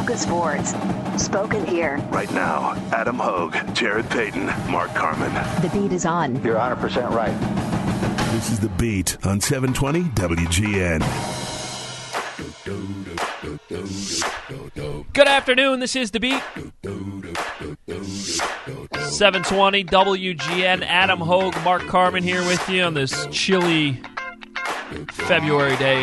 Focus Sports. Spoken here. Right now, Adam Hogue, Jared Payton, Mark Carman. The beat is on. You're 100% right. This is The Beat on 720 WGN. Good afternoon. This is The Beat. 720 WGN. Adam Hogue, Mark Carman here with you on this chilly February day.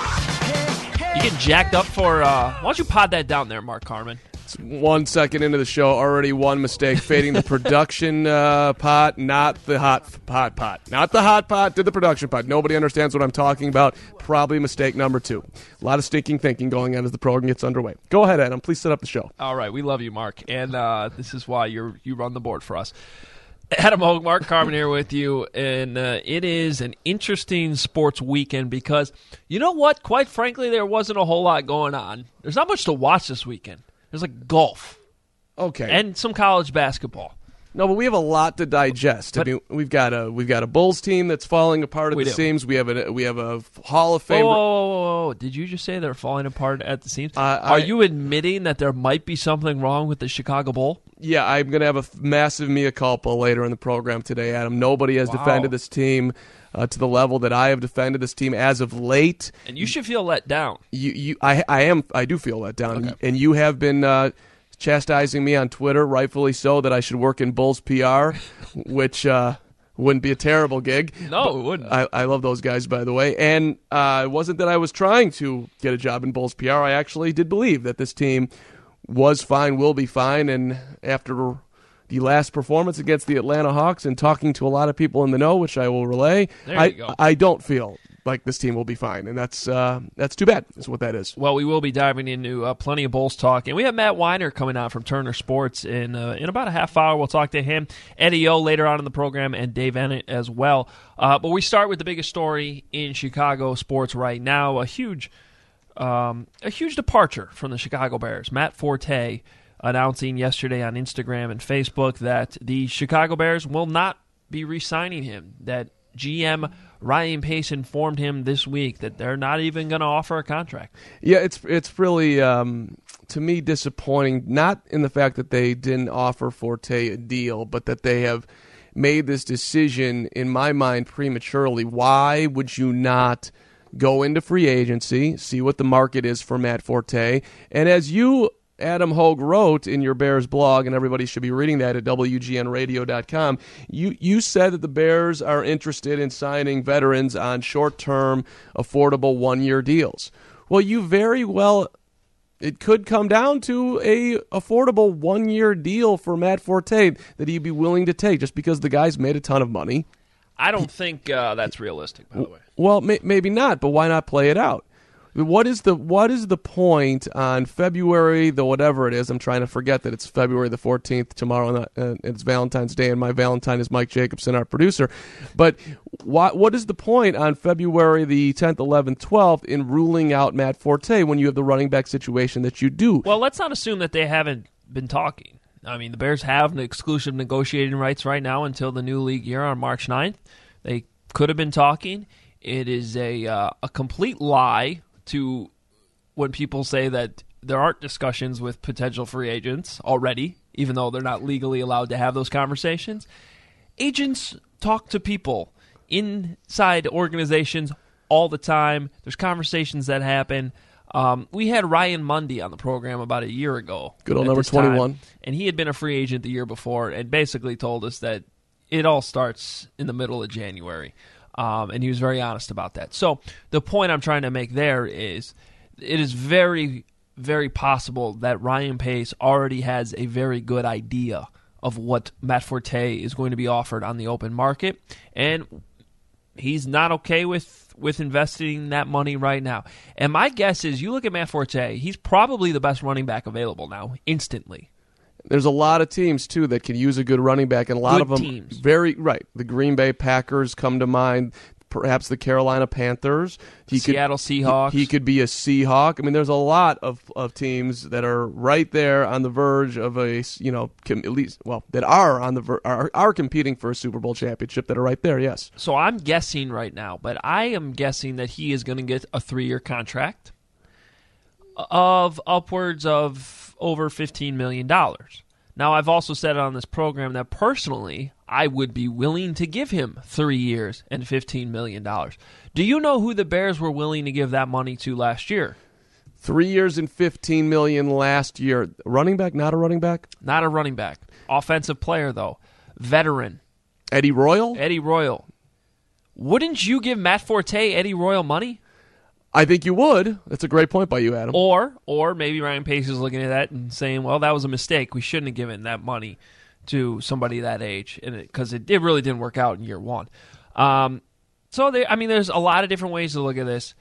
You getting jacked up for, why don't you pod that down there, Mark Carman? It's 1 second into the show, already one mistake, fading the production pot, not the hot pot. Not the hot pot, did the production pot. Nobody understands what I'm talking about. Probably mistake number 2. A lot of stinking thinking going on as the program gets underway. Go ahead, Adam. Please set up the show. All right. We love you, Mark. And this is why you run the board for us. Adam Hogue, Mark Carman here with you, and it is an interesting sports weekend because, you know what? Quite frankly, there wasn't a whole lot going on. There's not much to watch this weekend. There's like golf. Okay. And some college basketball. No, but we have a lot to digest. I mean, we've got a Bulls team that's falling apart at the seams. We have a Hall of Fame. Whoa. Did you just say they're falling apart at the seams? Are you admitting that there might be something wrong with the Chicago Bull? Yeah, I'm going to have a massive mea culpa later in the program today, Adam. Nobody has defended this team to the level that I have defended this team as of late. And you should feel let down. I do feel let down. Okay. And you have been chastising me on Twitter, rightfully so, that I should work in Bulls PR, which wouldn't be a terrible gig. No, it wouldn't. I love those guys, by the way. And it wasn't that I was trying to get a job in Bulls PR. I actually did believe that this team was fine, will be fine, and after the last performance against the Atlanta Hawks and talking to a lot of people in the know, which I will relay, I don't feel like this team will be fine, and that's too bad, is what that is. Well, we will be diving into plenty of Bulls talk, and we have Matt Weiner coming out from Turner Sports in about a half hour. We'll talk to him, Eddie O later on in the program, and Dave Ennett as well. But we start with the biggest story in Chicago sports right now, a huge departure from the Chicago Bears. Matt Forte announcing yesterday on Instagram and Facebook that the Chicago Bears will not be re-signing him, that GM Ryan Pace informed him this week that they're not even going to offer a contract. Yeah, it's really, to me, disappointing, not in the fact that they didn't offer Forte a deal, but that they have made this decision, in my mind, prematurely. Why would you not go into free agency, see what the market is for Matt Forte, and as you, Adam Hogue, wrote in your Bears blog, and everybody should be reading that at WGNradio.com, you said that the Bears are interested in signing veterans on short-term, affordable one-year deals. Well, it could come down to a affordable one-year deal for Matt Forte that he'd be willing to take just because the guy's made a ton of money. I don't think that's realistic, by the way. Well, maybe not, but why not play it out? What is the point on February the whatever it is? I'm trying to forget that it's February the 14th tomorrow, and it's Valentine's Day, and my Valentine is Mike Jacobson, our producer. But what is the point on February the 10th, 11th, 12th in ruling out Matt Forte when you have the running back situation that you do? Well, let's not assume that they haven't been talking. I mean, the Bears have exclusive negotiating rights right now until the new league year on March 9th. They could have been talking. It is a complete lie to when people say that there aren't discussions with potential free agents already, even though they're not legally allowed to have those conversations. Agents talk to people inside organizations all the time. There's conversations that happen. We had Ryan Mundy on the program about a year ago. Good old number 21. And he had been a free agent the year before and basically told us that it all starts in the middle of January. And he was very honest about that. So the point I'm trying to make there is it is very, very possible that Ryan Pace already has a very good idea of what Matt Forte is going to be offered on the open market, and he's not okay with investing that money right now. And my guess is you look at Matt Forte, he's probably the best running back available now, instantly. There's a lot of teams, too, that could use a good running back, and a lot of them teams. Very right. The Green Bay Packers come to mind, perhaps the Carolina Panthers. Seattle Seahawks. He could be a Seahawk. I mean, there's a lot of teams that are right there on the verge of that are on the are competing for a Super Bowl championship that are right there, yes. So I'm guessing right now, but I am guessing that he is going to get a 3-year contract. of upwards of over $15 million. Now, I've also said on this program that personally, I would be willing to give him 3 years and $15 million. Do you know who the Bears were willing to give that money to last year? 3 years and $15 million last year. Running back, not a running back? Not a running back. Offensive player, though. Veteran. Eddie Royal? Eddie Royal. Wouldn't you give Matt Forte Eddie Royal money? I think you would. That's a great point by you, Adam. Or maybe Ryan Pace is looking at that and saying, well, that was a mistake. We shouldn't have given that money to somebody that age, because it really didn't work out in year one. There's a lot of different ways to look at this.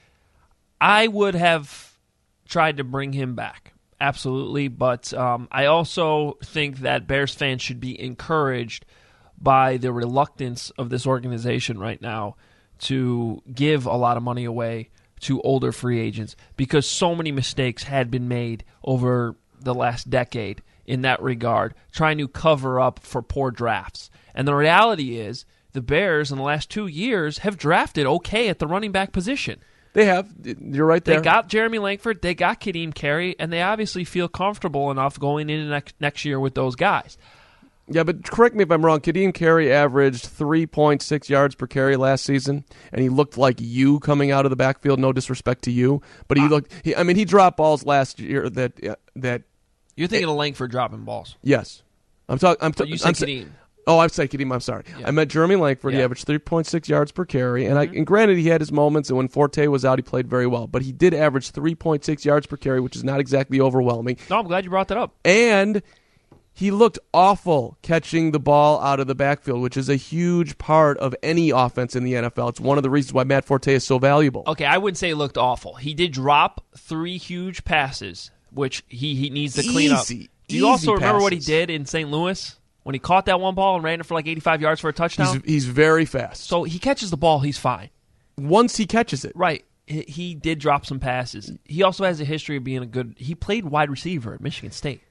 I would have tried to bring him back, absolutely, but I also think that Bears fans should be encouraged by the reluctance of this organization right now to give a lot of money away to older free agents, because so many mistakes had been made over the last decade in that regard, trying to cover up for poor drafts. And the reality is the Bears in the last 2 years have drafted okay at the running back position. They have. You're right there. They got Jeremy Langford, they got Kadeem Carey, and they obviously feel comfortable enough going into next year with those guys. Yeah, but correct me if I'm wrong. Kadeem Carey averaged 3.6 yards per carry last season, and he looked like you coming out of the backfield. No disrespect to you, but he dropped balls last year that. You're thinking of Langford dropping balls. Yes, I'm talking. You said Kadeem. I said Kadeem. I'm sorry. Yeah. I meant Jeremy Langford. Yeah. He averaged 3.6 yards per carry, and granted, he had his moments, and when Forte was out, he played very well. But he did average 3.6 yards per carry, which is not exactly overwhelming. No, I'm glad you brought that up. And he looked awful catching the ball out of the backfield, which is a huge part of any offense in the NFL. It's one of the reasons why Matt Forte is so valuable. Okay, I wouldn't say he looked awful. He did drop 3 huge passes, which he needs to clean up. Do you also remember what he did in St. Louis when he caught that one ball and ran it for like 85 yards for a touchdown? He's very fast. So he catches the ball, he's fine. Once he catches it. Right. He did drop some passes. He also has a history of being he played wide receiver at Michigan State.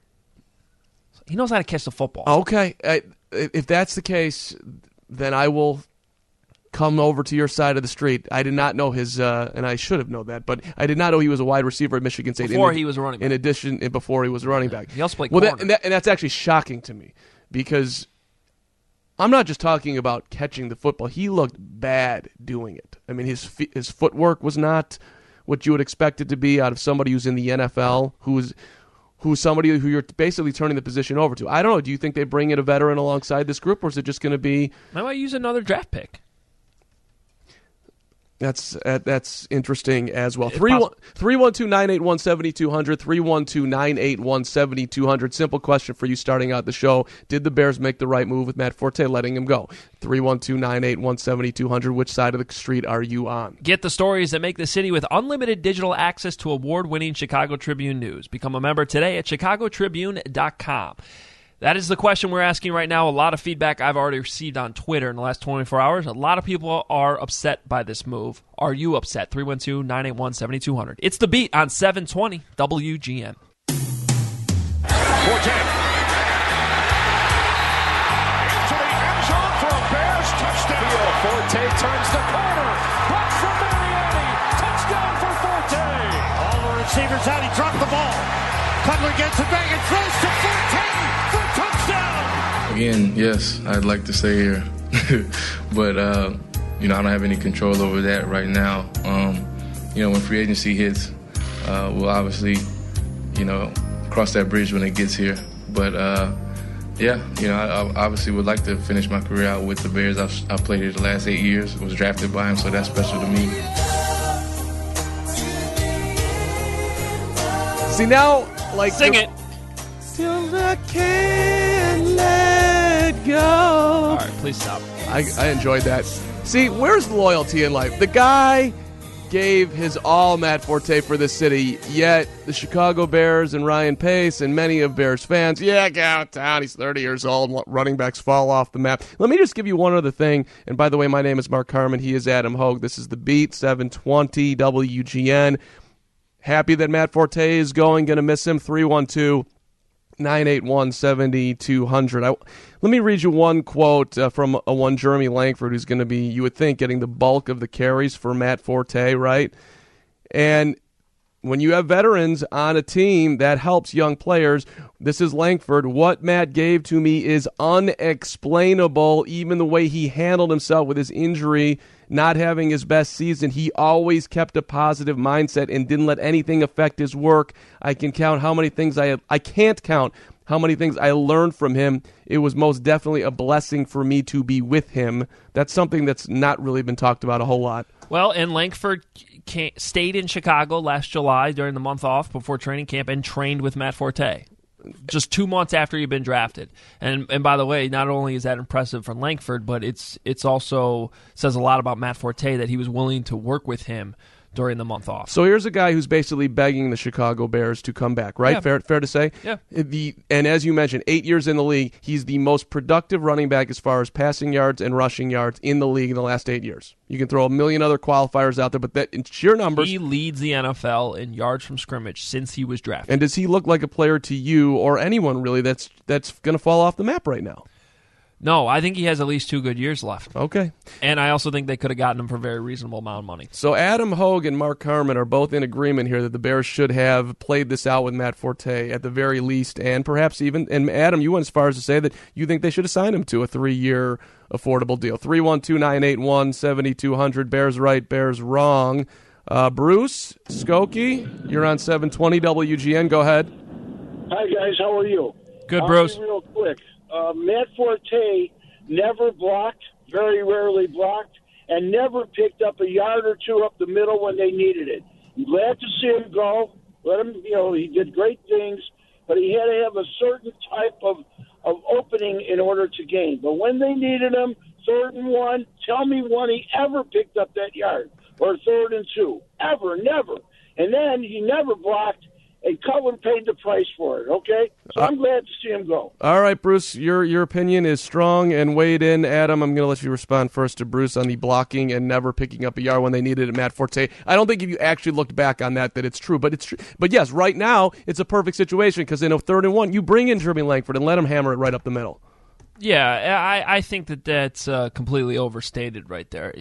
He knows how to catch the football. Okay. If that's the case, then I will come over to your side of the street. I did not know his, and I should have known that, but I did not know he was a wide receiver at Michigan State. Before he was a running back. Before he was a running back. He also played corner. And that's actually shocking to me, because I'm not just talking about catching the football. He looked bad doing it. I mean, his footwork was not what you would expect it to be out of somebody who's in the NFL, who's somebody who you're basically turning the position over to. I don't know. Do you think they bring in a veteran alongside this group, or is it just going to be... I might use another draft pick. That's interesting as well. 312-981-7200, 312-981-7200. Simple question for you starting out the show. Did the Bears make the right move with Matt Forte letting him go? 312-981-7200. Which side of the street are you on? Get the stories that make the city with unlimited digital access to award-winning Chicago Tribune news. Become a member today at chicagotribune.com. That is the question we're asking right now. A lot of feedback I've already received on Twitter in the last 24 hours. A lot of people are upset by this move. Are you upset? 312-981-7200. It's The Beat on 720 WGN. Forte. Into the end zone for a Bears touchdown. Forte turns the corner. Blocked from Mariani. Touchdown for Forte. All the receivers out. He dropped the ball. Cutler gets it back and throws to Forte for touchdown. Again, yes, I'd like to stay here. But, I don't have any control over that right now. When free agency hits, we'll obviously, cross that bridge when it gets here. But, I obviously would like to finish my career out with the Bears. I've played here the last 8 years. Was drafted by him, so that's special to me. See, now, Sing it. Till I can't let go. All right, please stop. I enjoyed that. See, where's loyalty in life? The guy gave his all, Matt Forte, for this city, yet the Chicago Bears and Ryan Pace and many of Bears fans, get out of town. He's 30 years old. Running backs fall off the map. Let me just give you one other thing. And by the way, my name is Mark Carman. He is Adam Hogue. This is The Beat, 720 WGN. Happy that Matt Forte is going. Going to miss him. 312-981-7200. Let me read you one quote from one Jeremy Langford, who's going to be, you would think, getting the bulk of the carries for Matt Forte, right? And when you have veterans on a team, that helps young players. This is Langford. What Matt gave to me is unexplainable. Even the way he handled himself with his injury, not having his best season, he always kept a positive mindset and didn't let anything affect his work. I can't count how many things I learned from him. It was most definitely a blessing for me to be with him. That's something that's not really been talked about a whole lot. Well, and Langford stayed in Chicago last July during the month off before training camp and trained with Matt Forte just 2 months after he'd been drafted. And by the way, not only is that impressive for Langford, but it's also says a lot about Matt Forte that he was willing to work with him during the month off. So here's a guy who's basically begging the Chicago Bears to come back, right? Yeah. Fair to say? Yeah. And as you mentioned, 8 years in the league, he's the most productive running back as far as passing yards and rushing yards in the league in the last 8 years. You can throw a million other qualifiers out there, but that in sheer numbers. He leads the NFL in yards from scrimmage since he was drafted. And does he look like a player to you or anyone really that's going to fall off the map right now? No, I think he has at least 2 good years left. Okay. And I also think they could have gotten him for a very reasonable amount of money. So Adam Hogue and Mark Carman are both in agreement here that the Bears should have played this out with Matt Forte at the very least, and perhaps even, and Adam, you went as far as to say that you think they should have signed him to a 3-year affordable deal. 312-981-7200, Bears right, Bears wrong. Bruce Skokie, you're on 720 WGN. Go ahead. Hi, guys. How are you? Good, Bruce. I'll be real quick. Matt Forte never blocked, very rarely blocked, and never picked up a yard or two up the middle when they needed it. I'm glad to see him go. Let him, he did great things, but he had to have a certain type of opening in order to gain. But when they needed him, 3rd and 1, tell me when he ever picked up that yard, or 3rd and 2. Ever, never. And then he never blocked, and Cutler paid the price for it, okay? So I'm glad to see him go. All right, Bruce, your opinion is strong and weighed in. Adam, I'm going to let you respond first to Bruce on the blocking and never picking up a yard when they needed it, Matt Forte. I don't think if you actually looked back on that it's true, but it's true. But yes, right now, it's a perfect situation because in a 3rd and 1, you bring in Jeremy Langford and let him hammer it right up the middle. Yeah, I think that's completely overstated right there.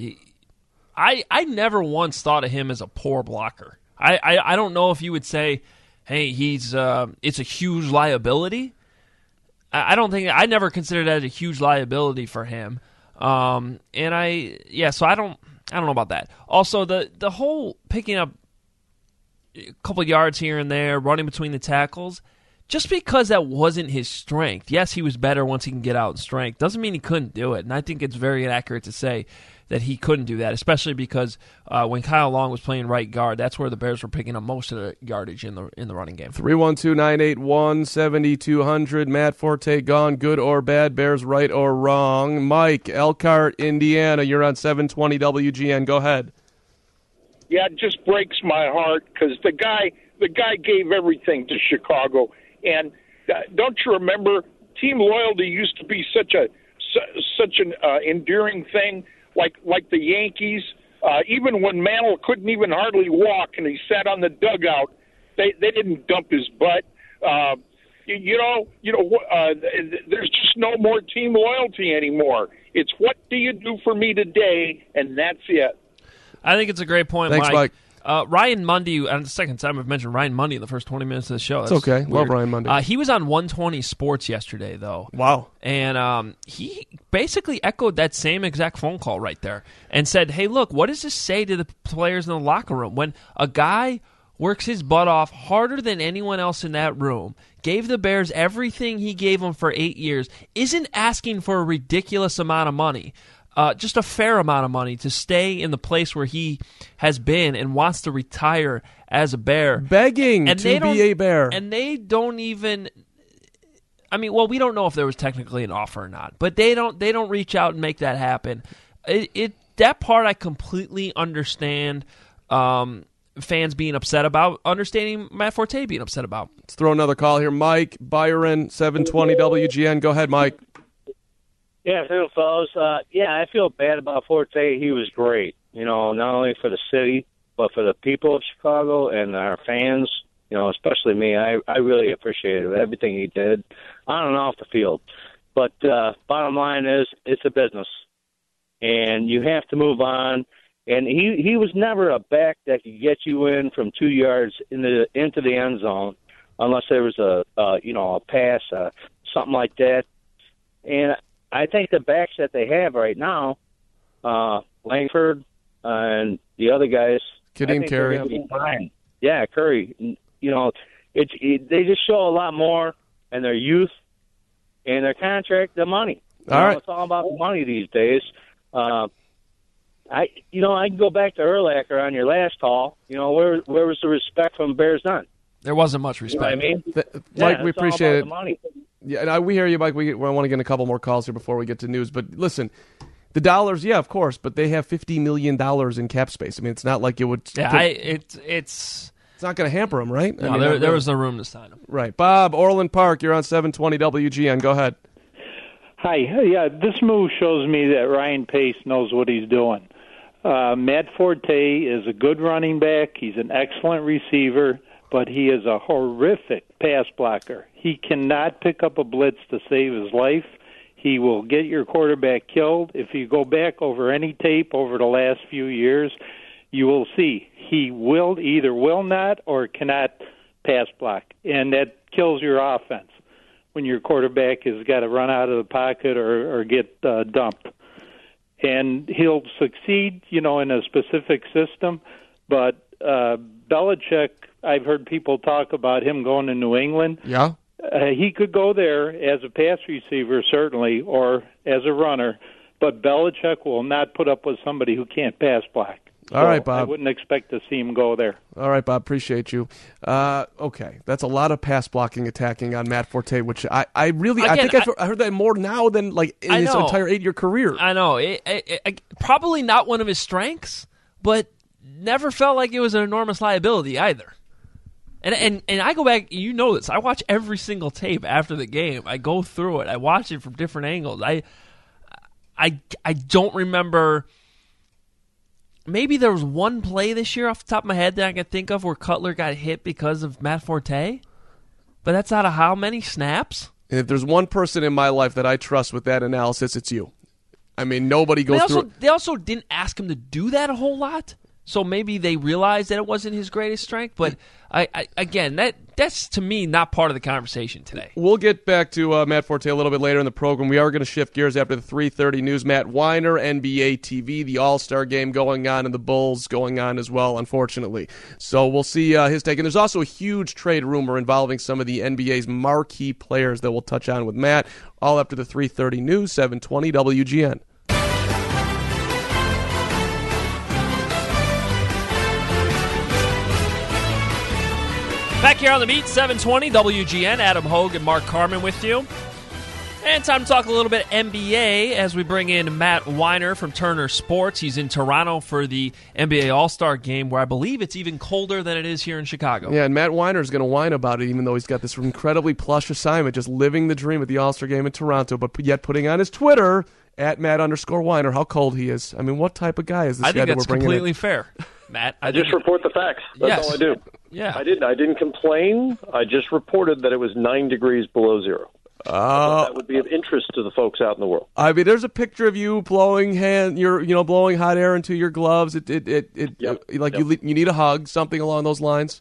I never once thought of him as a poor blocker. I don't know if you would say, hey, it's a huge liability. I don't think I never considered that a huge liability for him. So I don't know about that. Also, the whole picking up a couple yards here and there, running between the tackles, just because that wasn't his strength. Yes, he was better once he can get out in strength. Doesn't mean he couldn't do it. And I think it's very inaccurate to say that he couldn't do that, especially because when Kyle Long was playing right guard, that's where the Bears were picking up most of the yardage in the running game. 312-981-7200. Matt Forte gone, good or bad, Bears right or wrong. Mike, Elkhart, Indiana, you're on 720 WGN. Go ahead. Yeah, it just breaks my heart because the guy gave everything to Chicago. And don't you remember, team loyalty used to be such an endearing thing, like the Yankees. Even when Mantle couldn't even hardly walk and he sat on the dugout, they didn't dump his butt. There's just no more team loyalty anymore. It's what do you do for me today, and that's it. I think it's a great point, Thanks, Mike. Ryan Mundy, and the second time I've mentioned Ryan Mundy in the first 20 minutes of the show. That's okay. Weird. Love Ryan Mundy. He was on 120 Sports yesterday, though. Wow. And he basically echoed that same exact phone call right there and said, hey, look, what does this say to the players in the locker room? When a guy works his butt off harder than anyone else in that room, gave the Bears everything he gave them for 8 years, isn't asking for a ridiculous amount of money, just a fair amount of money to stay in the place where he has been and wants to retire as a Bear. Begging to be a Bear. And they don't even... I mean, well, we don't know if there was technically an offer or not, but they don't reach out and make that happen. That part I completely understand fans being upset about, understanding Matt Forte being upset about. Let's throw another call here. Mike Byron, 720 WGN. Go ahead, Mike. Yeah, hello, fellas. I feel bad about Forte. He was great, not only for the city, but for the people of Chicago and our fans, especially me. I really appreciated everything he did on and off the field. But bottom line is, it's a business, and you have to move on. And he was never a back that could get you in from 2 yards into the end zone, unless there was a pass, something like that. And I think the backs that they have right now, Langford and the other guys, Kadeem Carey. They're gonna be fine. Yeah, Curry. You know, they just show a lot more, and their youth and their contract, the money. All right. It's all about the money these days. I can go back to Urlacher on your last call. You know, where was the respect from Bears then? There wasn't much respect. You know what I mean? Mike, we it's all appreciate about it. the money. Yeah, and we hear you, Mike. We want to get a couple more calls here before we get to news. But listen, the dollars, yeah, of course, but they have $50 million in cap space. I mean, it's not like it would. Yeah, it's not going to hamper them, right? No, I mean, there was no room to sign him. Right. Bob, Orland Park, you're on 720 WGN. Go ahead. Hi. Yeah, this move shows me that Ryan Pace knows what he's doing. Matt Forte is a good running back. He's an excellent receiver, but he is a horrific pass blocker. He cannot pick up a blitz to save his life. He will get your quarterback killed. If you go back over any tape over the last few years, you will see he will not or cannot pass block, and that kills your offense when your quarterback has got to run out of the pocket or get dumped. And he'll succeed, in a specific system, but Belichick, I've heard people talk about him going to New England. Yeah. He could go there as a pass receiver, certainly, or as a runner, but Belichick will not put up with somebody who can't pass block. All right, Bob. I wouldn't expect to see him go there. All right, Bob. Appreciate you. Okay, that's a lot of pass blocking, attacking on Matt Forte, which I heard that more now than like in his entire 8-year career. I know. Probably not one of his strengths, but never felt like it was an enormous liability either. And I go back, you know this. I watch every single tape after the game. I go through it. I watch it from different angles. I don't remember. Maybe there was one play this year off the top of my head that I can think of where Cutler got hit because of Matt Forte. But that's out of how many snaps? And if there's one person in my life that I trust with that analysis, it's you. I mean, nobody goes through. They also didn't ask him to do that a whole lot. So maybe they realized that it wasn't his greatest strength. But again, that's to me not part of the conversation today. We'll get back to Matt Forte a little bit later in the program. We are going to shift gears after the 3:30 news. Matt Weiner, NBA TV, the All-Star game going on, and the Bulls going on as well, unfortunately. So we'll see his take. And there's also a huge trade rumor involving some of the NBA's marquee players that we'll touch on with Matt, all after the 3:30 news, 720 WGN. Back here on the beat, 720 WGN, Adam Hogue and Mark Carman with you. And time to talk a little bit NBA as we bring in Matt Weiner from Turner Sports. He's in Toronto for the NBA All-Star Game, where I believe it's even colder than it is here in Chicago. Yeah, and Matt Weiner is going to whine about it, even though he's got this incredibly plush assignment, just living the dream at the All-Star Game in Toronto, but yet putting on his Twitter, at Matt_Weiner, how cold he is. I mean, what type of guy is this guy that we're bringing in? I think that's completely fair, Matt. I just report the facts. That's all I do. Yeah. I didn't complain. I just reported that it was 9 degrees below zero. That would be of interest to the folks out in the world. I mean, there's a picture of you blowing blowing hot air into your gloves. You need a hug, something along those lines.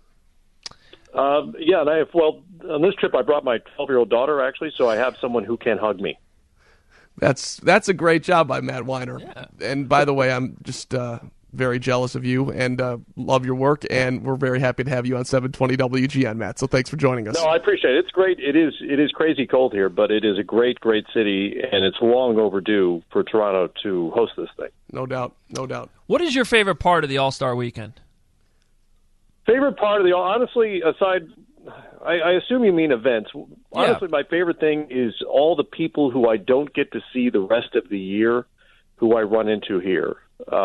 And on this trip I brought my 12-year-old daughter actually, so I have someone who can hug me. That's a great job by Matt Weiner. Yeah. And by the way, I'm just very jealous of you and love your work, and we're very happy to have you on 720 WGN, Matt. So thanks for joining us. No, I appreciate it. It's great. It is crazy cold here, but it is a great, great city, and it's long overdue for Toronto to host this thing. No doubt. What is your favorite part of the All-Star Weekend? Favorite part of honestly, aside, I assume you mean events. Honestly, my favorite thing is all the people who I don't get to see the rest of the year who I run into here.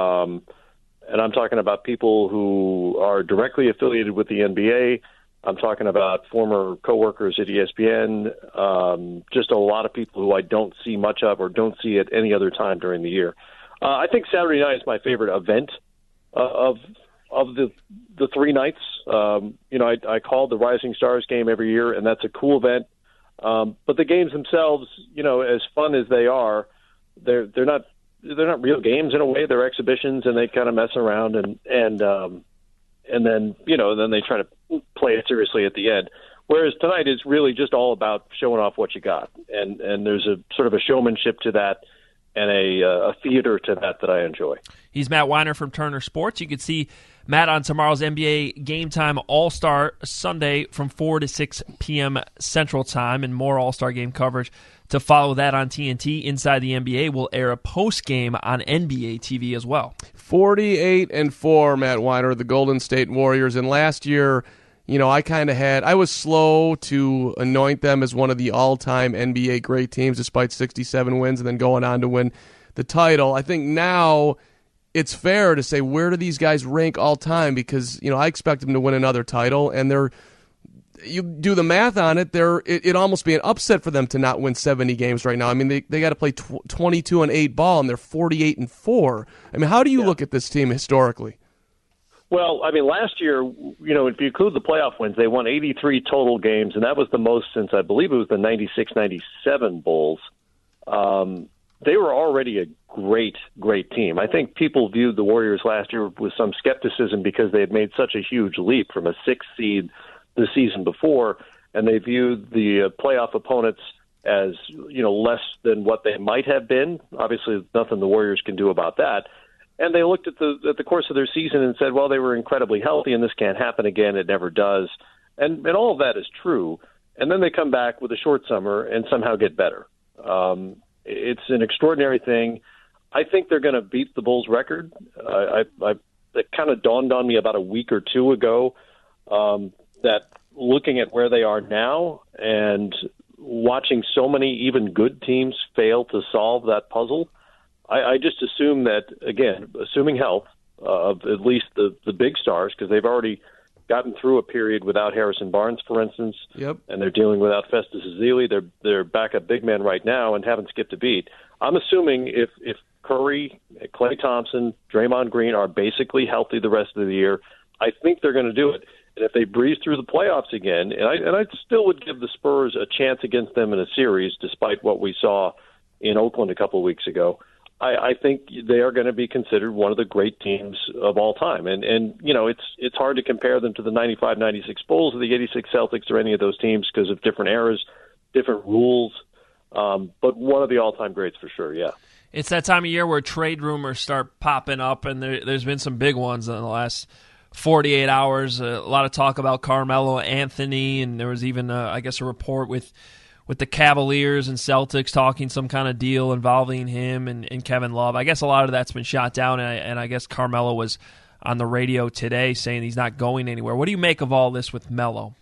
And I'm talking about people who are directly affiliated with the NBA. I'm talking about former coworkers at ESPN, just a lot of people who I don't see much of or don't see at any other time during the year. I think Saturday night is my favorite event of the 3 nights. I call the Rising Stars game every year, and that's a cool event. But the games themselves, as fun as they are, they're not they're not real games in a way. They're exhibitions, and they kind of mess around, and then then they try to play it seriously at the end. Whereas tonight is really just all about showing off what you got, and there's a sort of a showmanship to that, and a theater to that I enjoy. He's Matt Weiner from Turner Sports. You can see Matt on tomorrow's NBA Game Time All-Star Sunday from 4 to 6 p.m. Central Time, and more All-Star Game coverage to follow that on TNT. Inside the NBA will air a post-game on NBA TV as well. 48-4, Matt Weiner, the Golden State Warriors. And last year, I was slow to anoint them as one of the all-time NBA great teams despite 67 wins and then going on to win the title. I think now it's fair to say, where do these guys rank all time? Because, I expect them to win another title, and you do the math on it, it'd almost be an upset for them to not win 70 games right now. I mean, they got to play 22-8 ball, and they're 48-4. I mean, how do you look at this team historically? Well, I mean, last year, if you include the playoff wins, they won 83 total games, and that was the most since, I believe it was the 96-97 Bulls. They were already a great, great team. I think people viewed the Warriors last year with some skepticism because they had made such a huge leap from a 6th seed the season before, and they viewed the playoff opponents as, less than what they might have been. Obviously, nothing the Warriors can do about that. And they looked at the course of their season and said, well, they were incredibly healthy, and this can't happen again. It never does. And all of that is true. And then they come back with a short summer and somehow get better. It's an extraordinary thing. I think they're going to beat the Bulls' record. It kind of dawned on me about a week or two ago that looking at where they are now and watching so many even good teams fail to solve that puzzle, I just assume that, again, assuming health of at least the big stars, because they've already gotten through a period without Harrison Barnes, for instance, Yep. and they're dealing without Festus Ezeli. They're backup big men right now and haven't skipped a beat. I'm assuming if Curry, Klay Thompson, Draymond Green are basically healthy the rest of the year, I think they're going to do it. And if they breeze through the playoffs again, and I still would give the Spurs a chance against them in a series, despite what we saw in Oakland a couple of weeks ago, I think they are going to be considered one of the great teams of all time. And it's hard to compare them to the 95-96 Bulls or the 86 Celtics or any of those teams because of different eras, different rules. But one of the all-time greats for sure, yeah. It's that time of year where trade rumors start popping up, and there's been some big ones in the last 48 hours. A lot of talk about Carmelo Anthony, and there was even, a report with the Cavaliers and Celtics talking some kind of deal involving him and Kevin Love. I guess a lot of that's been shot down, and I guess Carmelo was on the radio today saying he's not going anywhere. What do you make of all this with Melo?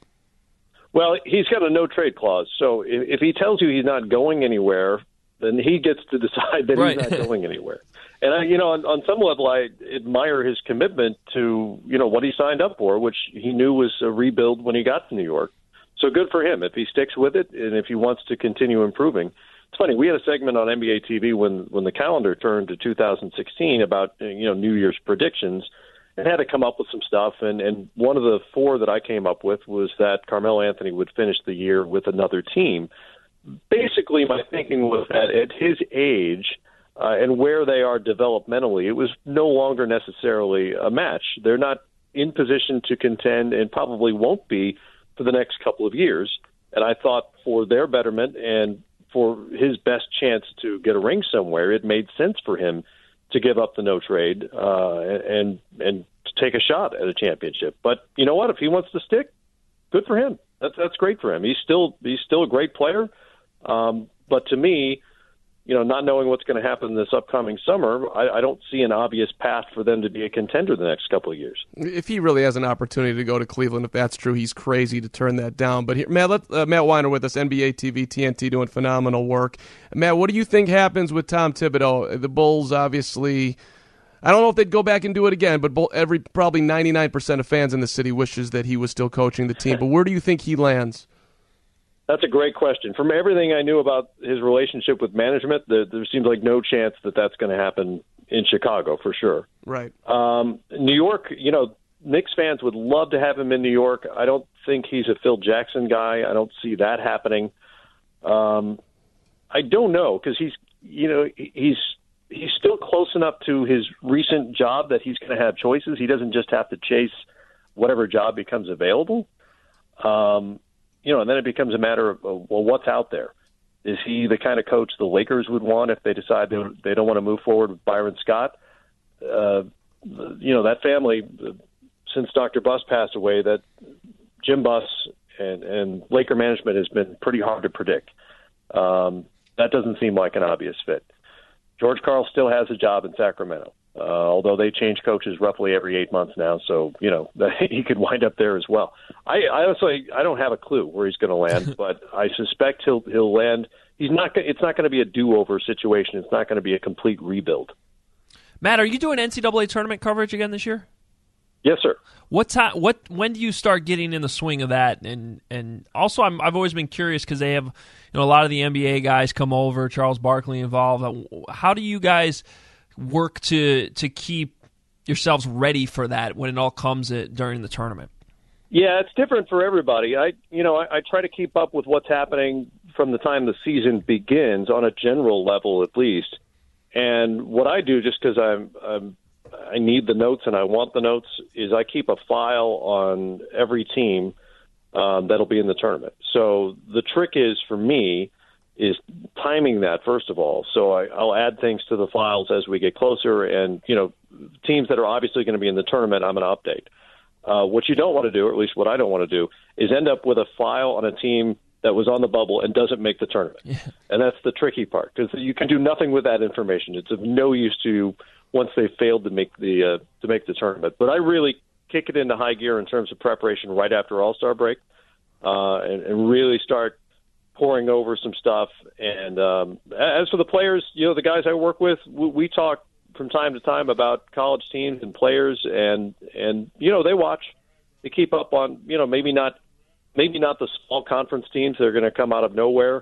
Well, he's got a no-trade clause, so if he tells you he's not going anywhere, then he gets to decide that Right. he's not going anywhere. And, on some level, I admire his commitment to, what he signed up for, which he knew was a rebuild when he got to New York. So good for him if he sticks with it and if he wants to continue improving. It's funny, we had a segment on NBA TV when the calendar turned to 2016 about New Year's predictions, and had to come up with some stuff. And one of the 4 that I came up with was that Carmelo Anthony would finish the year with another team. Basically, my thinking was that at his age and where they are developmentally, it was no longer necessarily a match. They're not in position to contend and probably won't be for the next couple of years. And I thought for their betterment and for his best chance to get a ring somewhere, it made sense for him to give up the no trade and to take a shot at a championship. But you know what? If he wants to stick, good for him. That's great for him. He's still a great player. But to me, not knowing what's going to happen this upcoming summer, I don't see an obvious path for them to be a contender the next couple of years. If he really has an opportunity to go to Cleveland, if that's true, he's crazy to turn that down. But here, Matt Weiner with us, NBA TV, TNT, doing phenomenal work. Matt, what do you think happens with Tom Thibodeau? The Bulls, obviously, I don't know if they'd go back and do it again, but probably 99% of fans in the city wishes that he was still coaching the team. But where do you think he lands? That's a great question. From everything I knew about his relationship with management, there seems like no chance that that's going to happen in Chicago for sure. Right. New York, Knicks fans would love to have him in New York. I don't think he's a Phil Jackson guy. I don't see that happening. I don't know because he's he's still close enough to his recent job that he's going to have choices. He doesn't just have to chase whatever job becomes available. And then it becomes a matter of, well, what's out there? Is he the kind of coach the Lakers would want if they decide they don't want to move forward with Byron Scott? That family, since Dr. Buss passed away, that Jim Buss and Laker management has been pretty hard to predict. That doesn't seem like an obvious fit. George Karl still has a job in Sacramento, although they change coaches roughly every 8 months now, so he could wind up there as well. I honestly don't have a clue where he's going to land, but I suspect he'll land. It's not going to be a do-over situation. It's not going to be a complete rebuild. Matt, are you doing NCAA tournament coverage again this year? Yes, sir. When do you start getting in the swing of that? And also, I've always been curious because they have a lot of the NBA guys come over, Charles Barkley involved. How do you guys work to keep yourselves ready for that when it all comes during the tournament? Yeah, it's different for everybody. I try to keep up with what's happening from the time the season begins on a general level, at least. And what I do, just because I need the notes and I want the notes, is I keep a file on every team that'll be in the tournament. So the trick is, for me, is timing that, first of all. So I'll add things to the files as we get closer, and teams that are obviously going to be in the tournament, I'm going to update. What you don't want to do, or at least what I don't want to do, is end up with a file on a team that was on the bubble and doesn't make the tournament. Yeah. And that's the tricky part, because you can do nothing with that information. It's of no use to you once they've failed to make the tournament. But I really kick it into high gear in terms of preparation right after All-Star break, and really start pouring over some stuff. And as for the players, the guys I work with, we talk from time to time about college teams and players, and they watch. They keep up on, maybe not the small conference teams that are going to come out of nowhere,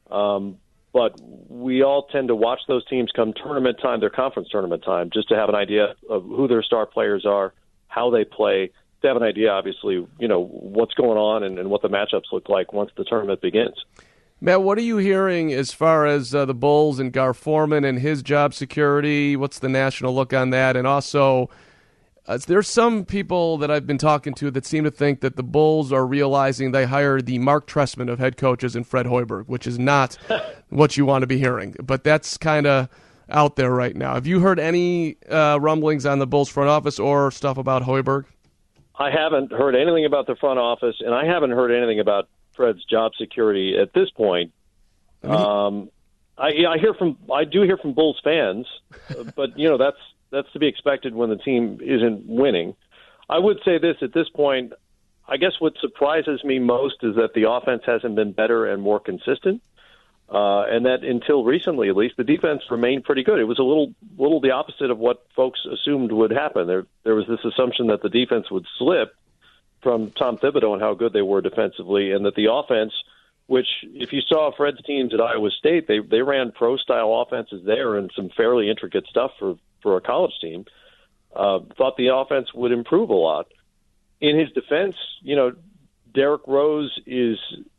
but we all tend to watch those teams come tournament time, their conference tournament time, just to have an idea of who their star players are, how they play, to have an idea, obviously, what's going on and what the matchups look like once the tournament begins. Matt, what are you hearing as far as the Bulls and Gar Forman and his job security? What's the national look on that? And also, there's some people that I've been talking to that seem to think that the Bulls are realizing they hired the Mark Trestman of head coaches in Fred Hoiberg, which is not what you want to be hearing. But that's kind of out there right now. Have you heard any rumblings on the Bulls front office or stuff about Hoiberg? I haven't heard anything about the front office, and I haven't heard anything about Fred's job security at this point. I do hear from Bulls fans, but that's to be expected when the team isn't winning. I would say this at this point. I guess what surprises me most is that the offense hasn't been better and more consistent, and that until recently, at least, the defense remained pretty good. It was a little the opposite of what folks assumed would happen. There was this assumption that the defense would slip from Tom Thibodeau and how good they were defensively, and that the offense, which if you saw Fred's teams at Iowa State, they ran pro-style offenses there and some fairly intricate stuff for a college team, thought the offense would improve a lot. In his defense, Derrick Rose is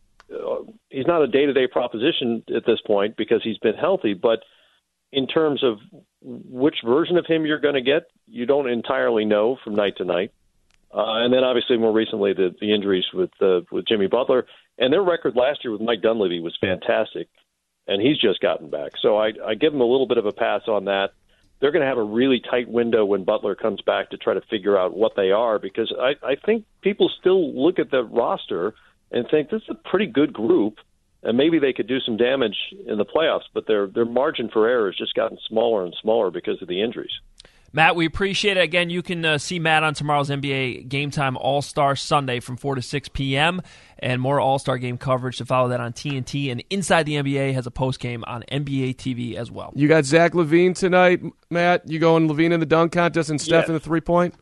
he's not a day-to-day proposition at this point because he's been healthy, but in terms of which version of him you're going to get, you don't entirely know from night to night. And then obviously more recently the injuries with Jimmy Butler. And their record last year with Mike Dunleavy was fantastic, and he's just gotten back. So I give them a little bit of a pass on that. They're going to have a really tight window when Butler comes back to try to figure out what they are, because I think people still look at the roster and think this is a pretty good group, and maybe they could do some damage in the playoffs, but their margin for error has just gotten smaller and smaller because of the injuries. Matt, we appreciate it. Again, you can see Matt on tomorrow's NBA Game Time All-Star Sunday from 4 to 6 p.m. and more All-Star Game coverage to follow that on TNT. And Inside the NBA has a post-game on NBA TV as well. You got Zach LaVine tonight, Matt. You going LaVine in the dunk contest and Steph in the three-point?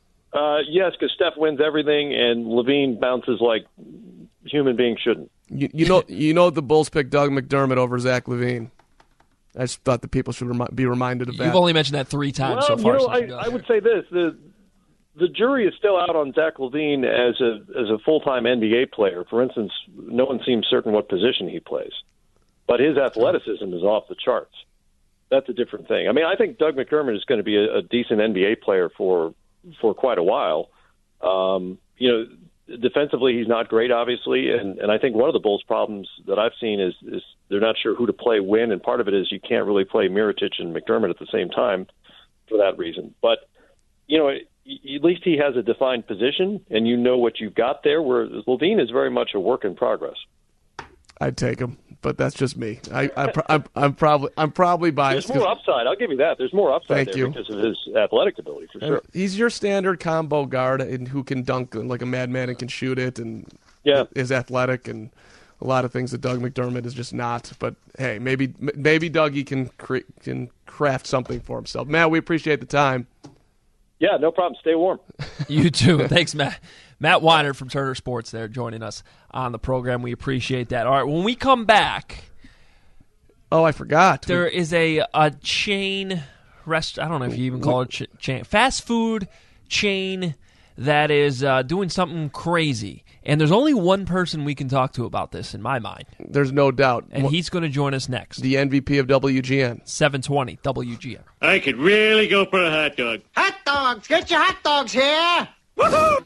Yes, because Steph wins everything and LaVine bounces like human beings shouldn't. You know the Bulls picked Doug McDermott over Zach LaVine. I just thought the people should be reminded of that. You've only mentioned that 3 times so far. I would say this: the jury is still out on Zach LaVine as a full-time NBA player. For instance, no one seems certain what position he plays, but his athleticism is off the charts. that's a different thing. I mean, I think Doug McDermott is going to be a decent NBA player for quite a while. Defensively, he's not great, obviously, and I think one of the Bulls' problems that I've seen is they're not sure who to play when, and part of it is you can't really play Mirotic and McDermott at the same time for that reason. But, at least he has a defined position, and you know what you've got there, whereas LaVine is very much a work in progress. I'd take him, but that's just me. I'm probably biased. There's more upside. I'll give you that. There's more upside Thank you. Because of his athletic ability, for sure. He's your standard combo guard and who can dunk like a madman and can shoot it and is athletic and a lot of things that Doug McDermott is just not. But hey, maybe Dougie can craft something for himself. Matt, we appreciate the time. Yeah, no problem. Stay warm. You too. Thanks, Matt. Matt Weiner from Turner Sports there joining us on the program. We appreciate that. All right, when we come back. Oh, I forgot. There is a chain rest. I don't know if you even call it chain. Fast food chain that is doing something crazy. And there's only one person we can talk to about this, in my mind. There's no doubt. And he's going to join us next. The MVP of WGN. 720 WGN. I could really go for a hot dog. Hot dogs! Get your hot dogs here! Woohoo!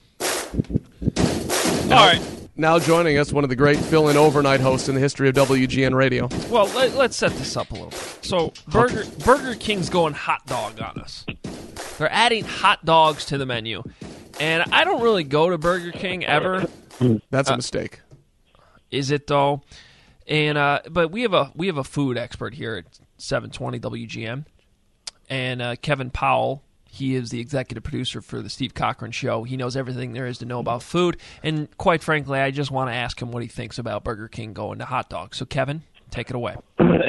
All right. Now joining us, one of the great fill-in overnight hosts in the history of WGN Radio. Well, let's set this up a little bit. So Burger King's going hot dog on us. They're adding hot dogs to the menu. And I don't really go to Burger King ever. That's a mistake. Is it though? And but we have a food expert here at 720 WGN, and Kevin Powell. He is the executive producer for the Steve Cochran Show. He knows everything there is to know about food, and quite frankly, I just want to ask him what he thinks about Burger King going to hot dogs. So, Kevin, take it away.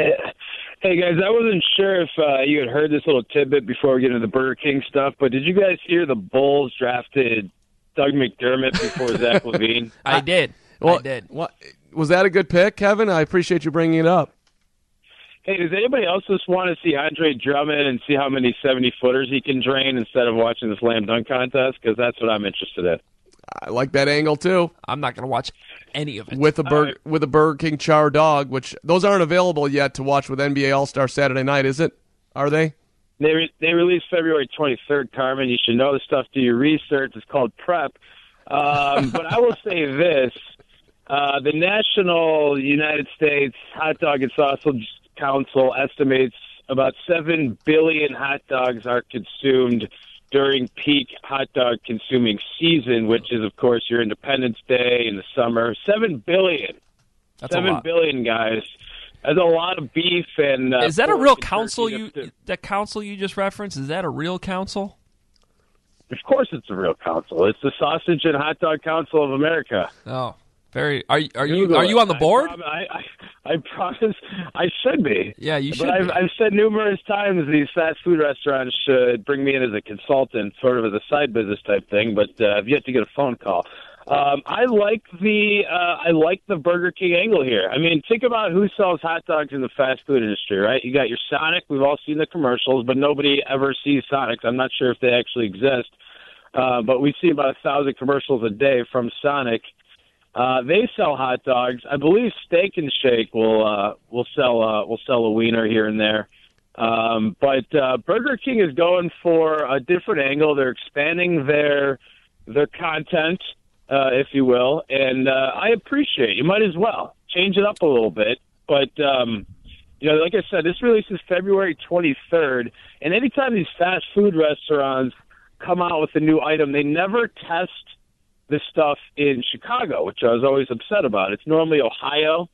Hey guys, I wasn't sure if you had heard this little tidbit before we get into the Burger King stuff, but did you guys hear the Bulls drafted Doug McDermott before Zach LaVine? I did. I did. Was that a good pick, Kevin? I appreciate you bringing it up. Hey, does anybody else just want to see Andre Drummond and see how many 70-footers he can drain instead of watching the slam dunk contest? Because that's what I'm interested in. I like that angle, too. I'm not going to watch any of it. With a Burger King char dog, which those aren't available yet to watch with NBA All-Star Saturday night, is it? Are they? They released February 23rd, Carmen. You should know the stuff. Do your research. It's called prep. But I will say this. The National United States Hot Dog and Sausage Council estimates about 7 billion hot dogs are consumed during peak hot dog consuming season, which is, of course, your Independence Day in the summer. 7 billion. That's 7 billion, guys. That's a lot of beef. And is that a real council? That council you just referenced, is that a real council? Of course, it's a real council. It's the Sausage and Hot Dog Council of America. Oh, very. Are you on the board? I promise I should be. Yeah, you should. But I've said numerous times these fast food restaurants should bring me in as a consultant, sort of as a side business type thing. But I've yet to get a phone call. I like the Burger King angle here. I mean, think about who sells hot dogs in the fast food industry, right? You got your Sonic. We've all seen the commercials, but nobody ever sees Sonics. I'm not sure if they actually exist, but we see about 1,000 commercials a day from Sonic. They sell hot dogs. I believe Steak and Shake will sell a wiener here and there. But Burger King is going for a different angle. They're expanding their content, if you will, and I appreciate it. You might as well change it up a little bit. But like I said, this releases February 23rd, and anytime these fast food restaurants come out with a new item, they never test this stuff in Chicago, which I was always upset about. It's normally Ohio.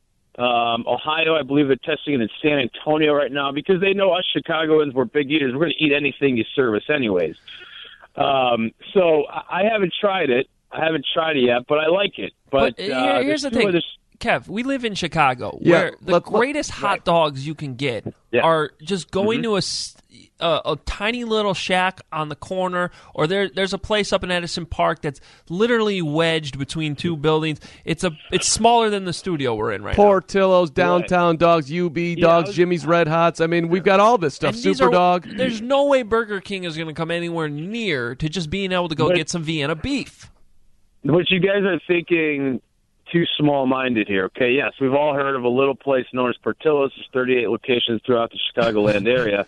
I believe they're testing it in San Antonio right now because they know us Chicagoans, we're big eaters. We're going to eat anything you serve us anyways. So I haven't tried it. Yet, but I like it. But here's the thing. Kev, we live in Chicago, where the greatest hot dogs you can get are just going to a tiny little shack on the corner, or there's a place up in Edison Park that's literally wedged between two buildings. It's smaller than the studio we're in right now. Portillo's, Downtown Dogs, UB Dogs, Jimmy's Red Hots. I mean, we've got all this stuff. Super Dog. There's no way Burger King is going to come anywhere near to just being able to go get some Vienna beef. But you guys are thinking too small-minded here. Okay, yes, we've all heard of a little place known as Portillo's. There's 38 locations throughout the Chicagoland area.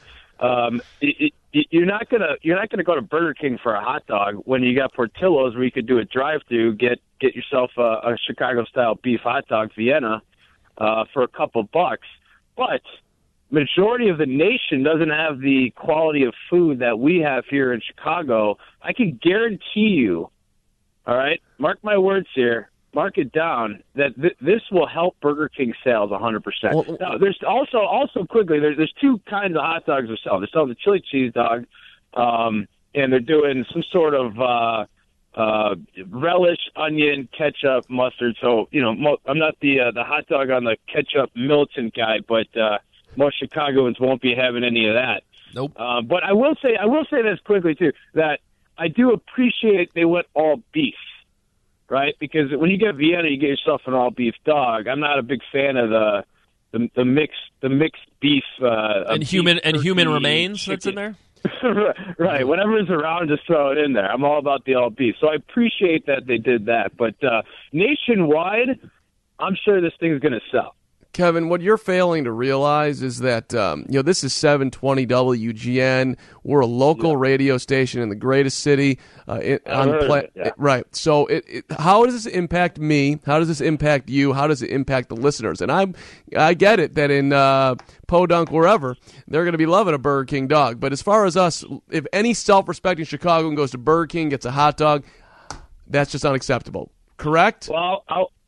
You're not gonna go to Burger King for a hot dog when you got Portillo's, where you could do a drive-through, get yourself a Chicago-style beef hot dog, Vienna, for a couple bucks. But majority of the nation doesn't have the quality of food that we have here in Chicago. I can guarantee you, all right, mark my words here, mark it down, that this will help Burger King sales 100%. Well, now, there's also quickly, there's two kinds of hot dogs they're selling. They're selling the chili cheese dog, and they're doing some sort of relish, onion, ketchup, mustard. So, I'm not the hot dog on the ketchup militant guy, but most Chicagoans won't be having any of that. Nope. But I will say this quickly too, that I do appreciate they went all beef, right? Because when you get Vienna, you get yourself an all beef dog. I'm not a big fan of the mixed beef and human remains that's in there. Right. Whatever's around, just throw it in there. I'm all about the all beef, so I appreciate that they did that. But nationwide, I'm sure this thing's going to sell. Kevin, what you're failing to realize is that this is 720 WGN. We're a local radio station in the greatest city right. So, how does this impact me? How does this impact you? How does it impact the listeners? And I get it that in Podunk, wherever, they're going to be loving a Burger King dog. But as far as us, if any self-respecting Chicagoan goes to Burger King, gets a hot dog, that's just unacceptable. Correct? Well,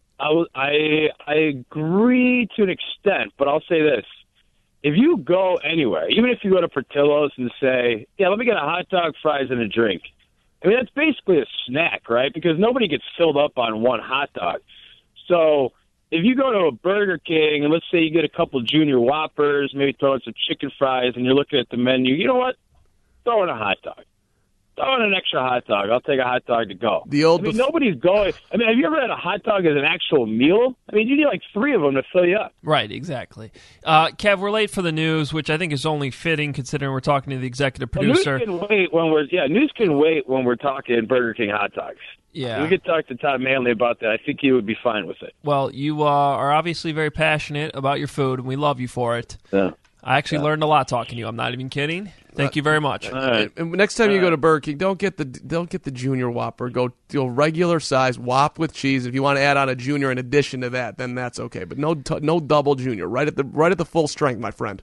I agree to an extent, but I'll say this. If you go anywhere, even if you go to Portillo's and say, yeah, let me get a hot dog, fries, and a drink, I mean, that's basically a snack, right? Because nobody gets filled up on one hot dog. So if you go to a Burger King and let's say you get a couple Junior Whoppers, maybe throw in some chicken fries, and you're looking at the menu, you know what? Throw in a hot dog. Throw in an extra hot dog. I'll take a hot dog to go. Nobody's going. I mean, have you ever had a hot dog as an actual meal? I mean, you need like 3 of them to fill you up. Right, exactly. Kev, we're late for the news, which I think is only fitting considering we're talking to the executive producer. News can wait when we're talking Burger King hot dogs. Yeah. We could talk to Todd Manley about that. I think he would be fine with it. Well, you are obviously very passionate about your food, and we love you for it. Yeah. I actually learned a lot talking to you. I'm not even kidding. Thank you very much. All right. And next time you go to Burger King, don't get the Junior Whopper. Go regular size Whop with cheese. If you want to add on a Junior in addition to that, then that's okay. But no double Junior. Right at the full strength, my friend.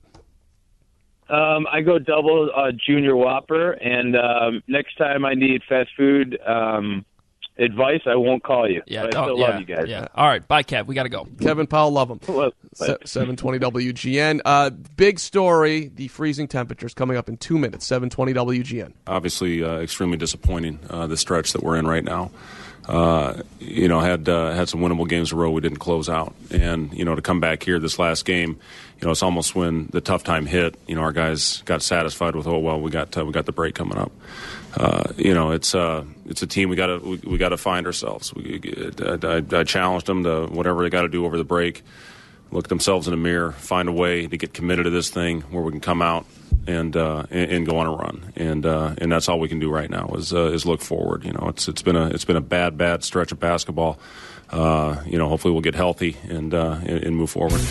I go double Junior Whopper, and next time I need fast food advice, I won't call you. Yeah, but I still love you guys. Yeah. All right, bye, Kev. We got to go. Kevin Powell, love him. 720 WGN. Big story, the freezing temperatures coming up in 2 minutes, 720 WGN. Obviously, extremely disappointing, the stretch that we're in right now. Had some winnable games in a row we didn't close out. And, to come back here this last game, it's almost when the tough time hit, our guys got satisfied with, we got the break coming up. It's a team we got to find ourselves. I challenged them to whatever they got to do over the break, look themselves in the mirror, find a way to get committed to this thing where we can come out and go on a run, and that's all we can do right now is look forward. It's been a bad stretch of basketball. Hopefully we'll get healthy and move forward.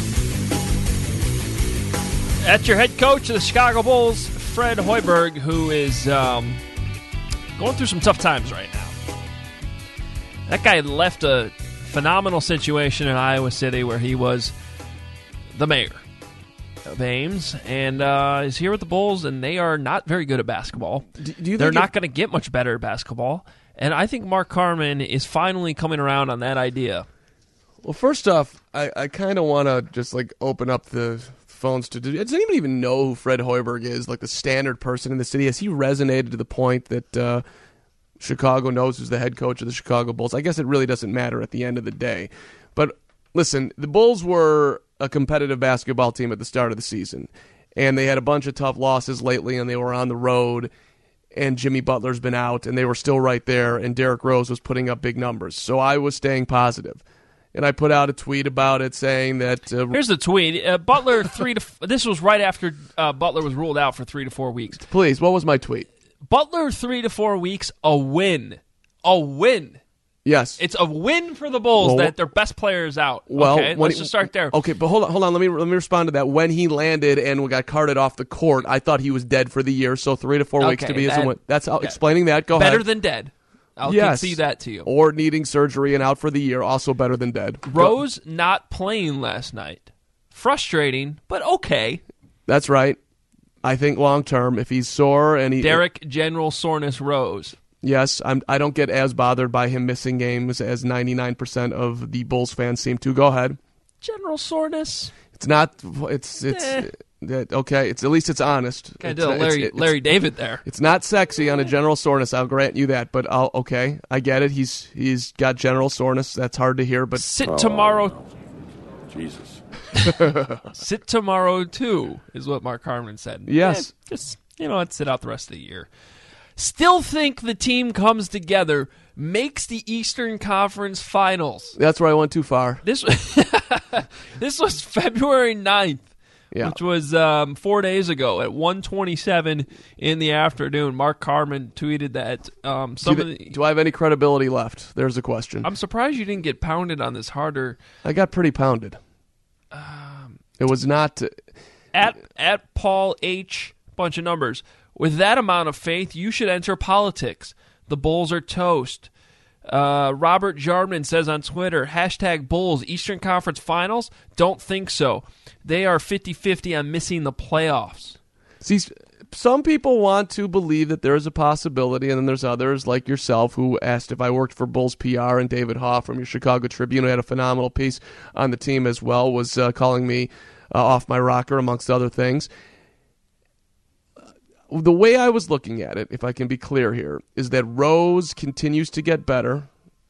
That's your head coach of the Chicago Bulls, Fred Hoiberg, who is going through some tough times right now. That guy left a phenomenal situation in Iowa City where he was the mayor of Ames, and is here with the Bulls, and they are not very good at basketball. They're not going to get much better at basketball, and I think Mark Carman is finally coming around on that idea. Well, first off, I kind of want to just open up the phones to. Does anyone even know who Fred Hoiberg is? Like the standard person in the city, has he resonated to the point that Chicago knows who's the head coach of the Chicago Bulls? I guess it really doesn't matter at the end of the day. But listen, the Bulls were a competitive basketball team at the start of the season, and they had a bunch of tough losses lately, and they were on the road, and Jimmy Butler's been out, and they were still right there, and Derrick Rose was putting up big numbers. So I was staying positive. And I put out a tweet about it saying that... Here's the tweet. Butler, this was right after Butler was ruled out for 3 to 4 weeks. Please, what was my tweet? Butler 3 to 4 weeks, a win. A win. Yes. It's a win for the Bulls that their best player is out. Okay, let's just start there. Okay, but hold on. Let me respond to that. When he landed and got carted off the court, I thought he was dead for the year. So 3 to 4 weeks to be his win. That's explaining that. Go ahead. Better than dead. I'll concede that to you. Or needing surgery and out for the year, also better than dead. Rose not playing last night. Frustrating, but okay. That's right. I think long term, if he's sore and he Derek General Soreness Rose. Yes, I don't get as bothered by him missing games as 99% of the Bulls fans seem to. Go ahead. General soreness. It's not. It's okay. It's at least it's honest. I did a Larry David there. It's not sexy on a general soreness. I'll grant you that. But okay, I get it. He's got general soreness. That's hard to hear. But sit tomorrow. Jesus. Sit tomorrow too is what Mark Harmon said. Yes. Just let's sit out the rest of the year. Still think the team comes together, makes the Eastern Conference Finals. That's where I went too far. This was February 9th, which was 4 days ago at 1:27 in the afternoon. Mark Harmon tweeted that. Do I have any credibility left? There's a question. I'm surprised you didn't get pounded on this harder. I got pretty pounded. It was not... At Paul H., bunch of numbers. With that amount of faith, you should enter politics. The Bulls are toast. Robert Jarman says on Twitter, #Bulls, Eastern Conference Finals? Don't think so. They are 50-50 on missing the playoffs. See, some people want to believe that there is a possibility, and then there's others like yourself who asked if I worked for Bulls PR, and David Hoff from your Chicago Tribune, who had a phenomenal piece on the team as well, was calling me off my rocker, amongst other things. The way I was looking at it, if I can be clear here, is that Rose continues to get better.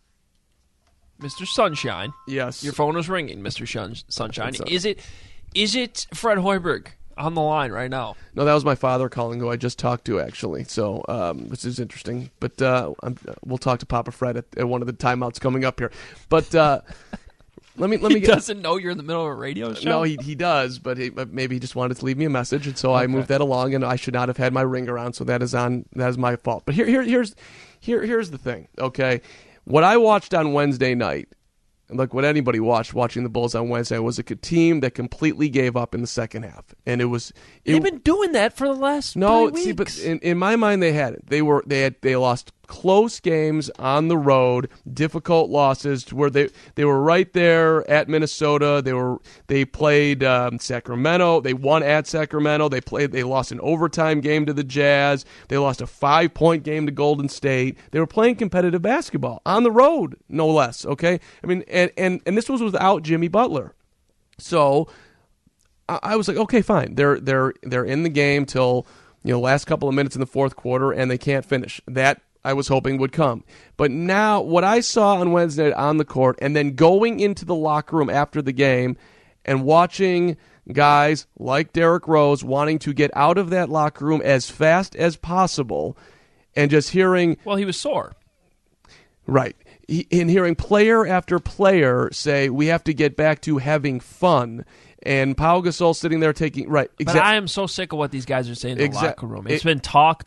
Mr. Sunshine. Yes. Your phone is ringing, Mr. Sunshine. Is it Fred Hoiberg on the line right now? No, that was my father calling, who I just talked to, actually. So this is interesting. But we'll talk to Papa Fred at one of the timeouts coming up here. But... Let me. He doesn't know you're in the middle of a radio show? No, he does, but maybe he just wanted to leave me a message, and so I moved that along, and I should not have had my ring around, so that is my fault. But here's the thing, okay? What I watched on Wednesday night, like what anybody watching the Bulls on Wednesday, was a team that completely gave up in the second half, and they've been doing that for the last 3 weeks. See, but in my mind, they hadn't. They lost close games on the road, difficult losses to where they were right there at Minnesota. They played Sacramento. They won at Sacramento. They lost an overtime game to the Jazz. They lost a 5-point game to Golden State. They were playing competitive basketball on the road, no less. Okay, I mean, and this was without Jimmy Butler. So I was like, okay, fine. They're in the game till last couple of minutes in the fourth quarter, and they can't finish. That I was hoping would come. But now what I saw on Wednesday on the court, and then going into the locker room after the game and watching guys like Derrick Rose wanting to get out of that locker room as fast as possible, and just hearing... Well, he was sore. Right. In hearing player after player say, we have to get back to having fun. And Pau Gasol sitting there taking... Right. But I am so sick of what these guys are saying in the locker room. It's been talk,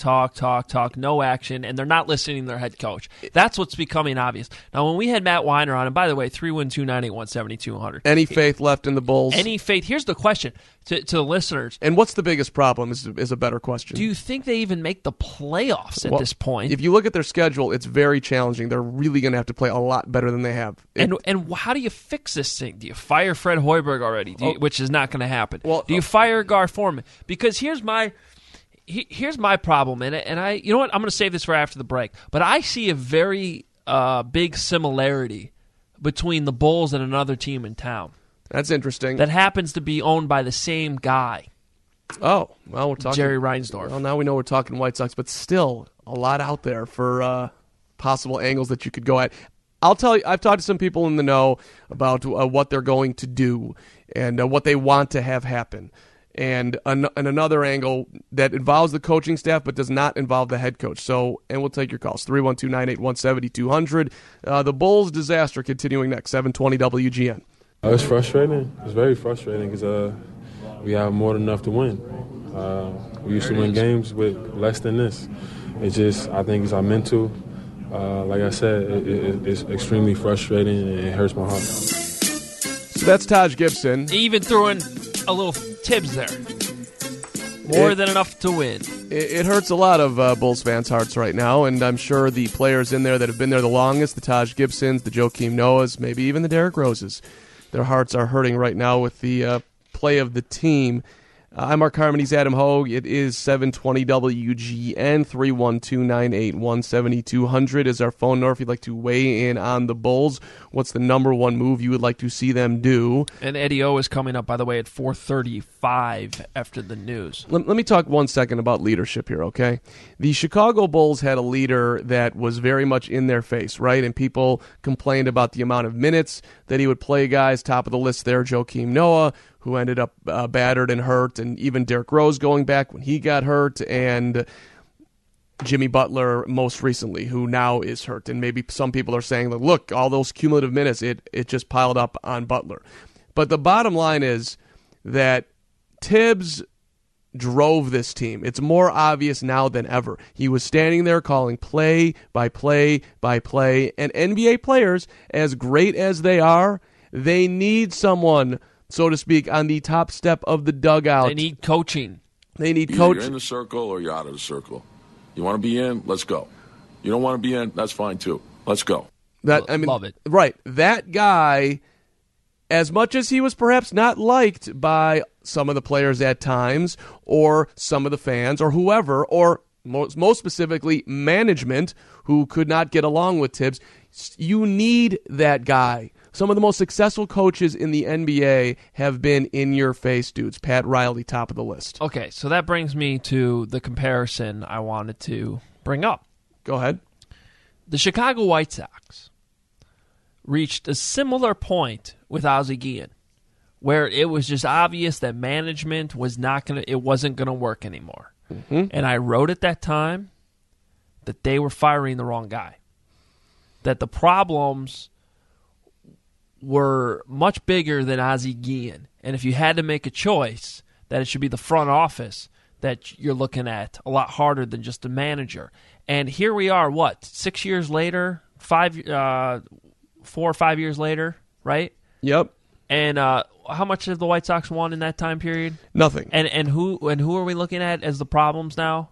no action, and they're not listening to their head coach. That's what's becoming obvious. Now, when we had Matt Weiner on, and by the way, 312-981-7200. Any faith left in the Bulls? Any faith? Here's the question to the listeners. And what's the biggest problem is a better question. Do you think they even make the playoffs at this point? If you look at their schedule, it's very challenging. They're really going to have to play a lot better than they have. And how do you fix this thing? Do you fire Fred Hoiberg already? Which is not going to happen. Well, do you fire Gar Forman? Because here's my problem, and I, you know what? I'm going to save this for after the break. But I see a very big similarity between the Bulls and another team in town. That's interesting. That happens to be owned by the same guy. Oh, well, we're talking Jerry Reinsdorf. Well, now we know we're talking White Sox, but still a lot out there for possible angles that you could go at. I'll tell you, I've talked to some people in the know about what they're going to do and what they want to have happen. And another angle that involves the coaching staff but does not involve the head coach. So, and we'll take your calls, 312-981-7200. The Bulls disaster continuing next, 720 WGN. It's frustrating. It's very frustrating because we have more than enough to win. We used to win games with less than this. It's just, I think it's our mental. Like I said, it's extremely frustrating and it hurts my heart. So that's Taj Gibson. He even threw in a little Tibbs there. More than enough to win. It hurts a lot of Bulls fans' hearts right now, and I'm sure the players in there that have been there the longest, the Taj Gibsons, the Joakim Noahs, maybe even the Derrick Roses, their hearts are hurting right now with the play of the team. I'm Mark Harmon. He's Adam Hogue. It is 720 WGN. 312-981-7200 is our phone number if you'd like to weigh in on the Bulls. What's the number one move you would like to see them do? And Eddie O is coming up, by the way, at 4:35 after the news. Let me talk 1 second about leadership here, okay? The Chicago Bulls had a leader that was very much in their face, right? And people complained about the amount of minutes that he would play guys. Top of the list there, Joakim Noah, who ended up battered and hurt, and even Derrick Rose going back when he got hurt, and Jimmy Butler most recently, who now is hurt. And maybe some people are saying, look, all those cumulative minutes, it just piled up on Butler. But the bottom line is that Tibbs drove this team. It's more obvious now than ever. He was standing there calling play by play by play, and NBA players, as great as they are, they need someone, so to speak, on the top step of the dugout. They need coaching. They need Either coaching. you're in the circle or you're out of the circle. You want to be in? Let's go. You don't want to be in? That's fine too. Let's go. Love it. Right. That guy, as much as he was perhaps not liked by some of the players at times, or some of the fans, or whoever, or most specifically management, who could not get along with Tibbs, you need that guy. Some of the most successful coaches in the NBA have been in-your-face dudes. Pat Riley, top of the list. Okay, so that brings me to the comparison I wanted to bring up. Go ahead. The Chicago White Sox reached a similar point with Ozzie Guillen, where it was just obvious that management was it wasn't going to work anymore. Mm-hmm. And I wrote at that time that they were firing the wrong guy. That the problems were much bigger than Ozzie Guillen. And if you had to make a choice, that it should be the front office that you're looking at a lot harder than just the manager. And here we are, 6 years later, 4 or 5 years later, right? Yep. And how much have the White Sox won in that time period? Nothing. And who are we looking at as the problems now?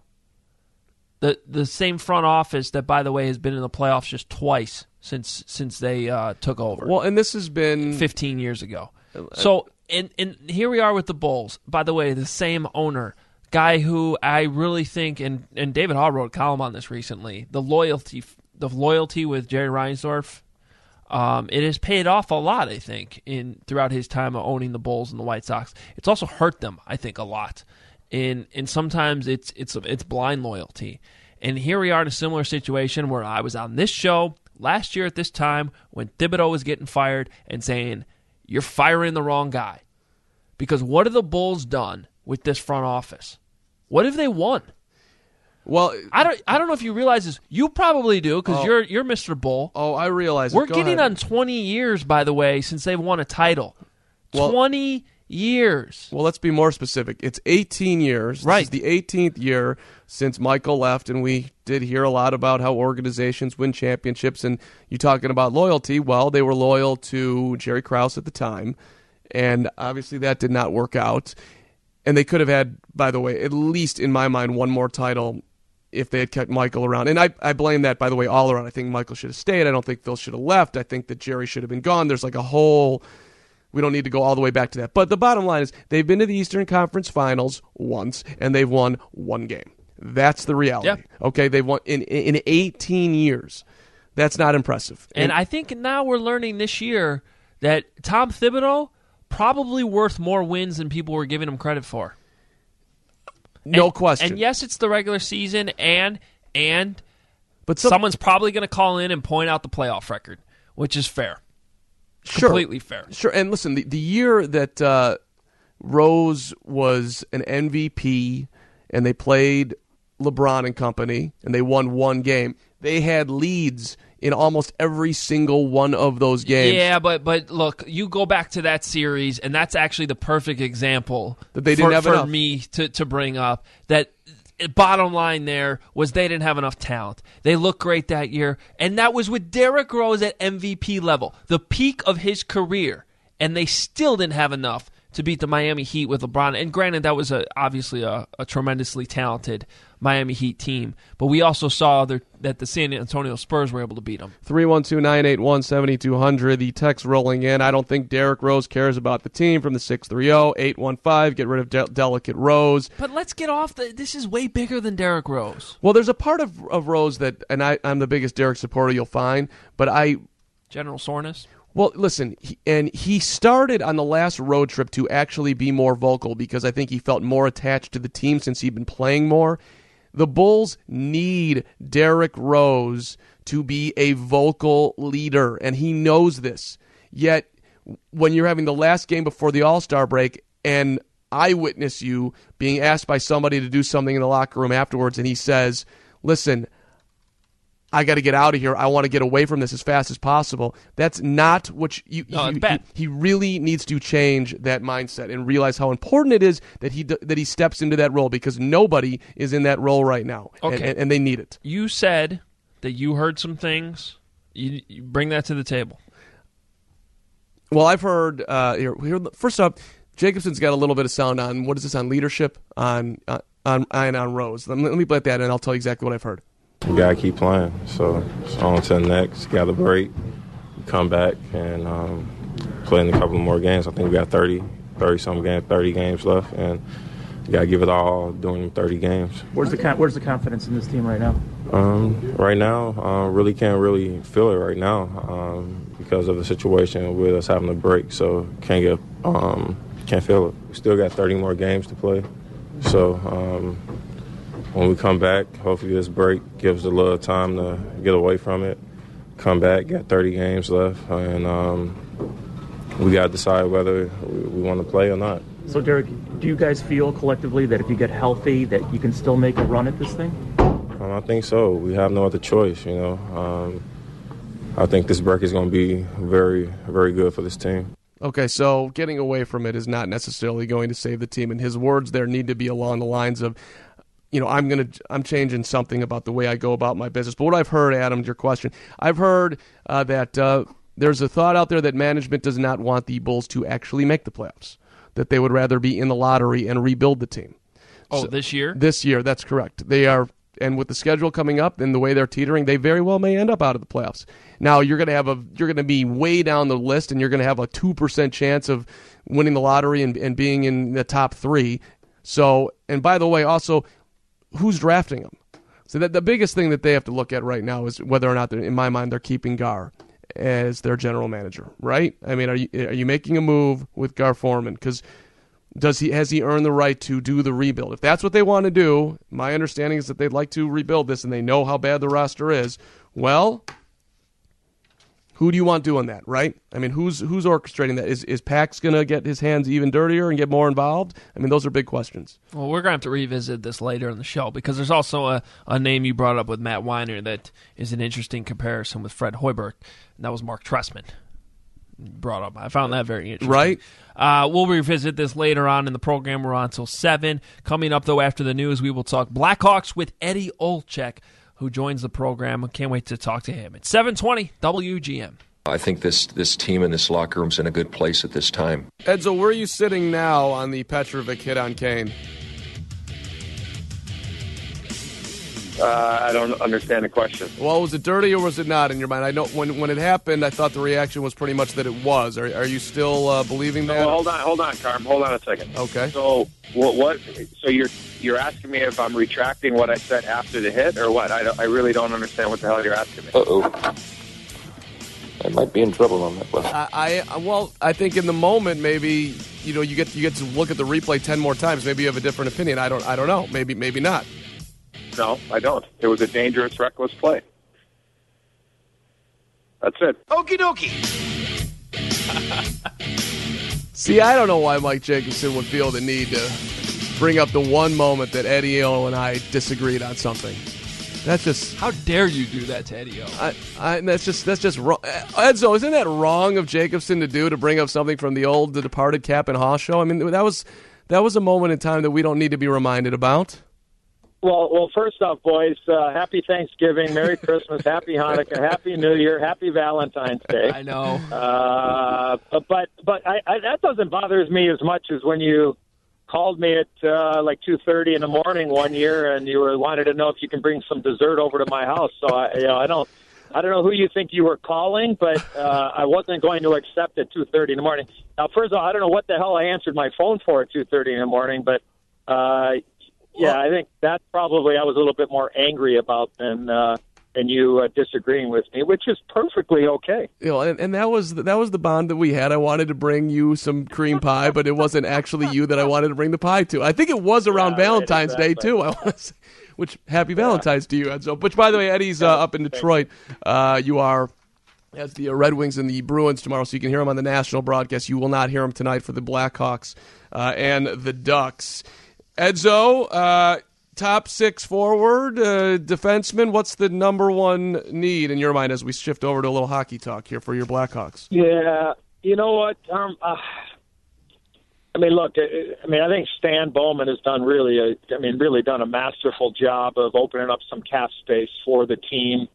The same front office that, by the way, has been in the playoffs just twice since they took over. Well, and this has been 15 years ago. So, and here we are with the Bulls. By the way, the same owner, guy who I really think, and David Hall wrote a column on this recently. The loyalty with Jerry Reinsdorf, it has paid off a lot, I think, throughout his time of owning the Bulls and the White Sox. It's also hurt them, I think, a lot. And sometimes it's blind loyalty. And here we are in a similar situation where I was on this show last year at this time when Thibodeau was getting fired and saying, you're firing the wrong guy. Because what have the Bulls done with this front office? What have they won? Well, I don't know if you realize this. You probably do because you're Mr. Bull. Oh, I realize. We're getting on 20 years, by the way, since they've won a title. 20 years. Well, let's be more specific. It's 18 years. Right. This is the 18th year since Michael left, and we did hear a lot about how organizations win championships. And you talking about loyalty, well, they were loyal to Jerry Krause at the time, and obviously that did not work out. And they could have had, by the way, at least in my mind, one more title if they had kept Michael around. And I blame that, by the way, all around. I think Michael should have stayed. I don't think Phil should have left. I think that Jerry should have been gone. There's like a whole... We don't need to go all the way back to that. But the bottom line is they've been to the Eastern Conference Finals once, and they've won one game. That's the reality. Yep. Okay, they've won in 18 years. That's not impressive. And I think now we're learning this year that Tom Thibodeau probably worth more wins than people were giving him credit for. No question. And yes, it's the regular season, but someone's probably going to call in and point out the playoff record, which is fair. Sure. Completely fair. Sure. And listen, the year that Rose was an MVP and they played LeBron and company and they won one game, they had leads in almost every single one of those games. Yeah, but look, you go back to that series, and that's actually the perfect example that they didn't have for enough. Me to bring up. That bottom line there was they didn't have enough talent. They looked great that year, and that was with Derrick Rose at MVP level, the peak of his career, and they still didn't have enough to beat the Miami Heat with LeBron. And granted, that was obviously a tremendously talented Miami Heat team, but we also saw that the San Antonio Spurs were able to beat them. 312-981-7200. The text rolling in. I don't think Derrick Rose cares about the team from the 630-815. Get rid of Delicate Rose. But let's get off. This is way bigger than Derrick Rose. Well, there's a part of Rose that, and I'm the biggest Derrick supporter you'll find, but General soreness? Well, listen, he started on the last road trip to actually be more vocal because I think he felt more attached to the team since he'd been playing more. The Bulls need Derrick Rose to be a vocal leader, and he knows this. Yet, when you're having the last game before the All-Star break, and I witness you being asked by somebody to do something in the locker room afterwards, and he says, listen, I got to get out of here. I want to get away from this as fast as possible. That's not what he really needs to change that mindset and realize how important it is that he steps into that role because nobody is in that role right now, and they need it. You said that you heard some things. You bring that to the table. Well, I've heard here. First up, Jacobson's got a little bit of sound on what is this on leadership on Rose. Let me let that in. I'll tell you exactly what I've heard. We got to keep playing. So on to the next. Got to break, come back, and play in a couple more games. I think we got 30 games left, and we got to give it all during 30 games. Where's the confidence in this team right now? Right now, really can't really feel it right now because of the situation with us having a break. So can't feel it. We still got 30 more games to play. So when we come back, hopefully this break gives a little time to get away from it. Come back, got 30 games left, and we got to decide whether we want to play or not. So, Derrick, do you guys feel collectively that if you get healthy that you can still make a run at this thing? I think so. We have no other choice, you know. I think this break is going to be very, very good for this team. Okay, so getting away from it is not necessarily going to save the team, and his words there need to be along the lines of, you know, I'm changing something about the way I go about my business. But what I've heard, Adam, to your question, I've heard that there's a thought out there that management does not want the Bulls to actually make the playoffs, that they would rather be in the lottery and rebuild the team. Oh, so, this year? This year, that's correct. They are, and with the schedule coming up and the way they're teetering, they very well may end up out of the playoffs. Now you're going to be way down the list, and you're going to have a 2% chance of winning the lottery and being in the top 3. So, and by the way, also, who's drafting them? So that the biggest thing that they have to look at right now is whether or not, in my mind, they're keeping Gar as their general manager, right? I mean, are you making a move with Gar Forman? Because has he earned the right to do the rebuild? If that's what they want to do, my understanding is that they'd like to rebuild this, and they know how bad the roster is. Well, who do you want doing that, right? I mean, who's orchestrating that? Is Pax going to get his hands even dirtier and get more involved? I mean, those are big questions. Well, we're going to have to revisit this later in the show because there's also a name you brought up with Matt Weiner that is an interesting comparison with Fred Hoiberg, and that was Mark Trestman. Brought up. I found that very interesting. Right. We'll revisit this later on in the program. We're on until 7. Coming up, though, after the news, we will talk Blackhawks with Eddie Olczyk, who joins the program. I can't wait to talk to him. It's 7:20 WGM. I think this team and this locker room's in a good place at this time. Edzo, where are you sitting now on the Petrovic hit on Kane? I don't understand the question. Well, was it dirty or was it not in your mind? I know when it happened, I thought the reaction was pretty much that it was. Are you still believing that? Hold on, Carm. Hold on a second. Okay. So what? So you're asking me if I'm retracting what I said after the hit, or what? I really don't understand what the hell you're asking me. I might be in trouble on that one. I think in the moment maybe you get to look at the replay 10 more times. Maybe you have a different opinion. I don't know. Maybe not. No, I don't. It was a dangerous, reckless play. That's it. Okie dokie. See, I don't know why Mike Jacobson would feel the need to bring up the one moment that Eddie O and I disagreed on something. That's just... How dare you do that to Eddie O? That's just wrong. Edzo, isn't that wrong of Jacobson to do, to bring up something from the departed Cap and Haw show? I mean, that was a moment in time that we don't need to be reminded about. Well, first off, boys, happy Thanksgiving, Merry Christmas, Happy Hanukkah, Happy New Year, Happy Valentine's Day. I know. But that doesn't bother me as much as when you called me at like 2:30 in the morning one year, and you wanted to know if you can bring some dessert over to my house. So I don't know who you think you were calling, but I wasn't going to accept at 2:30 in the morning. Now, first of all, I don't know what the hell I answered my phone for at 2:30 in the morning, but. Yeah, I think that's probably I was a little bit more angry about than you disagreeing with me, which is perfectly okay. And that was the bond that we had. I wanted to bring you some cream pie, but it wasn't actually you that I wanted to bring the pie to. I think it was around Valentine's Day too. I want to say, which happy Valentine's to you, Edzo. Which, by the way, Eddie's up in Detroit. You are. As the Red Wings and the Bruins tomorrow, so you can hear him on the national broadcast. You will not hear him tonight for the Blackhawks and the Ducks. Edzo, top six forward, defenseman, what's the number one need in your mind as we shift over to a little hockey talk here for your Blackhawks? Yeah, you know what? I think Stan Bowman has done really done a masterful job of opening up some cap space for the team,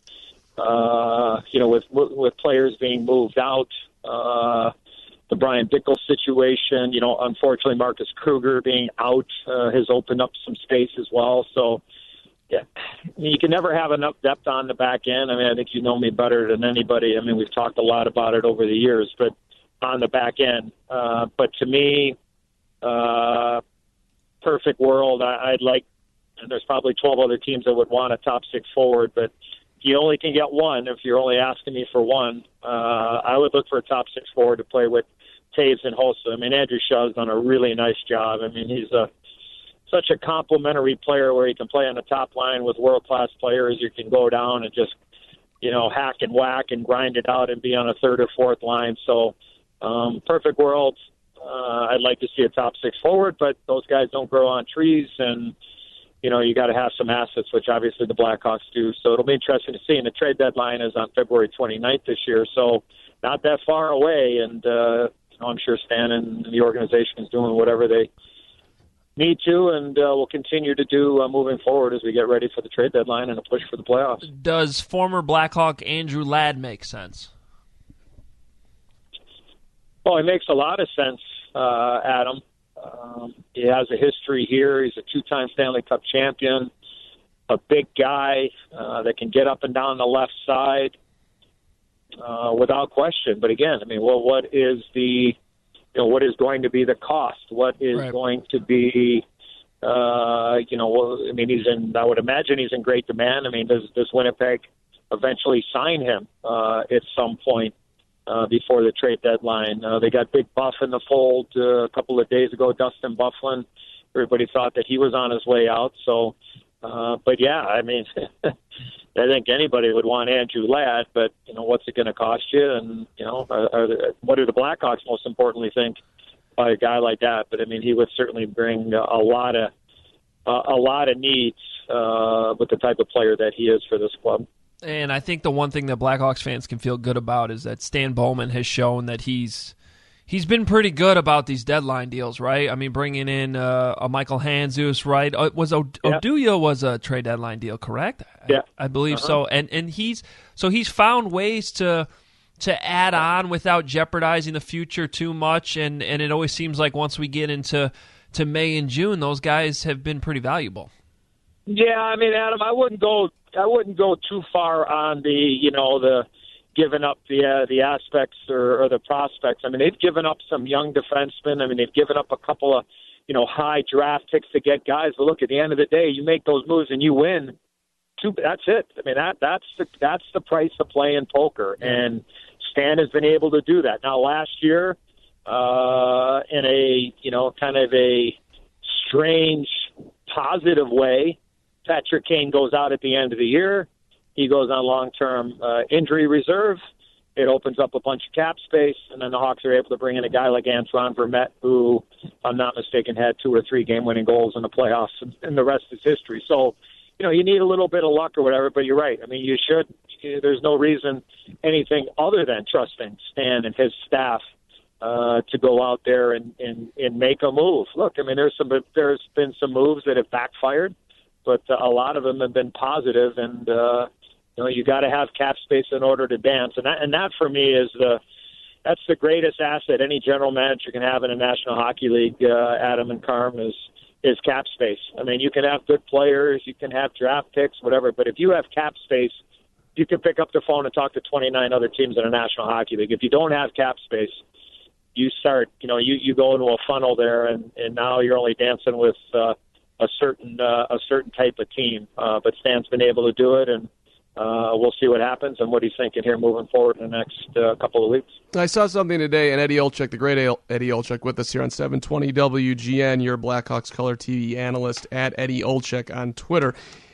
with players being moved out. The Brian Bickle situation, unfortunately Marcus Kruger being out has opened up some space as well. So, yeah, you can never have enough depth on the back end. I think you know me better than anybody. we've talked a lot about it over the years, but on the back end. But to me, perfect world, I'd like, and there's probably 12 other teams that would want a top six forward, but you only can get one if you're only asking me for one. I would look for a top six forward to play with Taves and Hossa. Andrew Shaw's done a really nice job. He's such a complimentary player where he can play on the top line with world-class players. You can go down and just, hack and whack and grind it out and be on a third or fourth line. So, perfect world. I'd like to see a top six forward, but those guys don't grow on trees, and you got to have some assets, which obviously the Blackhawks do. So it'll be interesting to see. And the trade deadline is on February 29th this year, so not that far away. And I'm sure Stan and the organization is doing whatever they need to, and will continue to do moving forward as we get ready for the trade deadline and a push for the playoffs. Does former Blackhawk Andrew Ladd make sense? Well, it makes a lot of sense, Adam. He has a history here. He's a two-time Stanley Cup champion, a big guy that can get up and down the left side without question. But again, what is what is going to be the cost? What is going to be, I would imagine he's in great demand. Does Winnipeg eventually sign him at some point? Before the trade deadline. They got Big Buff in the fold a couple of days ago, Dustin Byfuglien. Everybody thought that he was on his way out. So, but yeah, I think anybody would want Andrew Ladd, but, what's it going to cost you? And, what do the Blackhawks most importantly think by a guy like that? But, he would certainly bring a lot of needs with the type of player that he is for this club. And I think the one thing that Blackhawks fans can feel good about is that Stan Bowman has shown that he's been pretty good about these deadline deals, right? Bringing in a Michael Handzus, right? Oduya was a trade deadline deal, correct? Yeah, I believe so. And he's found ways to add on without jeopardizing the future too much. And it always seems like once we get into May and June, those guys have been pretty valuable. Yeah, Adam, I wouldn't go too far on the giving up the aspects or the prospects. They've given up some young defensemen. They've given up a couple of high draft picks to get guys. But look, at the end of the day, you make those moves and you win. That's it. That's the price of playing poker, and Stan has been able to do that. Now, last year, in a kind of a strange positive way, Patrick Kane goes out at the end of the year. He goes on long-term injury reserve. It opens up a bunch of cap space, and then the Hawks are able to bring in a guy like Antoine Vermette, who, if I'm not mistaken, had 2 or 3 game-winning goals in the playoffs, and the rest is history. So, you need a little bit of luck or whatever, but you're right. You should. There's no reason anything other than trusting Stan and his staff to go out there and make a move. Look, there's been some moves that have backfired. but a lot of them have been positive, and you got to have cap space in order to dance, and that for me is that's the greatest asset any general manager can have in a National Hockey League, Adam and Carm, is cap space. I mean, you can have good players, you can have draft picks, whatever, but if you have cap space, you can pick up the phone and talk to 29 other teams in a National Hockey League. If you don't have cap space, you start, you go into a funnel there, and now you're only dancing with a certain type of team. But Stan's been able to do it, and we'll see what happens and what he's thinking here moving forward in the next couple of weeks. I saw something today, and Eddie Olczyk, the great Eddie Olczyk, with us here on 720 WGN, your Blackhawks Color TV analyst, at Eddie Olczyk on Twitter.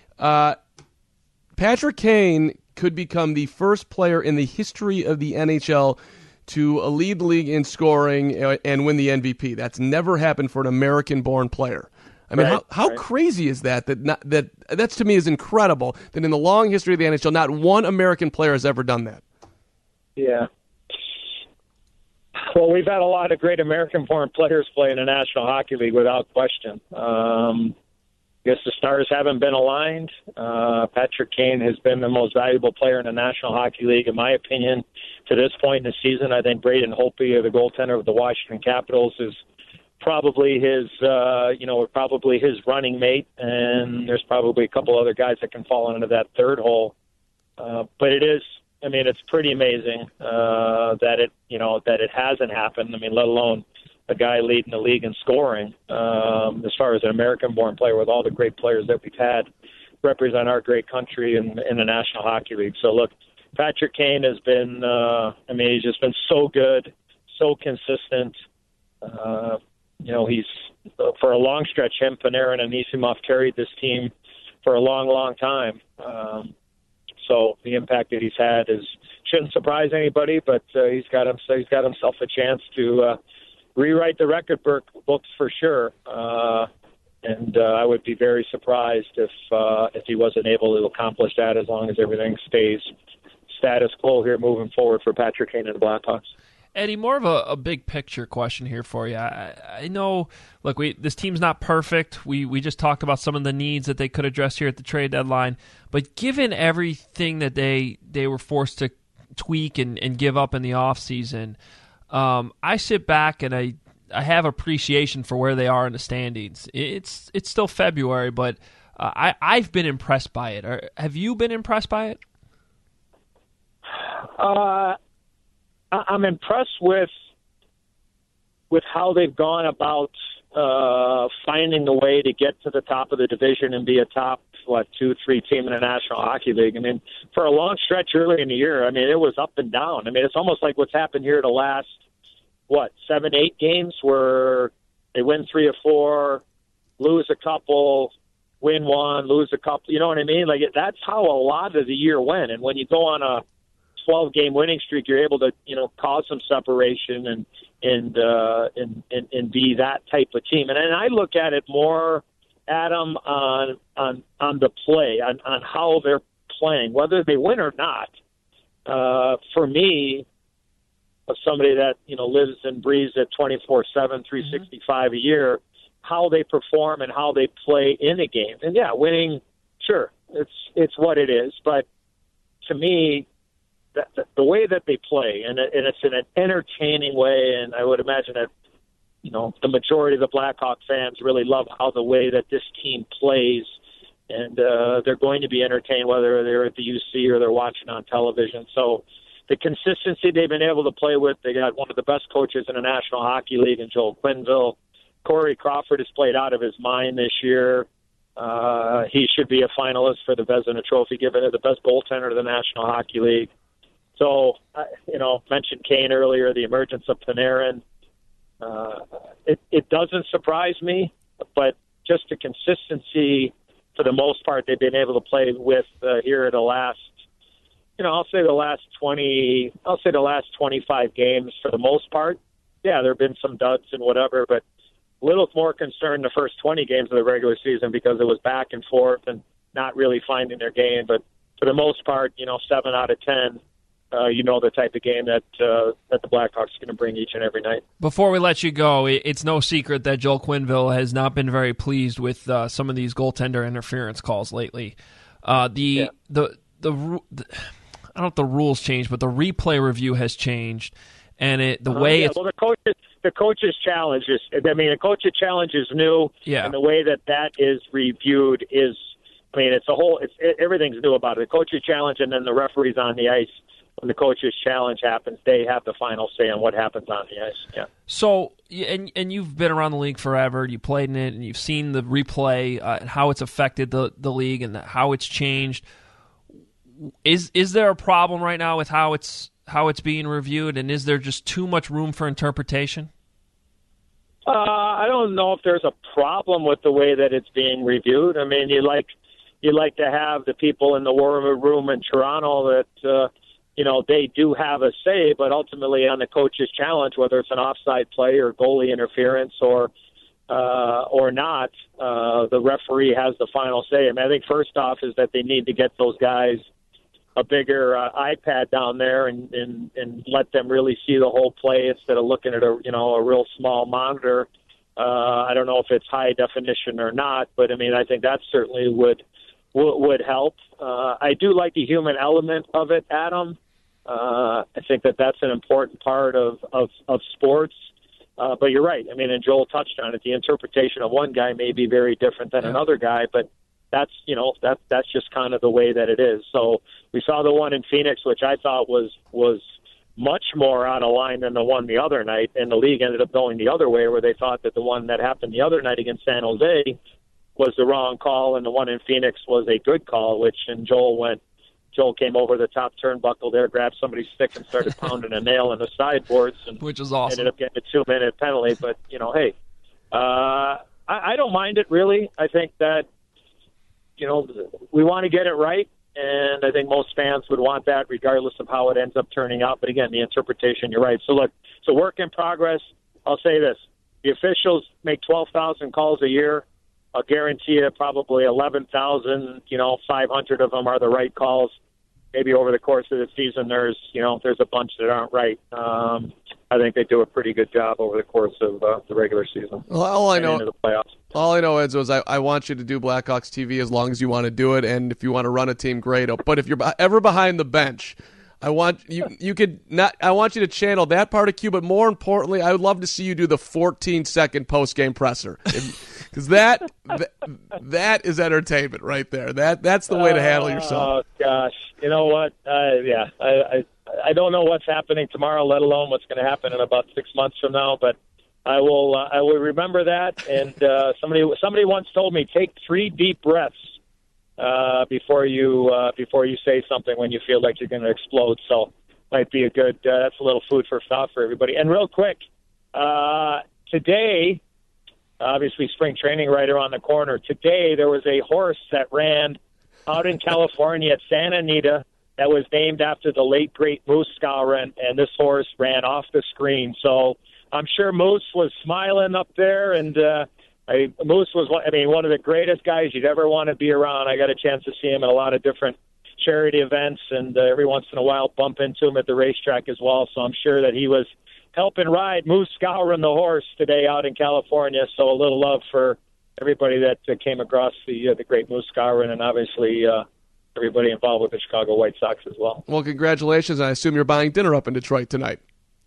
Patrick Kane could become the first player in the history of the NHL to lead the league in scoring and win the MVP. That's never happened for an American-born player. I mean, how crazy is that? That's to me is incredible that in the long history of the NHL, not one American player has ever done that. Yeah. Well, we've had a lot of great American-born players play in the National Hockey League without question. I guess the stars haven't been aligned. Patrick Kane has been the most valuable player in the National Hockey League, in my opinion, to this point in the season. I think Braden Holtby, the goaltender of the Washington Capitals, is probably his running mate, and there's probably a couple other guys that can fall into that third hole. But it's pretty amazing that it hasn't happened. I mean, let alone a guy leading the league in scoring, as far as an American-born player, with all the great players that we've had represent our great country in the National Hockey League. So, look, Patrick Kane has been, he's just been so good, so consistent. He's, for a long stretch, him, Panarin, and Anisimov carried this team for a long, long time. So the impact that he's had shouldn't surprise anybody, but he's got himself a chance to rewrite the record books for sure, and I would be very surprised if he wasn't able to accomplish that, as long as everything stays status quo here moving forward for Patrick Kane and the Blackhawks. Eddie, more of a big picture question here for you. I know, look, this team's not perfect. We just talked about some of the needs that they could address here at the trade deadline, but given everything that they were forced to tweak and give up in the offseason, I sit back and I have appreciation for where they are in the standings. It's still February, but I've been impressed by it. Have you been impressed by it? I'm impressed with how they've gone about finding a way to get to the top of the division and be a top 2-3 team in the National Hockey League. I mean, for a long stretch early in the year, it was up and down. It's almost like what's happened here the last 7-8 games, where they win 3 or 4, lose a couple, win 1, lose a couple. You know what I mean? Like, that's how a lot of the year went. And when you go on a 12-game winning streak, you're able to, cause some separation and be that type of team. And I look at it more, Adam, on the play, on how they're playing, whether they win or not. For me, of somebody that lives and breathes at 24/7, 365 a year, how they perform and how they play in a game. And yeah, winning, sure, it's what it is. But to me, the way that they play, and it's in an entertaining way, and I would imagine that the majority of the Blackhawk fans really love how the way that this team plays, and they're going to be entertained whether they're at the UC or they're watching on television. So the consistency they've been able to play with, they got one of the best coaches in the National Hockey League in Joel Quenneville. Corey Crawford has played out of his mind this year. He should be a finalist for the Vezina Trophy, given it the best goaltender of the National Hockey League. So, mentioned Kane earlier, the emergence of Panarin. It doesn't surprise me, but just the consistency, for the most part, they've been able to play with here the last, I'll say the last 25 games for the most part. Yeah, there have been some duds and whatever, but a little more concerned the first 20 games of the regular season because it was back and forth and not really finding their game. But for the most part, 7 out of 10 the type of game that the Blackhawks are going to bring each and every night. Before we let you go, it's no secret that Joel Quenneville has not been very pleased with some of these goaltender interference calls lately. I don't know if the rules changed, but the replay review has changed, and the coach's challenge is. The coach's challenge is new, and the way that is reviewed is. Everything's new about it. The coach's challenge, and then the referees on the ice. When the coach's challenge happens, they have the final say on what happens on the ice. Yeah. So, and you've been around the league forever. You played in it, and you've seen the replay and how it's affected the league and how it's changed. Is there a problem right now with how it's being reviewed, and is there just too much room for interpretation? I don't know if there's a problem with the way that it's being reviewed. You like to have the people in the war room in Toronto that. They do have a say, but ultimately on the coach's challenge, whether it's an offside play or goalie interference or not, the referee has the final say. I think first off is that they need to get those guys a bigger iPad down there and let them really see the whole play instead of looking at a real small monitor. I don't know if it's high definition or not, but I think that certainly would help. I do like the human element of it, Adam. I think that's an important part of sports. But you're right. And Joel touched on it. The interpretation of one guy may be very different than another guy, but that's just kind of the way that it is. So we saw the one in Phoenix, which I thought was much more out of line than the one the other night, and the league ended up going the other way, where they thought that the one that happened the other night against San Jose was the wrong call, and the one in Phoenix was a good call, and Joel came over the top turnbuckle there, grabbed somebody's stick, and started pounding a nail in the sideboards, which is awesome. Ended up getting a 2-minute penalty, but hey, I don't mind it really. I think that we want to get it right, and I think most fans would want that, regardless of how it ends up turning out. But again, the interpretation, you're right. So look, it's a work in progress. I'll say this: the officials make 12,000 calls a year. I'll guarantee you probably 11,000, 500 of them are the right calls. Maybe over the course of the season, there's a bunch that aren't right. I think they do a pretty good job over the course of the regular season. Well, all I know, into the playoffs. All I know, Edzo, is I want you to do Blackhawks TV as long as you want to do it, and if you want to run a team, great. But if you're ever behind the bench, I want you to channel that part of Q, but more importantly, I would love to see you do the 14-second post-game presser, because that is entertainment right there. That's the way to handle yourself. Oh gosh, you know what? I don't know what's happening tomorrow, let alone what's going to happen in about 6 months from now. But I will remember that. And somebody once told me, take 3 deep breaths before you say something when you feel like you're going to explode. So might be that's a little food for thought for everybody. And real quick, today, obviously spring training right around the corner. Today there was a horse that ran out in California at Santa Anita that was named after the late great Moose Skowron, and this horse ran off the screen. So I'm sure Moose was smiling up there, and Moose was, one of the greatest guys you'd ever want to be around. I got a chance to see him at a lot of different charity events, and every once in a while bump into him at the racetrack as well. So I'm sure that he was helping ride Moose Skowron the horse today out in California. So a little love for everybody that came across the great Moose Skowron, and obviously everybody involved with the Chicago White Sox as well. Well, congratulations. I assume you're buying dinner up in Detroit tonight.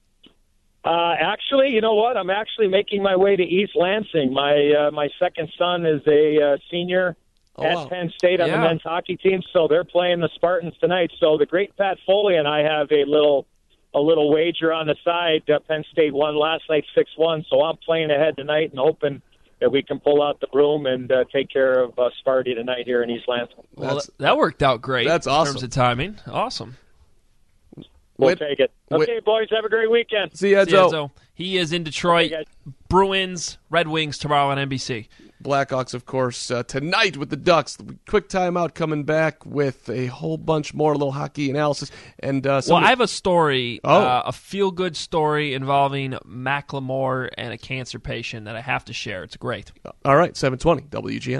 Actually, you know what? I'm actually making my way to East Lansing. My second son is a senior at Penn State on the men's hockey team, so they're playing the Spartans tonight. So the great Pat Foley and I have a little wager on the side. Penn State won last night 6-1, so I'm playing ahead tonight and hoping that we can pull out the broom and take care of Sparty tonight here in East Lansing. Well, that worked out great. That's awesome. In terms of timing. Awesome. We'll take it. Okay, boys, have a great weekend. See you, Edzo. He is in Detroit. Bruins, Red Wings tomorrow on NBC. Blackhawks, of course, tonight with the Ducks. Quick timeout, coming back with a whole bunch more little hockey analysis. And I have a story, a feel-good story involving Macklemore and a cancer patient that I have to share. It's great. All right, 720 WGN.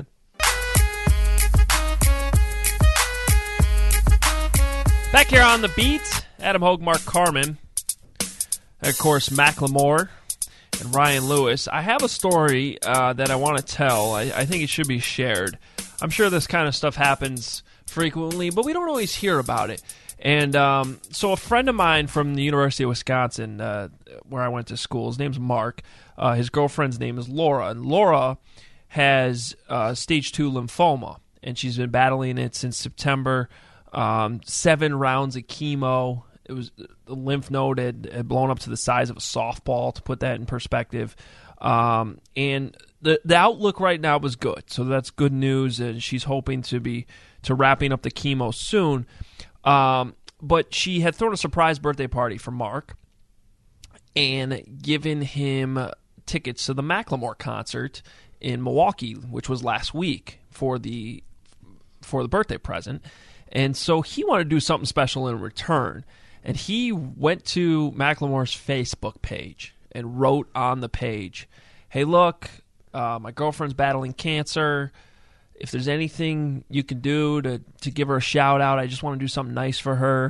Back here on The Beat, Adam Hogue, Mark Carman, and of course, Macklemore and Ryan Lewis. I have a story that I want to tell. I think it should be shared. I'm sure this kind of stuff happens frequently, but we don't always hear about it. And so a friend of mine from the University of Wisconsin, where I went to school, his name's Mark. His girlfriend's name is Laura. And Laura has stage 2 lymphoma, and she's been battling it since September. 7 rounds of chemo. It was the lymph node had blown up to the size of a softball, to put that in perspective. And the outlook right now was good, so that's good news. And she's hoping to wrapping up the chemo soon. But she had thrown a surprise birthday party for Mark and given him tickets to the Macklemore concert in Milwaukee, which was last week for the birthday present. And so he wanted to do something special in return. And he went to Macklemore's Facebook page and wrote on the page, "Hey, look, my girlfriend's battling cancer. If there's anything you can do to give her a shout out, I just want to do something nice for her."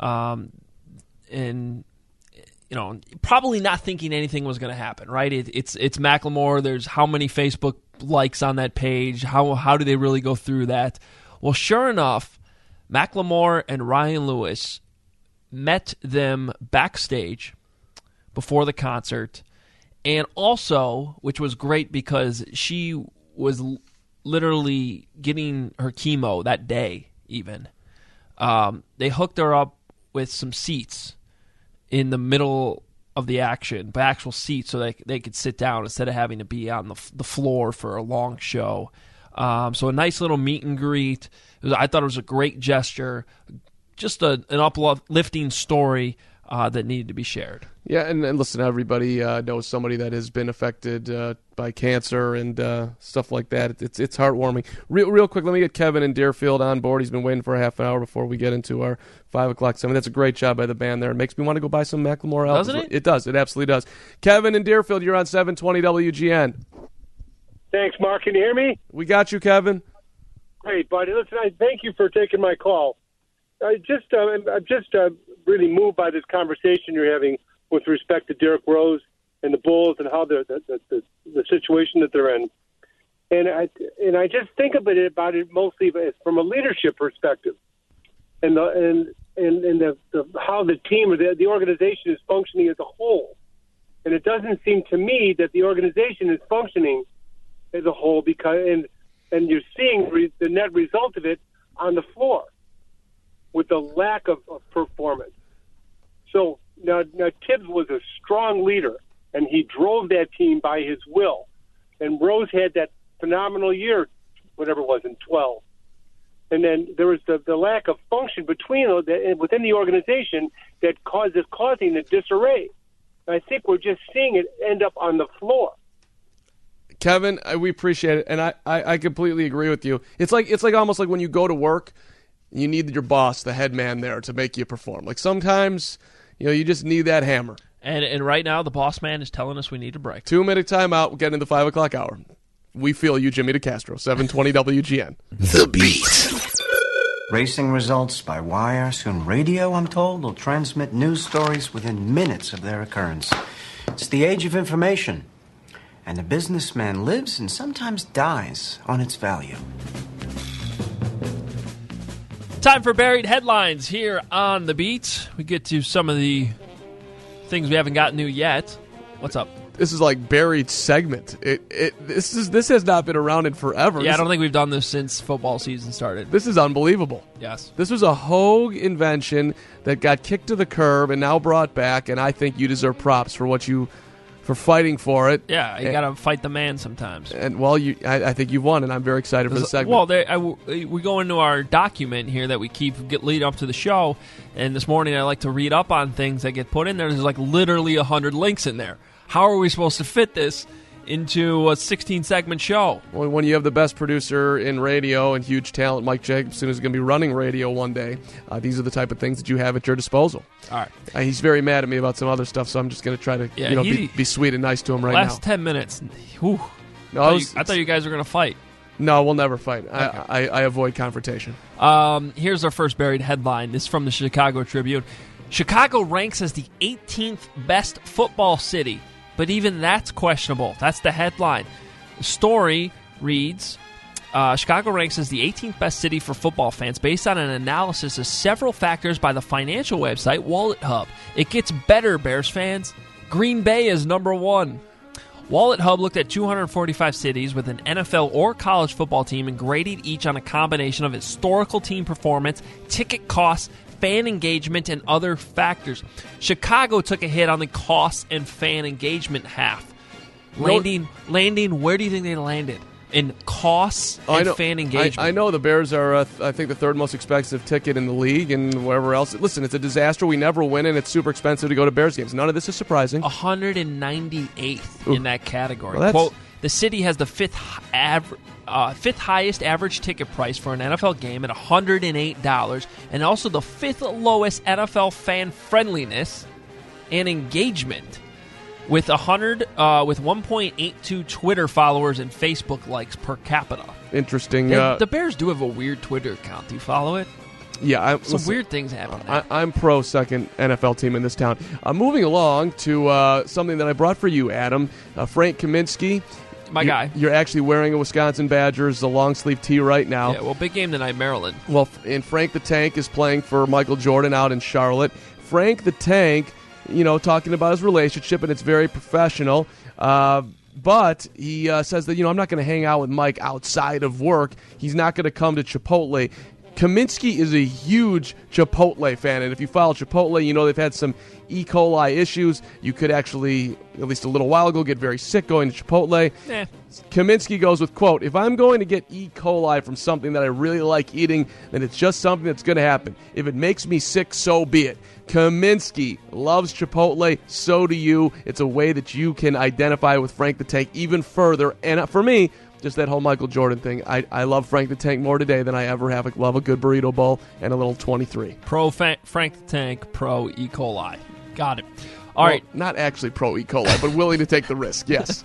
And probably not thinking anything was going to happen, right? It's Macklemore. There's how many Facebook likes on that page? How do they really go through that? Well, sure enough, Macklemore and Ryan Lewis met them backstage before the concert, and also, which was great because she was literally getting her chemo that day even. They hooked her up with some seats in the middle of the action, but actual seats so they could sit down instead of having to be on the floor for a long show. So a nice little meet and greet. I thought it was a great gesture, just an uplifting story that needed to be shared. Yeah, and listen, everybody knows somebody that has been affected by cancer and stuff like that. It's heartwarming. Real quick, let me get Kevin in Deerfield on board. He's been waiting for a half an hour before we get into our 5 o'clock segment. That's a great job by the band there. It makes me want to go buy some Macklemore albums. Doesn't it? It does. It absolutely does. Kevin in Deerfield, you're on 720 WGN. Thanks, Mark. Can you hear me? We got you, Kevin. Great, buddy. Listen, I thank you for taking my call. I'm just really moved by this conversation you're having with respect to Derrick Rose and the Bulls and how the situation that they're in. And I just think about it mostly from a leadership perspective, and how the team or the organization is functioning as a whole. And it doesn't seem to me that the organization is functioning as a whole and you're seeing the net result of it on the floor with the lack of performance. So now Tibbs was a strong leader, and he drove that team by his will. And Rose had that phenomenal year, whatever it was, in 12. And then there was the lack of function within the organization that causing the disarray. And I think we're just seeing it end up on the floor. Kevin, we appreciate it, and I completely agree with you. It's like almost like when you go to work, you need your boss, the head man there, to make you perform. Like sometimes, you just need that hammer. And right now, the boss man is telling us we need a break. 2-minute timeout. We're getting into the 5 o'clock hour. We feel you, Jimmy DeCastro, 720 WGN. The Beat. Racing results by wire. Soon radio, I'm told, will transmit news stories within minutes of their occurrence. It's the age of information. And a businessman lives and sometimes dies on its value. Time for Buried Headlines here on The Beat. We get to some of the things we haven't gotten to yet. What's up? This is like buried segment. This has not been around in forever. Yeah, I don't think we've done this since football season started. This is unbelievable. Yes. This was a Hogue invention that got kicked to the curb and now brought back, and I think you deserve props for fighting for it. Yeah, you got to fight the man sometimes. And I think you've won, and I'm very excited for the segment. Well, we go into our document here that we get lead up to the show, and this morning I like to read up on things that get put in there. There's like literally 100 links in there. How are we supposed to fit this into a 16-segment show? Well, when you have the best producer in radio and huge talent, Mike Jacobson, who's going to be running radio one day, these are the type of things that you have at your disposal. All right. He's very mad at me about some other stuff, so I'm just going to try to be sweet and nice to him right now. Last 10 minutes. Whew. No, I thought you guys were going to fight. No, we'll never fight. Okay. I avoid confrontation. Here's our first buried headline. This is from the Chicago Tribune. Chicago ranks as the 18th best football city, but even that's questionable. That's the headline. The story reads, Chicago ranks as the 18th best city for football fans based on an analysis of several factors by the financial website Wallet Hub. It gets better, Bears fans. Green Bay is number 1. Wallet Hub looked at 245 cities with an NFL or college football team and graded each on a combination of historical team performance, ticket costs, fan engagement, and other factors. Chicago took a hit on the costs and fan engagement half. Landing, where do you think they landed? In costs and fan engagement. I know the Bears are, I think, the third most expensive ticket in the league and wherever else. Listen, it's a disaster. We never win, and it's super expensive to go to Bears games. None of this is surprising. 198th in that category. Well, quote, the city has the fifth highest average ticket price for an NFL game at $108, and also the 5th lowest NFL fan friendliness and engagement. With 1.82 Twitter followers and Facebook likes per capita. Interesting. The Bears do have a weird Twitter account. Do you follow it? Yeah. Some weird things happen there. I'm pro second NFL team in this town. Moving along to something that I brought for you, Adam. Frank Kaminsky. My guy. You're actually wearing a Wisconsin Badgers, a long-sleeve tee right now. Yeah, well, big game tonight, Maryland. Well, and Frank the Tank is playing for Michael Jordan out in Charlotte. Frank the Tank, talking about his relationship, and it's very professional. But he says that, I'm not going to hang out with Mike outside of work. He's not going to come to Chipotle. Kaminsky is a huge Chipotle fan, and if you follow Chipotle, they've had some E. coli issues. You could actually, at least a little while ago, get very sick going to Chipotle. Kaminsky goes with, quote, if I'm going to get E. coli from something that I really like eating, then it's just something that's going to happen. If it makes me sick, so be it. Kaminsky loves Chipotle, so do you. It's a way that you can identify with Frank the Tank even further. And for me, just that whole Michael Jordan thing, I love Frank the Tank more today than I ever have. I love a good burrito bowl and a little 23. Pro Frank the Tank, pro E. coli. Got it. All right. Not actually pro E. coli, but willing to take the risk, yes.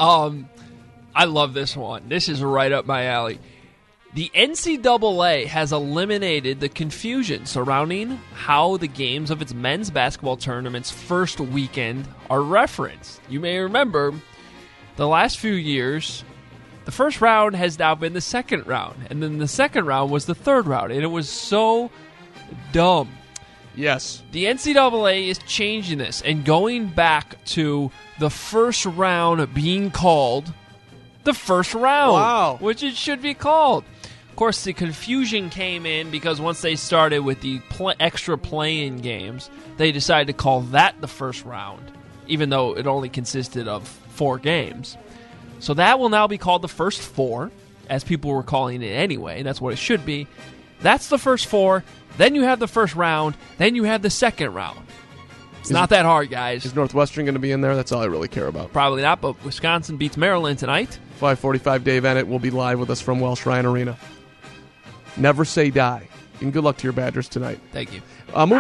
I love this one. This is right up my alley. The NCAA has eliminated the confusion surrounding how the games of its men's basketball tournament's first weekend are referenced. You may remember the last few years, the first round has now been the second round, and then the second round was the third round, and it was so dumb. Yes. The NCAA is changing this and going back to the first round being called the first round. Wow. Which it should be called. Of course, the confusion came in because once they started with the extra play-in games, they decided to call that the first round, even though it only consisted of 4 games. So that will now be called the first 4, as people were calling it anyway. That's what it should be. That's the first 4. Then you have the first round. Then you have the second round. It's not that hard, guys. Is Northwestern going to be in there? That's all I really care about. Probably not, but Wisconsin beats Maryland tonight. 5:45, Dave Ennett will be live with us from Welsh Ryan Arena. Never say die. And good luck to your Badgers tonight. Thank you.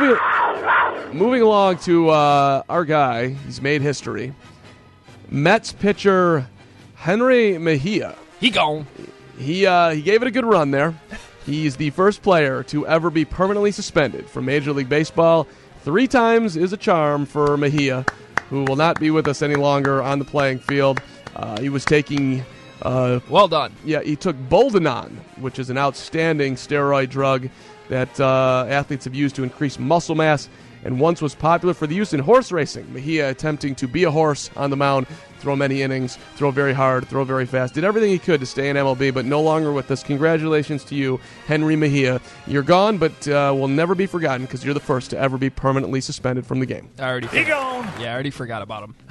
Moving along to our guy. He's made history. Mets pitcher Henry Mejia. He gone. He gave it a good run there. He's the first player to ever be permanently suspended from Major League Baseball. 3 times is a charm for Mejia, who will not be with us any longer on the playing field. He was taking... well done. Yeah, he took Boldenon, which is an outstanding steroid drug that athletes have used to increase muscle mass, and once was popular for the use in horse racing. Mejia attempting to be a horse on the mound, throw many innings, throw very hard, throw very fast. Did everything he could to stay in MLB, but no longer with us. Congratulations to you, Henry Mejia. You're gone, but will never be forgotten because you're the first to ever be permanently suspended from the game. I already forgot about him.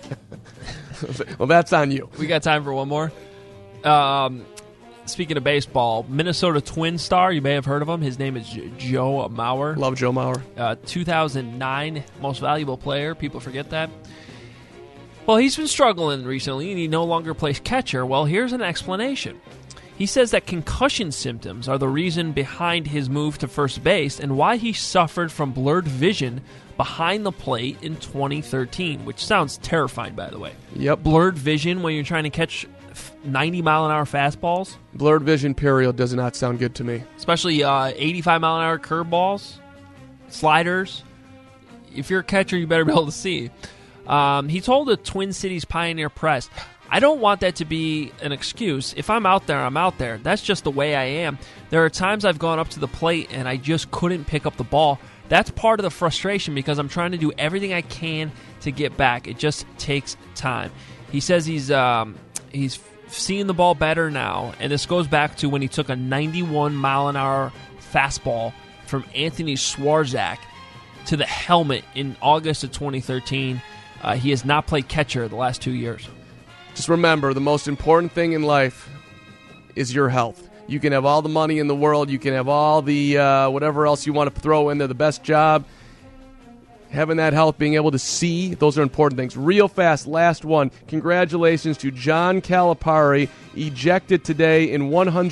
Well, that's on you. We got time for one more. Speaking of baseball, Minnesota Twins star, you may have heard of him. His name is Joe Mauer. Love Joe Mauer. 2009 most valuable player. People forget that. Well, he's been struggling recently, and he no longer plays catcher. Well, here's an explanation. He says that concussion symptoms are the reason behind his move to first base and why he suffered from blurred vision behind the plate in 2013, which sounds terrifying, by the way. Yep. Blurred vision when you're trying to catch 90-mile-an-hour fastballs. Blurred vision, period, does not sound good to me. Especially 85-mile-an-hour curveballs, sliders. If you're a catcher, you better be able to see. He told the Twin Cities Pioneer Press, I don't want that to be an excuse. If I'm out there, I'm out there. That's just the way I am. There are times I've gone up to the plate and I just couldn't pick up the ball. That's part of the frustration because I'm trying to do everything I can to get back. It just takes time. He says he's seeing the ball better now, and this goes back to when he took a 91-mile-an-hour fastball from Anthony Swarzak to the helmet in August of 2013. He has not played catcher the last 2 years. Just remember, the most important thing in life is your health. You can have all the money in the world. You can have all the whatever else you want to throw in there, the best job. Having that health, being able to see, those are important things. Real fast, last one. Congratulations to John Calipari, ejected today in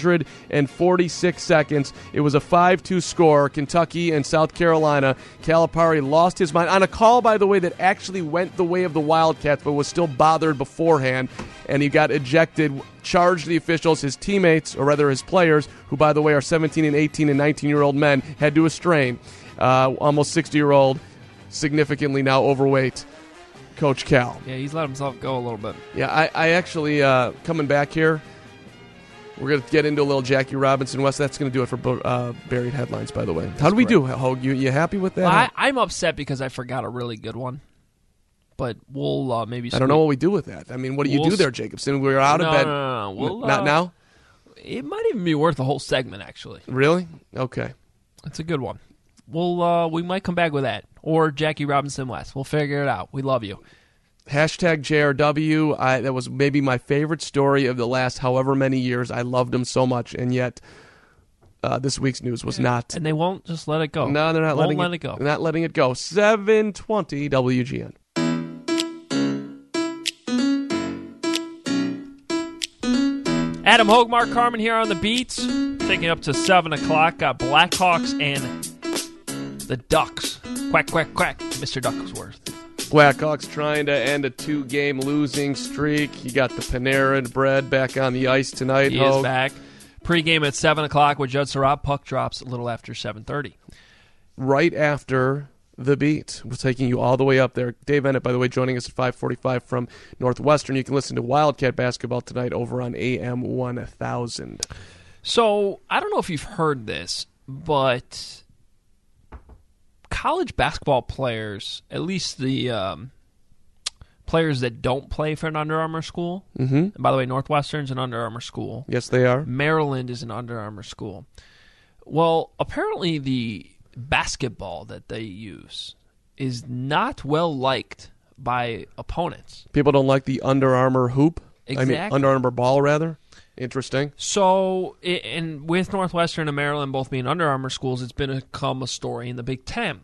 146 seconds. It was a 5-2 score, Kentucky and South Carolina. Calipari lost his mind on a call, by the way, that actually went the way of the Wildcats, but was still bothered beforehand, and he got ejected, charged the officials, his teammates, or rather his players, who, by the way, are 17 and 18 and 19-year-old men, had to restrain almost 60-year-old, significantly now overweight Coach Cal. Yeah, he's let himself go a little bit. Yeah, I actually, coming back here, we're going to get into a little Jackie Robinson West. That's going to do it for Buried Headlines, by the way. How do we do, Hogue? You happy with that? Well, I'm upset because I forgot a really good one. But we'll maybe... I don't know what we do with that. I mean, what do you do there, Jacobson? We're out of bed. No. Not now? It might even be worth a whole segment, actually. Really? Okay. It's a good one. We might come back with that. Or Jackie Robinson West. We'll figure it out. We love you. Hashtag JRW. That was maybe my favorite story of the last however many years. I loved him so much, and yet this week's news was not. And they won't just let it go. No, they're not letting it go. They're not letting it go. 720 WGN. Adam Hogue, Mark Carman here on the Beats. Taking up to 7 o'clock. Got Blackhawks and the Ducks. Quack, quack, quack, Mr. Ducksworth. Blackhawks trying to end a 2-game losing streak. You got the Panarin bread back on the ice tonight. He is back. Pre-game at 7 o'clock with Judd Surratt. Puck drops a little after 7:30. Right after the Beat. We're taking you all the way up there. Dave Ennett, by the way, joining us at 5:45 from Northwestern. You can listen to Wildcat basketball tonight over on AM 1000. So, I don't know if you've heard this, but college basketball players, at least the players that don't play for an Under Armour school, and by the way, Northwestern's an Under Armour school. Yes, they are. Maryland is an Under Armour school. Well, apparently the basketball that they use is not well liked by opponents. People don't like the Under Armour hoop? Exactly. I mean, Under Armour ball, rather? Interesting. So, and with Northwestern and Maryland both being Under Armour schools, it's become a story in the Big Ten.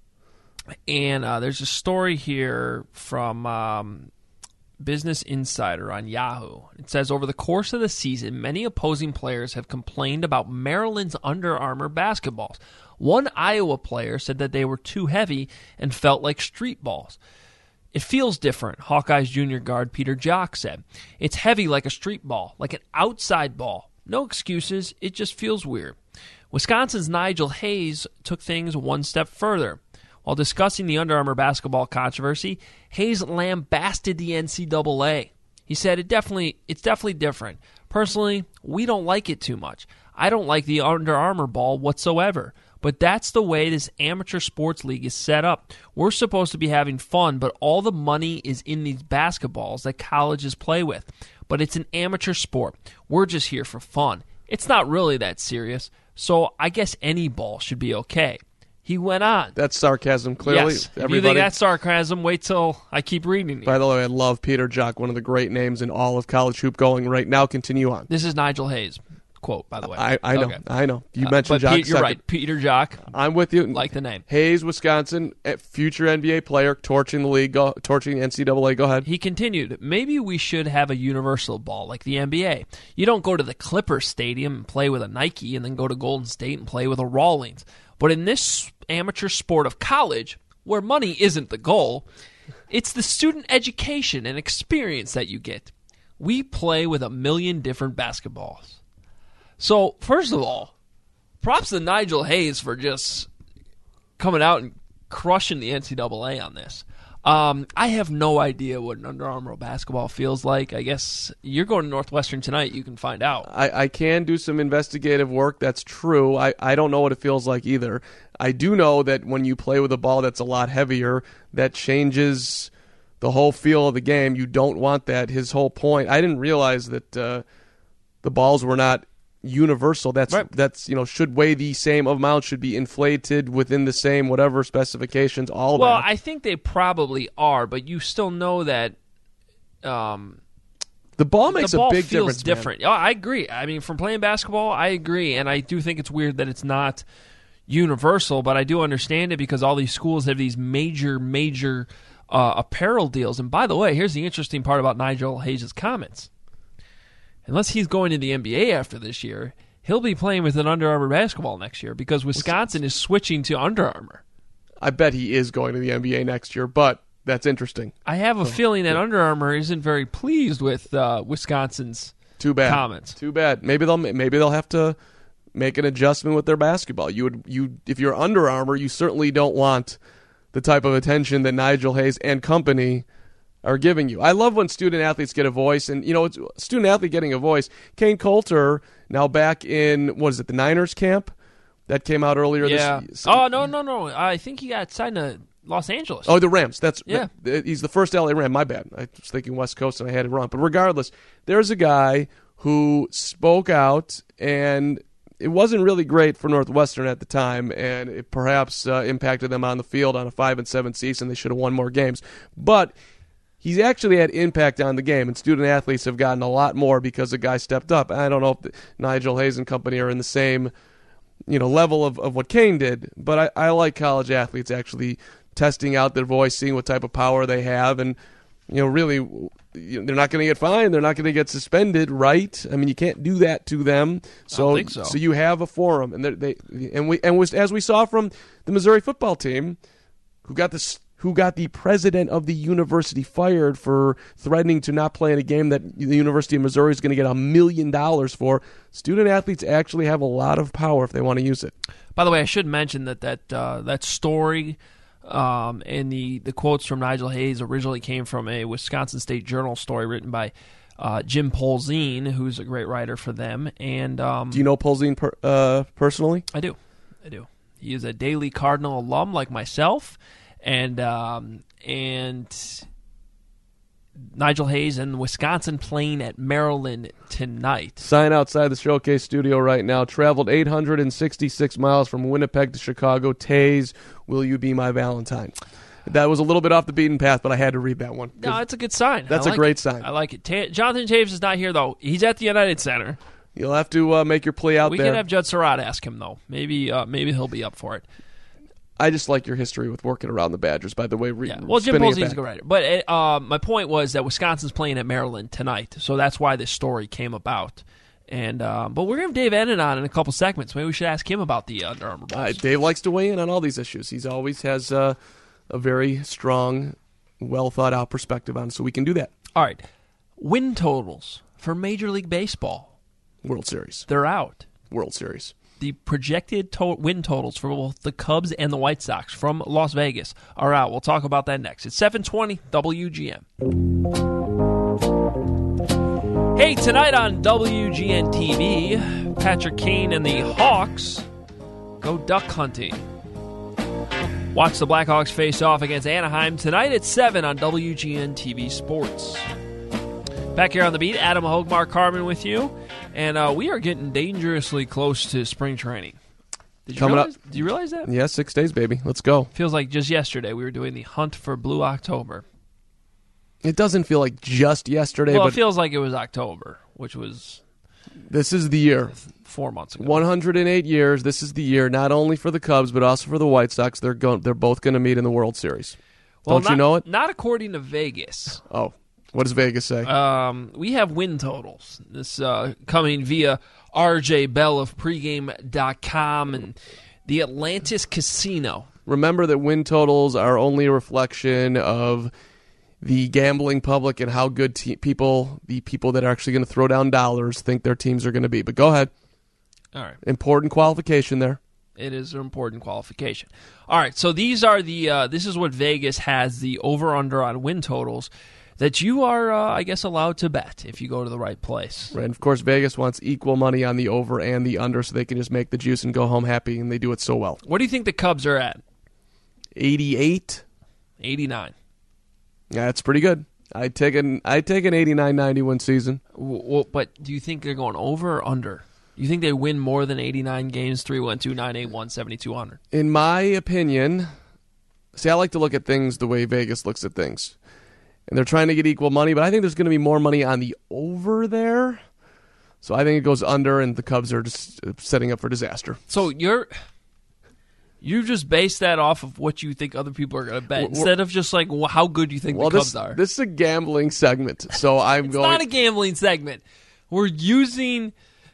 And there's a story here from Business Insider on Yahoo. It says, over the course of the season, many opposing players have complained about Maryland's Under Armour basketballs. One Iowa player said that they were too heavy and felt like street balls. It feels different, Hawkeyes junior guard Peter Jock said. It's heavy like a street ball, like an outside ball. No excuses, it just feels weird. Wisconsin's Nigel Hayes took things one step further. While discussing the Under Armour basketball controversy, Hayes lambasted the NCAA. He said, it's definitely different. Personally, we don't like it too much. I don't like the Under Armour ball whatsoever. But that's the way this amateur sports league is set up. We're supposed to be having fun, but all the money is in these basketballs that colleges play with. But it's an amateur sport. We're just here for fun. It's not really that serious, so I guess any ball should be okay. He went on. That's sarcasm, clearly. Yes. If you think that's sarcasm, wait till I keep reading it. By the way, I love Peter Jock, one of the great names in all of college hoop going right now. Continue on. This is Nigel Hayes. Quote, by the way. I know. Okay. I know. You mentioned Jock. You're right. Peter Jock. I'm with you. Like the name. Hayes, Wisconsin, future NBA player, torching the league, torching NCAA. Go ahead. He continued, maybe we should have a universal ball like the NBA. You don't go to the Clippers Stadium and play with a Nike and then go to Golden State and play with a Rawlings. But in this amateur sport of college, where money isn't the goal, it's the student education and experience that you get. We play with a million different basketballs. So, first of all, props to Nigel Hayes for just coming out and crushing the NCAA on this. I have no idea what an Under Armour basketball feels like. I guess you're going to Northwestern tonight. You can find out. I can do some investigative work. That's true. I don't know what it feels like either. I do know that when you play with a ball that's a lot heavier, that changes the whole feel of the game. You don't want that. His whole point. I didn't realize that the balls were not universal. That's should weigh the same amount, should be inflated within the same whatever specifications. All well, that. I think they probably are, but you still know that the ball makes a big feels difference. Different. Oh, I agree. I mean, from playing basketball, I agree, and I do think it's weird that it's not universal, but I do understand it because all these schools have these major apparel deals. And by the way, here's the interesting part about Nigel Hayes' comments. Unless he's going to the NBA after this year, he'll be playing with an Under Armour basketball next year because Wisconsin is switching to Under Armour. I bet he is going to the NBA next year, but that's interesting. I have a feeling that Under Armour isn't very pleased with Wisconsin's comments. Too bad. Maybe they'll have to make an adjustment with their basketball. If you're Under Armour, you certainly don't want the type of attention that Nigel Hayes and company are giving you. I love when student athletes get a voice, and it's student athlete getting a voice. Kane Coulter, now back in the Niners camp that came out earlier. Yeah. This no. I think he got signed to Los Angeles. Oh, the Rams. Yeah. He's the first LA Ram. My bad. I was thinking West Coast and I had it wrong. But regardless, there's a guy who spoke out, and it wasn't really great for Northwestern at the time, and it perhaps impacted them on the field on a 5-7 season. They should have won more games, but he's actually had impact on the game, and student athletes have gotten a lot more because the guy stepped up. I don't know if Nigel Hayes and company are in the same level of what Kane did, but I like college athletes actually testing out their voice, seeing what type of power they have, and really they're not going to get fined, they're not going to get suspended, right? I mean, you can't do that to them. So, I don't think so. So you have a forum, and as we saw from the Missouri football team, who got the president of the university fired for threatening to not play in a game that the University of Missouri is going to get $1 million for. Student athletes actually have a lot of power if they want to use it. By the way, I should mention that story and the quotes from Nigel Hayes originally came from a Wisconsin State Journal story written by Jim Polzin, who's a great writer for them. And do you know Polzin personally? I do. He is a Daily Cardinal alum like myself. And Nigel Hayes and Wisconsin playing at Maryland tonight. Sign outside the Showcase studio right now. Traveled 866 miles from Winnipeg to Chicago. Taze, will you be my Valentine? That was a little bit off the beaten path, but I had to read that one. No, it's a good sign. That's a great sign. I like it. Jonathan James is not here, though. He's at the United Center. You'll have to make your plea out there. We can have Judd Surratt ask him, though. Maybe he'll be up for it. I just like your history with working around the Badgers, by the way. Well, Jim Polzin's a good writer. But my point was that Wisconsin's playing at Maryland tonight, so that's why this story came about. And but we're going to have Dave Ennin on in a couple segments. Maybe we should ask him about the Under Armour balls. Dave likes to weigh in on all these issues. He always has a very strong, well-thought-out perspective on it, so we can do that. All right. Win totals for Major League Baseball. World Series. They're out. World Series. The projected win totals for both the Cubs and the White Sox from Las Vegas are out. We'll talk about that next. It's 720 WGN. Hey, tonight on WGN TV, Patrick Kane and the Hawks go duck hunting. Watch the Blackhawks face off against Anaheim tonight at 7 on WGN TV Sports. Back here on the beat, Adam Hogue, Mark Carmen with you. And we are getting dangerously close to spring training. Do you realize that? Yeah, 6 days, baby. Let's go. Feels like just yesterday we were doing the hunt for Blue October. It doesn't feel like just yesterday. Well, but it feels like it was October, which was... This is the year. 4 months ago. 108 years. This is the year, not only for the Cubs, but also for the White Sox. They're both going to meet in the World Series. Well, Don't you know it? Not according to Vegas. Oh. What does Vegas say? We have win totals. This coming via RJ Bell of pregame.com and the Atlantis Casino. Remember that win totals are only a reflection of the gambling public and how good the people that are actually going to throw down dollars think their teams are going to be. But go ahead. All right. Important qualification there. It is an important qualification. All right, so these are the this is what Vegas has, the over-under on win totals that you are, I guess, allowed to bet if you go to the right place. Right, and of course, Vegas wants equal money on the over and the under so they can just make the juice and go home happy, and they do it so well. What do you think the Cubs are at? 88? 89. Yeah, that's pretty good. I'd take an 89-90 win season. Well, but do you think they're going over or under? You think they win more than 89 games, 3-1-2-9-8-1, 7,200? In my opinion, see, I like to look at things the way Vegas looks at things. And they're trying to get equal money, but I think there's going to be more money on the over there. So I think it goes under, and the Cubs are just setting up for disaster. So you just base that off of what you think other people are going to bet, instead of just like how good you think the Cubs are. This is a gambling segment, so It's not a gambling segment. We're using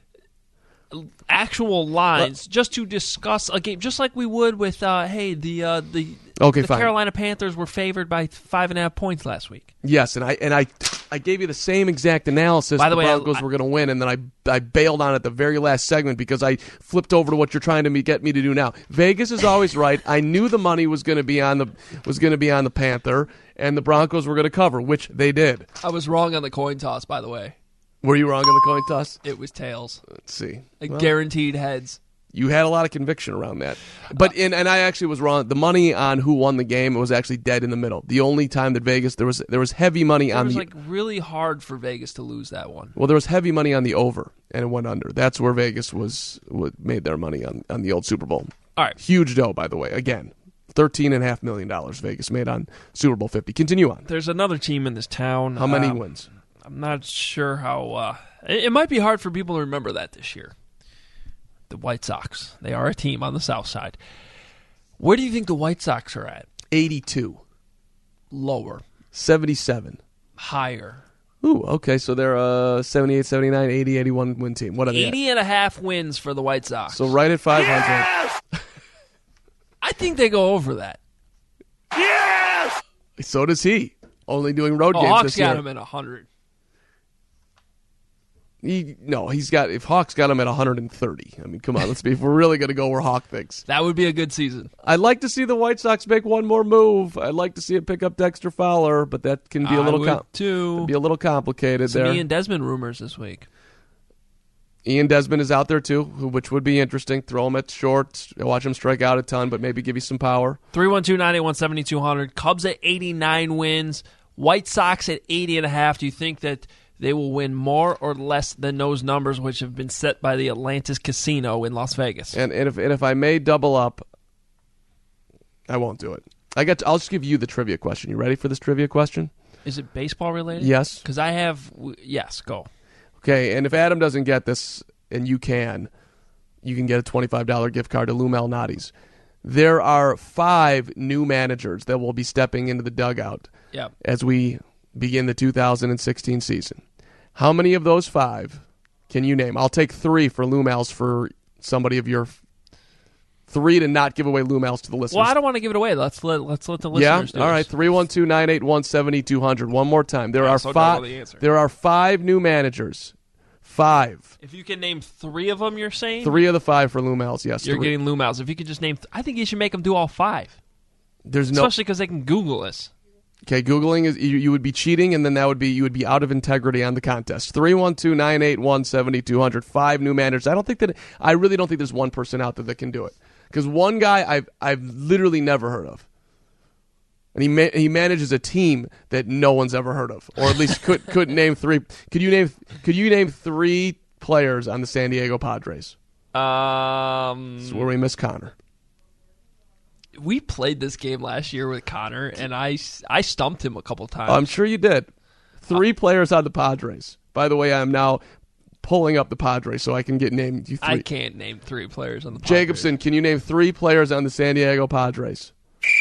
actual lines just to discuss a game, just like we would with the Carolina Panthers were favored by 5.5 points last week. Yes, and I gave you the same exact analysis. By the way, Broncos were going to win, and then I bailed on it the very last segment because I flipped over to what you're trying to get me to do now. Vegas is always right. I knew the money was going to be on the Panther, and the Broncos were going to cover, which they did. I was wrong on the coin toss, by the way. Were you wrong on the coin toss? It was tails. Let's see. Guaranteed heads. You had a lot of conviction around that. But and I actually was wrong. The money on who won the game, it was actually dead in the middle. The only time that Vegas, there was heavy money on the... It was really hard for Vegas to lose that one. Well, there was heavy money on the over, and it went under. That's where Vegas made their money on the old Super Bowl. All right. Huge dough, by the way. Again, $13.5 million Vegas made on Super Bowl 50. Continue on. There's another team in this town. How many wins? I'm not sure how... it might be hard for people to remember that this year. The White Sox. They are a team on the south side. Where do you think the White Sox are at? 82. Lower. 77. Higher. Ooh, okay, so they're 78, 79, 80, 81 win team. What are they 80.5 wins for the White Sox. So right at 500. Yes! I think they go over that. Yes! So does he. Only doing road games Hawks this year. got him at 100. If Hawks got him at 130. I mean, come on, if we're really going to go where Hawk thinks. That would be a good season. I'd like to see the White Sox make one more move. I'd like to see it pick up Dexter Fowler, but that can be a little complicated Some there. Ian Desmond rumors this week. Ian Desmond is out there too, which would be interesting. Throw him at short, watch him strike out a ton, but maybe give you some power. 312-981-7200. Cubs at 89 wins. White Sox at 80.5. Do you think that they will win more or less than those numbers, which have been set by the Atlantis Casino in Las Vegas? And if I may double up, I won't do it. I'll just give you the trivia question. You ready for this trivia question? Is it baseball related? Yes. Because I have. Yes, go. Okay, and if Adam doesn't get this, and you can get a $25 gift card to Lou Malnati's. There are 5 new managers that will be stepping into the dugout as we begin the 2016 season. How many of those 5 can you name? I'll take 3 for Lou Mal's for somebody of your 3 to not give away Lou Mal's to the listeners. Well, I don't want to give it away. Let's let the listeners know. All right. 312-981-7200. One more time. There are 5 new managers. 5. If you can name 3 of them, you're saying? 3 of the 5 for Lou Mal's, yes. You're getting Lou Mal's. If you could just name... I think you should make them do all 5. Especially because they can Google this. Okay, Googling is you would be cheating, and then you would be out of integrity on the contest. 312-981-7200. 5 new managers. I really don't think there's one person out there that can do it. Because one guy I've literally never heard of. And he manages a team that no one's ever heard of, or at least could name 3. Could you name 3 players on the San Diego Padres? This is where we miss Connor. We played this game last year with Connor, and I stumped him a couple times. I'm sure you did. 3 players on the Padres. By the way, I'm now pulling up the Padres so I can name you 3. I can't name 3 players on the Padres. Jacobson, can you name 3 players on the San Diego Padres?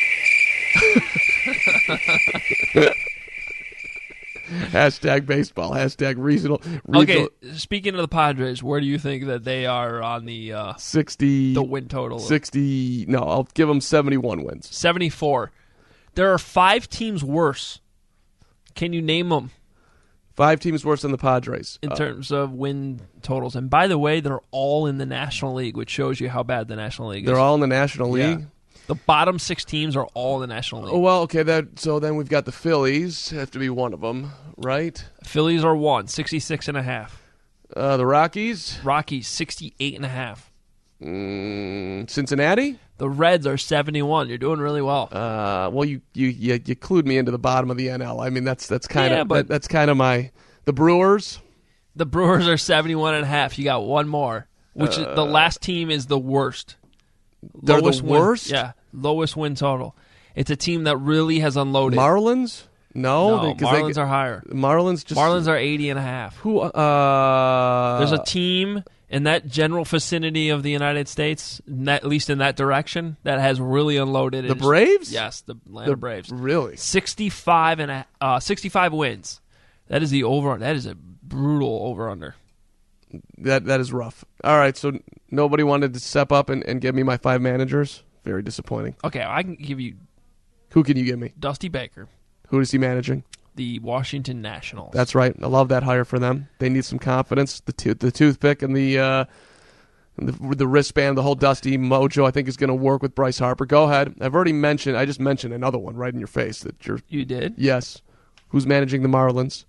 Hashtag baseball. Hashtag regional. Okay, speaking of the Padres, where do you think that they are on the 60 the win total? 60. No, I'll give them 71 wins. 74. There are 5 teams worse. Can you name them? 5 teams worse than the Padres. In terms of win totals. And by the way, they're all in the National League, which shows you how bad the National League is. They're all in the National League? Yeah. The bottom 6 teams are all in the National League. Oh, well, okay. So then we've got the Phillies. Have to be one of them, right? Phillies are 66.5. The Rockies? Rockies, 68.5. Cincinnati? The Reds are 71. You're doing really well. Well, you clued me into the bottom of the NL. I mean, that's kind of my. The Brewers. The Brewers are 71.5. You got one more, which is, the last team is the worst. They're the worst. Yeah, lowest win total. It's a team that really has unloaded. Marlins? No, Marlins are higher. Marlins are 80.5. Who? There's a team in that general vicinity of the United States, at least in that direction, that has really unloaded. The Braves? Yes, the Atlanta Braves. Really? 65 wins. That is the over. That is a brutal over/under. That is rough. All right, so nobody wanted to step up and give me my 5 managers. Very disappointing. Okay, I can give you. Who can you give me? Dusty Baker. Who is he managing? The Washington Nationals. That's right. I love that hire for them. They need some confidence. The toothpick and the wristband, the whole Dusty mojo, I think is going to work with Bryce Harper. Go ahead. I just mentioned another one right in your face that you did. Yes. Who's managing the Marlins?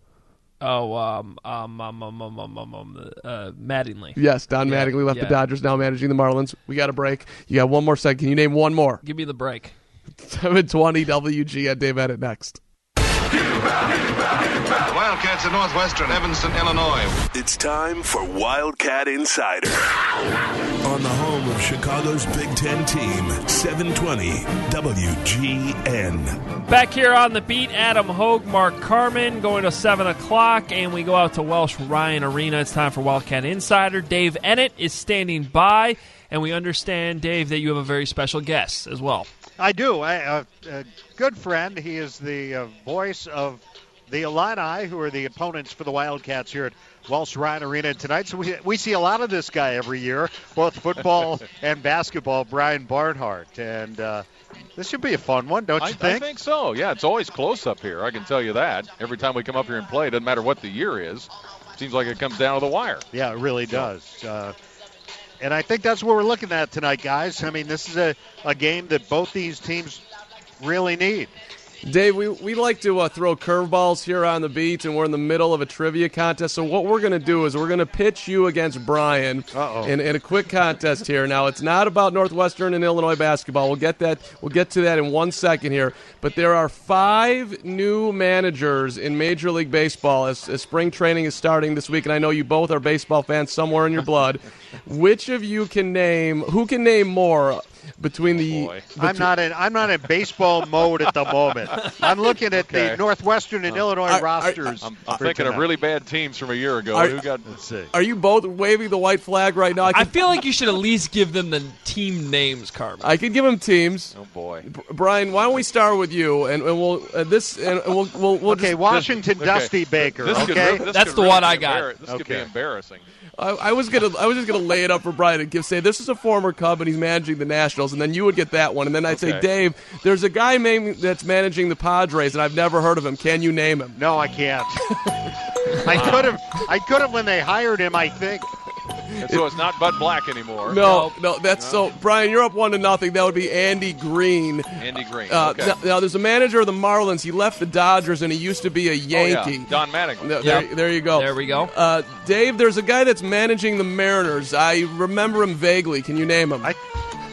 Mattingly. Yes, Don Mattingly left the Dodgers, now managing the Marlins. We got a break. You got one more second. Can you name one more? Give me the break. 720 WG at Dave Bennett next. Wildcats of Northwestern, Evanston, Illinois. It's time for Wildcat Insider. On the home of Chicago's Big Ten team, 720 WGN. Back here on the beat, Adam Hogue, Mark Carman, going to 7 o'clock, and we go out to Welsh Ryan Arena. It's time for Wildcat Insider. Dave Ennett is standing by, and we understand, Dave, that you have a very special guest as well. I do. A good friend. He is the voice of the Illini, who are the opponents for the Wildcats here at Welsh Ryan Arena tonight. So we see a lot of this guy every year, both football and basketball, Brian Barnhart. And this should be a fun one, don't you think? I think so. Yeah, it's always close up here. I can tell you that. Every time we come up here and play, it doesn't matter what the year is. Seems like it comes down to the wire. Yeah, it really does. And I think that's what we're looking at tonight, guys. I mean, this is a game that both these teams really need. Dave, we like to throw curveballs here on the beat, and we're in the middle of a trivia contest. So what we're going to do is we're going to pitch you against Brian in a quick contest here. Now, it's not about Northwestern and Illinois basketball. We'll get to that in 1 second here. But there are 5 new managers in Major League Baseball as spring training is starting this week, and I know you both are baseball fans somewhere in your blood. Which of you can name? Who can name more? I'm not in baseball mode at the moment. I'm looking at the Northwestern and Illinois rosters. I'm thinking of really bad teams from a year ago. Let's see. Are you both waving the white flag right now? I feel like you should at least give them the team names, Carmen. I could give them teams. Oh boy, Brian, why don't we start with you and we'll okay, Washington Dusty Baker. That's the one I got. This could be embarrassing. I was just gonna lay it up for Brian and say this is a former Cub and he's managing the Nationals, and then you would get that one, and then I'd say, Dave, there's a guy that's managing the Padres, and I've never heard of him. Can you name him? No, I can't. I could have when they hired him, I think. And so it's not Bud Black anymore. No. So Brian, you're up 1-0. That would be Andy Green. Okay. Now there's a manager of the Marlins. He left the Dodgers and he used to be a Yankee. Oh, yeah. Don Mattingly. There you go. There we go. Dave, there's a guy that's managing the Mariners. I remember him vaguely. Can you name him? I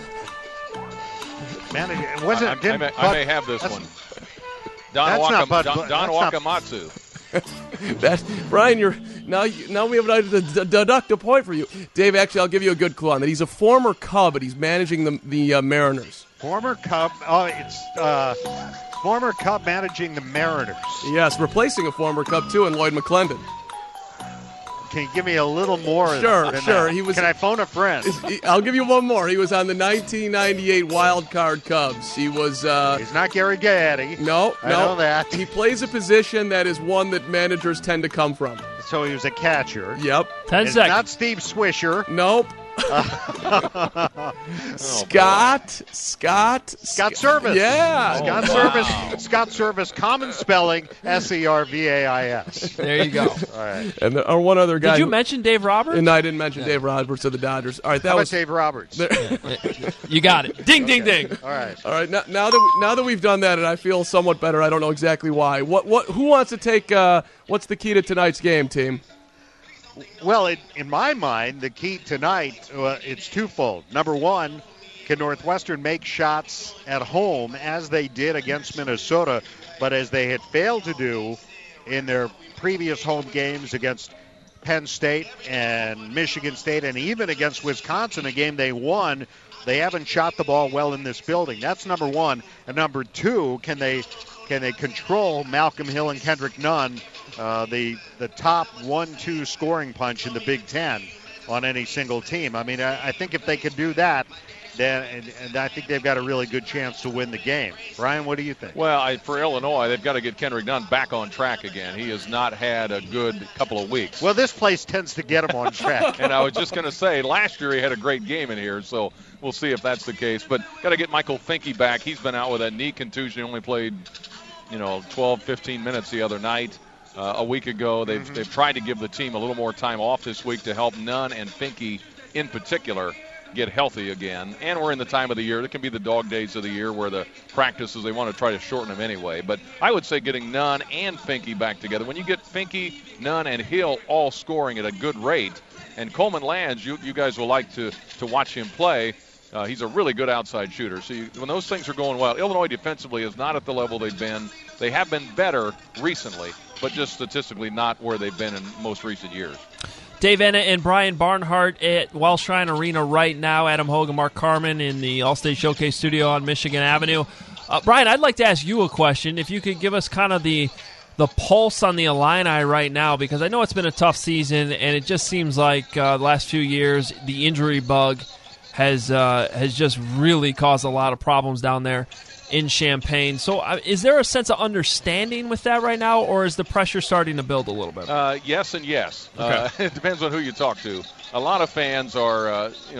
may have this one. Don Wakamatsu. Brian, now we have to deduct a point for you. Dave, actually, I'll give you a good clue on that. He's a former Cub, but he's managing the Mariners. Former Cub? Former Cub managing the Mariners. Yes, replacing a former Cub, too, in Lloyd McClendon. Can you give me a little more? Sure. Can I phone a friend? I'll give you one more. He was on the 1998 Wild Card Cubs. He was. He's not Gary Gaetti. No. I know that. He plays a position that is one that managers tend to come from. So he was a catcher. Yep. 10 seconds. Not Steve Swisher. Nope. Scott Service. Yeah. Scott Service, common spelling, Servivis. There you go. All right. And one other guy. Did you mention Dave Roberts? No, I didn't mention Dave Roberts of the Dodgers. All right, How about Dave Roberts? You got it. Ding, ding, ding. All right. Now that we've done that, and I feel somewhat better. I don't know exactly why. Who wants to take? What's the key to tonight's game, team? Well, in my mind, the key tonight, it's twofold. Number one, can Northwestern make shots at home as they did against Minnesota, but as they had failed to do in their previous home games against Penn State and Michigan State and even against Wisconsin, a game they won, they haven't shot the ball well in this building. That's number one. And number two, can they control Malcolm Hill and Kendrick Nunn, the top 1-2 scoring punch in the Big Ten on any single team? I mean, I think if they can do that, then and I think they've got a really good chance to win the game. Brian, what do you think? Well, for Illinois, they've got to get Kendrick Nunn back on track again. He has not had a good couple of weeks. Well, this place tends to get him on track. And I was just going to say, last year he had a great game in here, so we'll see if that's the case. But got to get Michael Finke back. He's been out with that knee contusion. He only played 12, 15 minutes the other night. A week ago, they've tried to give the team a little more time off this week to help Nunn and Finke in particular get healthy again. And we're in the time of the year. It can be the dog days of the year where the practices, they want to try to shorten them anyway. But I would say getting Nunn and Finke back together. When you get Finke, Nunn, and Hill all scoring at a good rate, and Coleman Lands, you guys will like to watch him play. He's a really good outside shooter. So when those things are going well, Illinois defensively is not at the level they've been. They have been better recently, but just statistically not where they've been in most recent years. Dave Enna and Brian Barnhart at Welsh Shrine Arena right now. Adam Hogan, Mark Carman in the Allstate Showcase studio on Michigan Avenue. Brian, I'd like to ask you a question. If you could give us kind of the pulse on the Illini right now, because I know it's been a tough season, and it just seems like the last few years the injury bug has just really caused a lot of problems down there in Champaign. So is there a sense of understanding with that right now, or is the pressure starting to build a little bit? Yes and yes. Okay. It depends on who you talk to. A lot of fans are,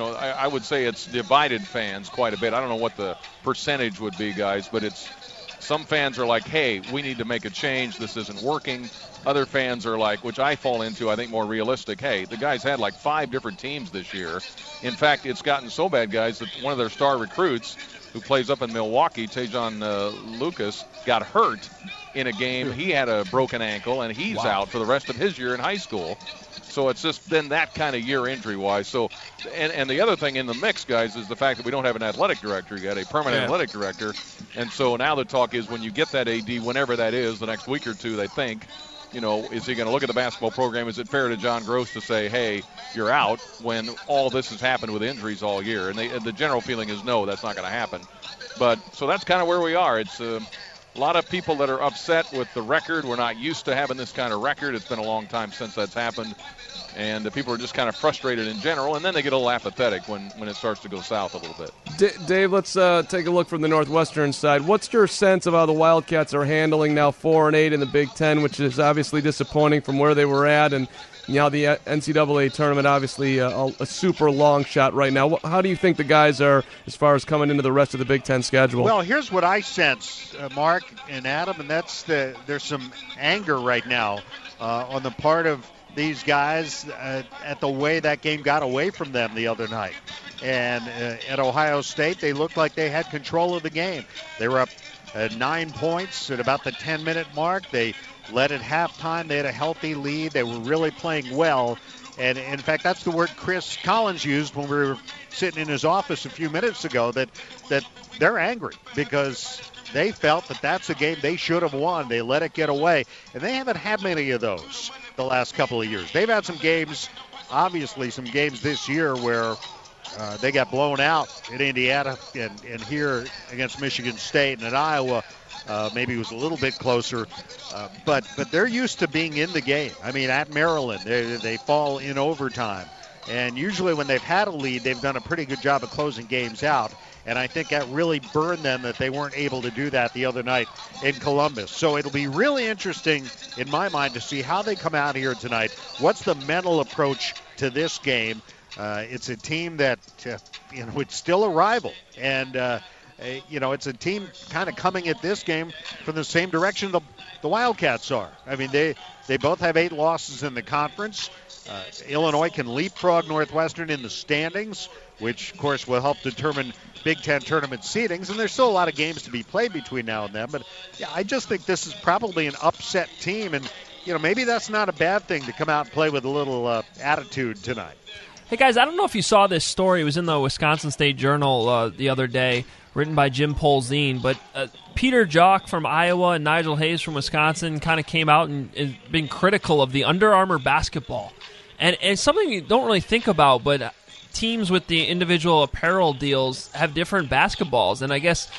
I would say it's divided fans quite a bit. I don't know what the percentage would be, guys, but some fans are like, hey, we need to make a change. This isn't working. Other fans are like, which I fall into, I think more realistic, hey, the guys had like 5 different teams this year. In fact, it's gotten so bad, guys, that one of their star recruits who plays up in Milwaukee, Tejon Lucas, got hurt in a game. He had a broken ankle, and he's out for the rest of his year in high school. So it's just been that kind of year injury-wise. So, and the other thing in the mix, guys, is the fact that we don't have an athletic director yet, a permanent athletic director. And so now the talk is when you get that AD, whenever that is, the next week or two, they think, is he going to look at the basketball program? Is it fair to John Gross to say, hey, you're out, when all this has happened with injuries all year? And the general feeling is no, that's not going to happen. But so that's kind of where we are. It's a lot of people that are upset with the record. We're not used to having this kind of record. It's been a long time since that's happened. And the people are just kind of frustrated in general, and then they get a little apathetic when it starts to go south a little bit. Dave, let's take a look from the Northwestern side. What's your sense of how the Wildcats are handling now 4-8 in the Big Ten, which is obviously disappointing from where they were at, and now the NCAA tournament, obviously a super long shot right now. How do you think the guys are as far as coming into the rest of the Big Ten schedule? Well, here's what I sense, Mark and Adam, and that's there's some anger right now on the part of these guys at the way that game got away from them the other night. And at Ohio State, they looked like they had control of the game. They were up 9 points at about the 10-minute mark. They led at halftime. They had a healthy lead. They were really playing well. And, in fact, that's the word Chris Collins used when we were sitting in his office a few minutes ago, that they're angry because they felt that that's a game they should have won. They let it get away. And they haven't had many of those the last couple of years. They've had some games, obviously some games this year where they got blown out at Indiana and here against Michigan State, and at Iowa maybe it was a little bit closer. But they're used to being in the game. I mean, at Maryland, they fall in overtime. And usually when they've had a lead, they've done a pretty good job of closing games out. And I think that really burned them that they weren't able to do that the other night in Columbus. So it'll be really interesting, in my mind, to see how they come out here tonight. What's the mental approach to this game? It's a team that it's still a rival, and it's a team kind of coming at this game from the same direction the Wildcats are. I mean, they both have 8 losses in the conference. Illinois can leapfrog Northwestern in the standings, which, of course, will help determine Big Ten tournament seedings. And there's still a lot of games to be played between now and then. But, yeah, I just think this is probably an upset team. And, maybe that's not a bad thing to come out and play with a little attitude tonight. Hey, guys, I don't know if you saw this story. It was in the Wisconsin State Journal the other day, written by Jim Polzine. But Peter Jock from Iowa and Nigel Hayes from Wisconsin kind of came out and been critical of the Under Armour basketball. And it's something you don't really think about, but teams with the individual apparel deals have different basketballs. And I guess,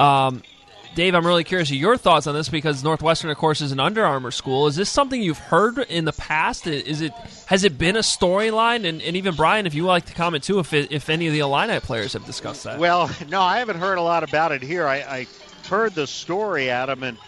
Dave, I'm really curious of your thoughts on this because Northwestern, of course, is an Under Armour school. Is this something you've heard in the past? Has it been a storyline? And even, Brian, if you would like to comment, too, if any of the Illini players have discussed that. Well, no, I haven't heard a lot about it here. I heard the story, Adam, and,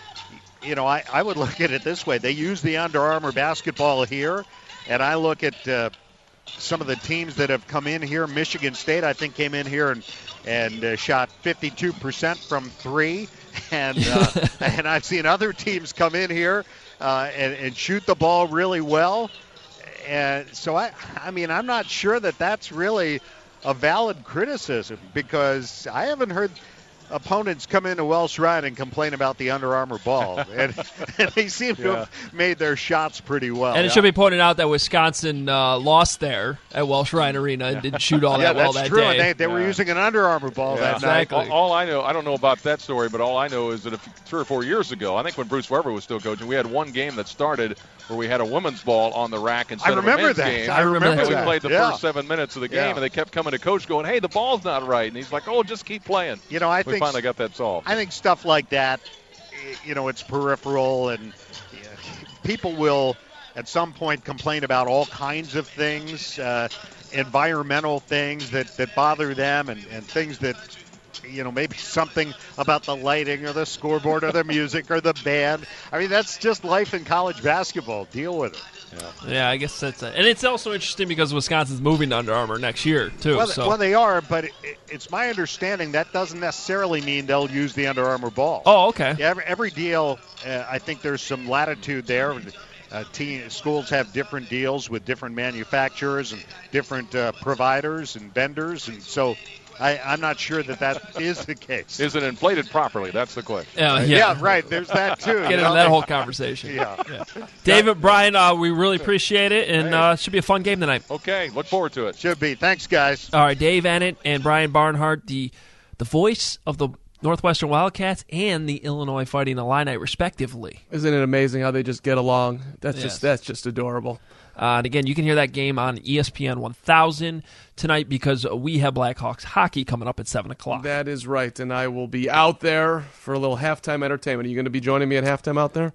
I would look at it this way. They use the Under Armour basketball here. And I look at some of the teams that have come in here. Michigan State, I think, came in here and shot 52% from 3. And and I've seen other teams come in here and shoot the ball really well. And so, I'm not sure that that's really a valid criticism because I haven't heard opponents come into Welsh Ryan and complain about the Under Armour ball. and they seem to have made their shots pretty well. And it should be pointed out that Wisconsin lost there at Welsh Ryan Arena and didn't shoot all that well that day. Yeah, that's true. And they were using an Under Armour ball that night. All I know, I don't know about that story, but all I know is that 3 or 4 years ago, I think when Bruce Weber was still coaching, we had one game that started where we had a women's ball on the rack instead of a men's game. I remember that. We played the first 7 minutes of the game, and they kept coming to Coach going, hey, the ball's not right. And he's like, oh, just keep playing. I think finally got that solved. I think stuff like that, it's peripheral, and people will at some point complain about all kinds of things, environmental things that bother them, and things that, maybe something about the lighting or the scoreboard or the music or the band. I mean, that's just life in college basketball. Deal with it. Yeah, I guess that's it. And it's also interesting because Wisconsin's moving to Under Armour next year, too. Well, they are, but it's my understanding that doesn't necessarily mean they'll use the Under Armour ball. Oh, okay. Every deal, I think there's some latitude there. Schools have different deals with different manufacturers and different providers and vendors, and so I'm not sure that is the case. Is it inflated properly? That's the question. Yeah, right. There's that, too. Get into that whole conversation. Yeah. David, Brian, we really appreciate it, and it should be a fun game tonight. Okay, look forward to it. Should be. Thanks, guys. All right, Dave Annett and Brian Barnhart, the voice of the Northwestern Wildcats and the Illinois Fighting Illini, respectively. Isn't it amazing how they just get along? That's just adorable. And again, you can hear that game on ESPN 1000 tonight because we have Blackhawks hockey coming up at 7 o'clock. That is right, and I will be out there for a little halftime entertainment. Are you going to be joining me at halftime out there?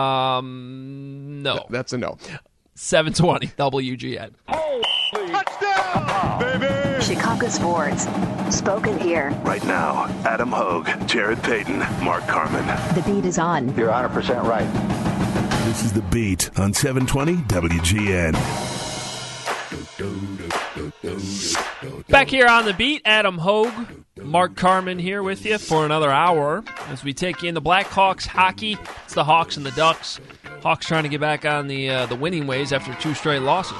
No. That's a no. 720 WGN. Touchdown, baby! Chicago sports. Spoken here. Right now, Adam Hogue, Jared Payton, Mark Carman. The beat is on. You're 100% right. This is The Beat on 720 WGN. Back here on The Beat, Adam Hogue, Mark Carman here with you for another hour as we take in the Blackhawks hockey. It's the Hawks and the Ducks. Hawks trying to get back on the winning ways after 2 straight losses.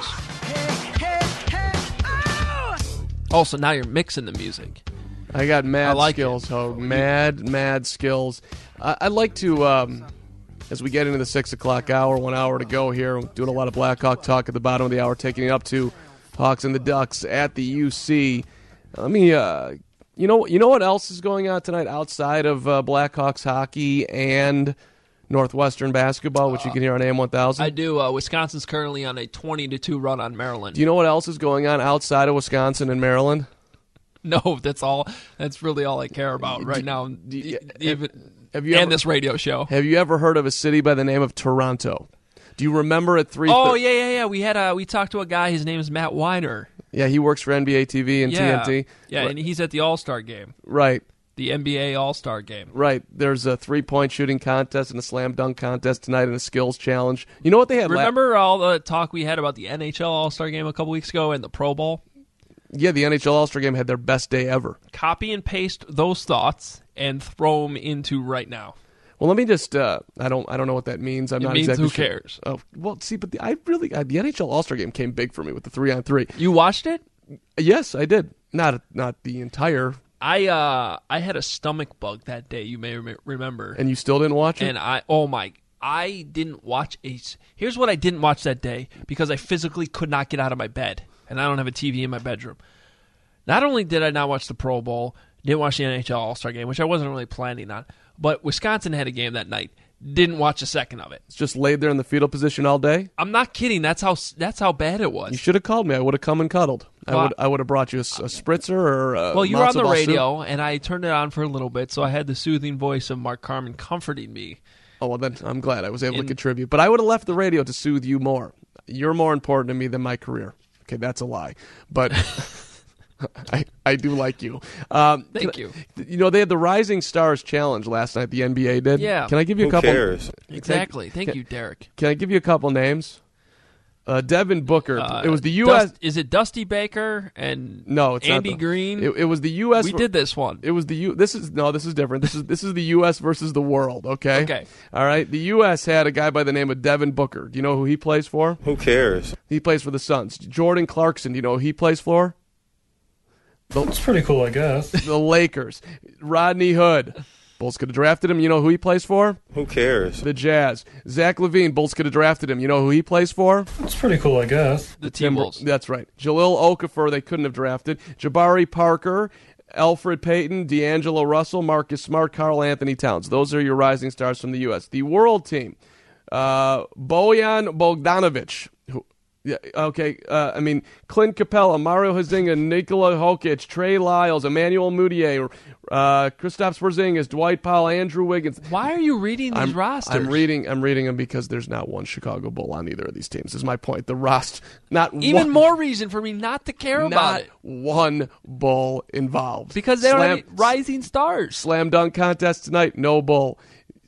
Also, now you're mixing the music. I got mad skills, Hogue. Mad skills. I'd like to... as we get into the 6 o'clock hour, 1 hour to go here, we're doing a lot of Blackhawk talk at the bottom of the hour, taking it up to Hawks and the Ducks at the UC. Let me, you know what else is going on tonight outside of Blackhawks hockey and Northwestern basketball, which you can hear on AM 1000? I do. Wisconsin's currently on a 20-2 run on Maryland. Do you know what else is going on outside of Wisconsin and Maryland? No, that's all. That's really all I care about right now. This radio show. Have you ever heard of a city by the name of Toronto? Do you remember at 3? Oh yeah. We talked to a guy. His name is Matt Weiner. Yeah, he works for NBA TV and TNT. Yeah, right. And he's at the All-Star game. Right. The NBA All-Star game. Right. There's a 3-point shooting contest and a slam dunk contest tonight and a skills challenge. You know what they had? Remember all the talk we had about the NHL All-Star game a couple weeks ago and the Pro Bowl? Yeah, the NHL All-Star Game had their best day ever. Copy and paste those thoughts and throw them into right now. Well, let me just. I don't know what that means. I'm it not means exactly who sure. cares? Oh, well, see, but the NHL All-Star Game came big for me with the 3-on-3. You watched it? Yes, I did. Not the entire. I had a stomach bug that day. You may remember. And you still didn't watch it? And I didn't watch Here's what I didn't watch that day because I physically could not get out of my bed, and I don't have a TV in my bedroom. Not only did I not watch the Pro Bowl, didn't watch the NHL All-Star Game, which I wasn't really planning on, but Wisconsin had a game that night. Didn't watch a second of it. It's just laid there in the fetal position all day? I'm not kidding. That's how bad it was. You should have called me. I would have come and cuddled. Well, I would have brought you a spritzer or a well, you were on the radio, soup. And I turned it on for a little bit, so I had the soothing voice of Mark Carman comforting me. Oh, well, then I'm glad I was able to contribute. But I would have left the radio to soothe you more. You're more important to me than my career. Okay, that's a lie. But I do like you. Thank you. You know, they had the Rising Stars Challenge last night, the NBA did. Yeah. Can I give you a couple? Who cares? Exactly. Thank you, Derek. Can I give you a couple names? Devin Booker. It was the U.S. Is it Dusty Baker and no? It's Andy not Green. It was the U.S. We did this one. It was the This is different. This is the U.S. versus the world. Okay. Okay. All right. The U.S. had a guy by the name of Devin Booker. Do you know who he plays for? Who cares? He plays for the Suns. Jordan Clarkson. Do you know who he plays for? That's pretty cool, I guess. The Lakers. Rodney Hood. Bulls could have drafted him. You know who he plays for? Who cares? The Jazz. Zach LaVine. Bulls could have drafted him. You know who he plays for? That's pretty cool, I guess. The Timberwolves. That's right. Jalil Okafor, they couldn't have drafted. Jabari Parker, Alfred Payton, D'Angelo Russell, Marcus Smart, Karl Anthony Towns. Those are your rising stars from the U.S. The world team. Bojan Bogdanovic. Yeah, okay. Clint Capella, Mario Huizinga, Nikola Jokic, Trey Lyles, Emmanuel Mudiay, Kristaps Porzingis, Dwight Powell, Andrew Wiggins. Why are you reading these rosters? I'm reading them because there's not one Chicago Bull on either of these teams. Is my point. The roster, more reason for me not to care about it. One Bull involved because they don't have rising stars. Slam dunk contest tonight, no Bull.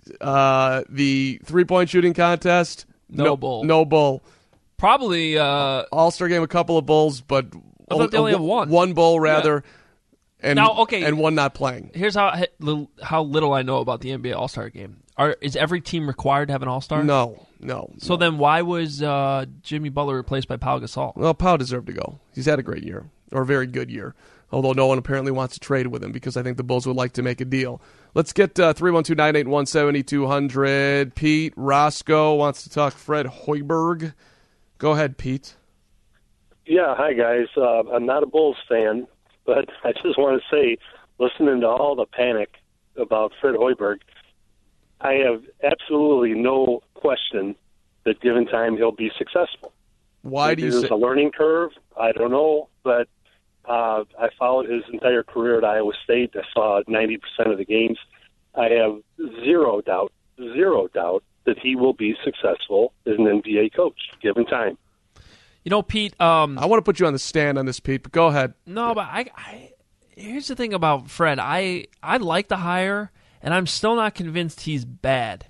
The 3-point shooting contest, no Bull. No Bull. Probably All-Star game, a couple of Bulls, but I thought they only have one. One Bull rather, and now, okay, and one not playing. Here's how little I know about the NBA All-Star game. Is every team required to have an All-Star? No. So then why was Jimmy Butler replaced by Pau Gasol? Well, Pau deserved to go. He's had a great year, or a very good year, although no one apparently wants to trade with him because I think the Bulls would like to make a deal. Let's get 312-981-7200. Pete Roscoe wants to talk Fred Hoiberg. Go ahead, Pete. Yeah, hi, guys. I'm not a Bulls fan, but I just want to say, listening to all the panic about Fred Hoiberg, I have absolutely no question that given time he'll be successful. Why do you say? There's a learning curve. I don't know, but I followed his entire career at Iowa State. I saw 90% of the games. I have zero doubt that he will be successful as an NBA coach, given time. You know, Pete, I want to put you on the stand on this, Pete, but go ahead. No, but here's the thing about Fred. I like the hire, and I'm still not convinced he's bad.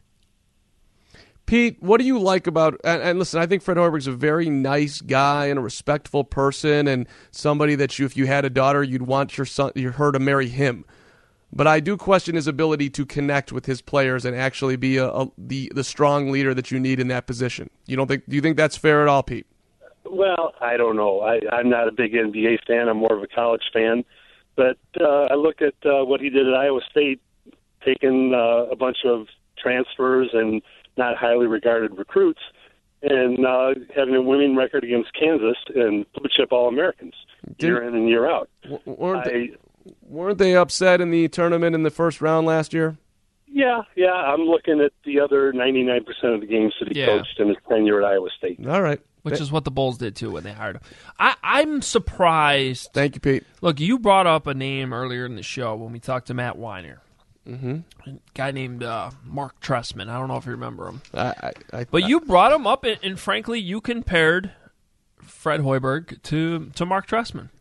Pete, what do you like about, and listen, I think Fred Hoiberg's a very nice guy and a respectful person and somebody that if you had a daughter, you'd want her to marry him. But I do question his ability to connect with his players and actually be the strong leader that you need in that position. Do you think that's fair at all, Pete? Well, I don't know. I'm not a big NBA fan. I'm more of a college fan. But I look at what he did at Iowa State, taking a bunch of transfers and not highly regarded recruits, and having a winning record against Kansas and blue-chip All-Americans year in and year out. Weren't they upset in the tournament in the first round last year? Yeah. I'm looking at the other 99% of the games that he coached in his tenure at Iowa State. All right. Which is what the Bulls did, too, when they hired him. I'm surprised. Thank you, Pete. Look, you brought up a name earlier in the show when we talked to Matt Weiner. Mm-hmm. A guy named Mark Trestman. I don't know if you remember him. But you brought him up, and frankly, you compared Fred Hoiberg to Mark Trestman.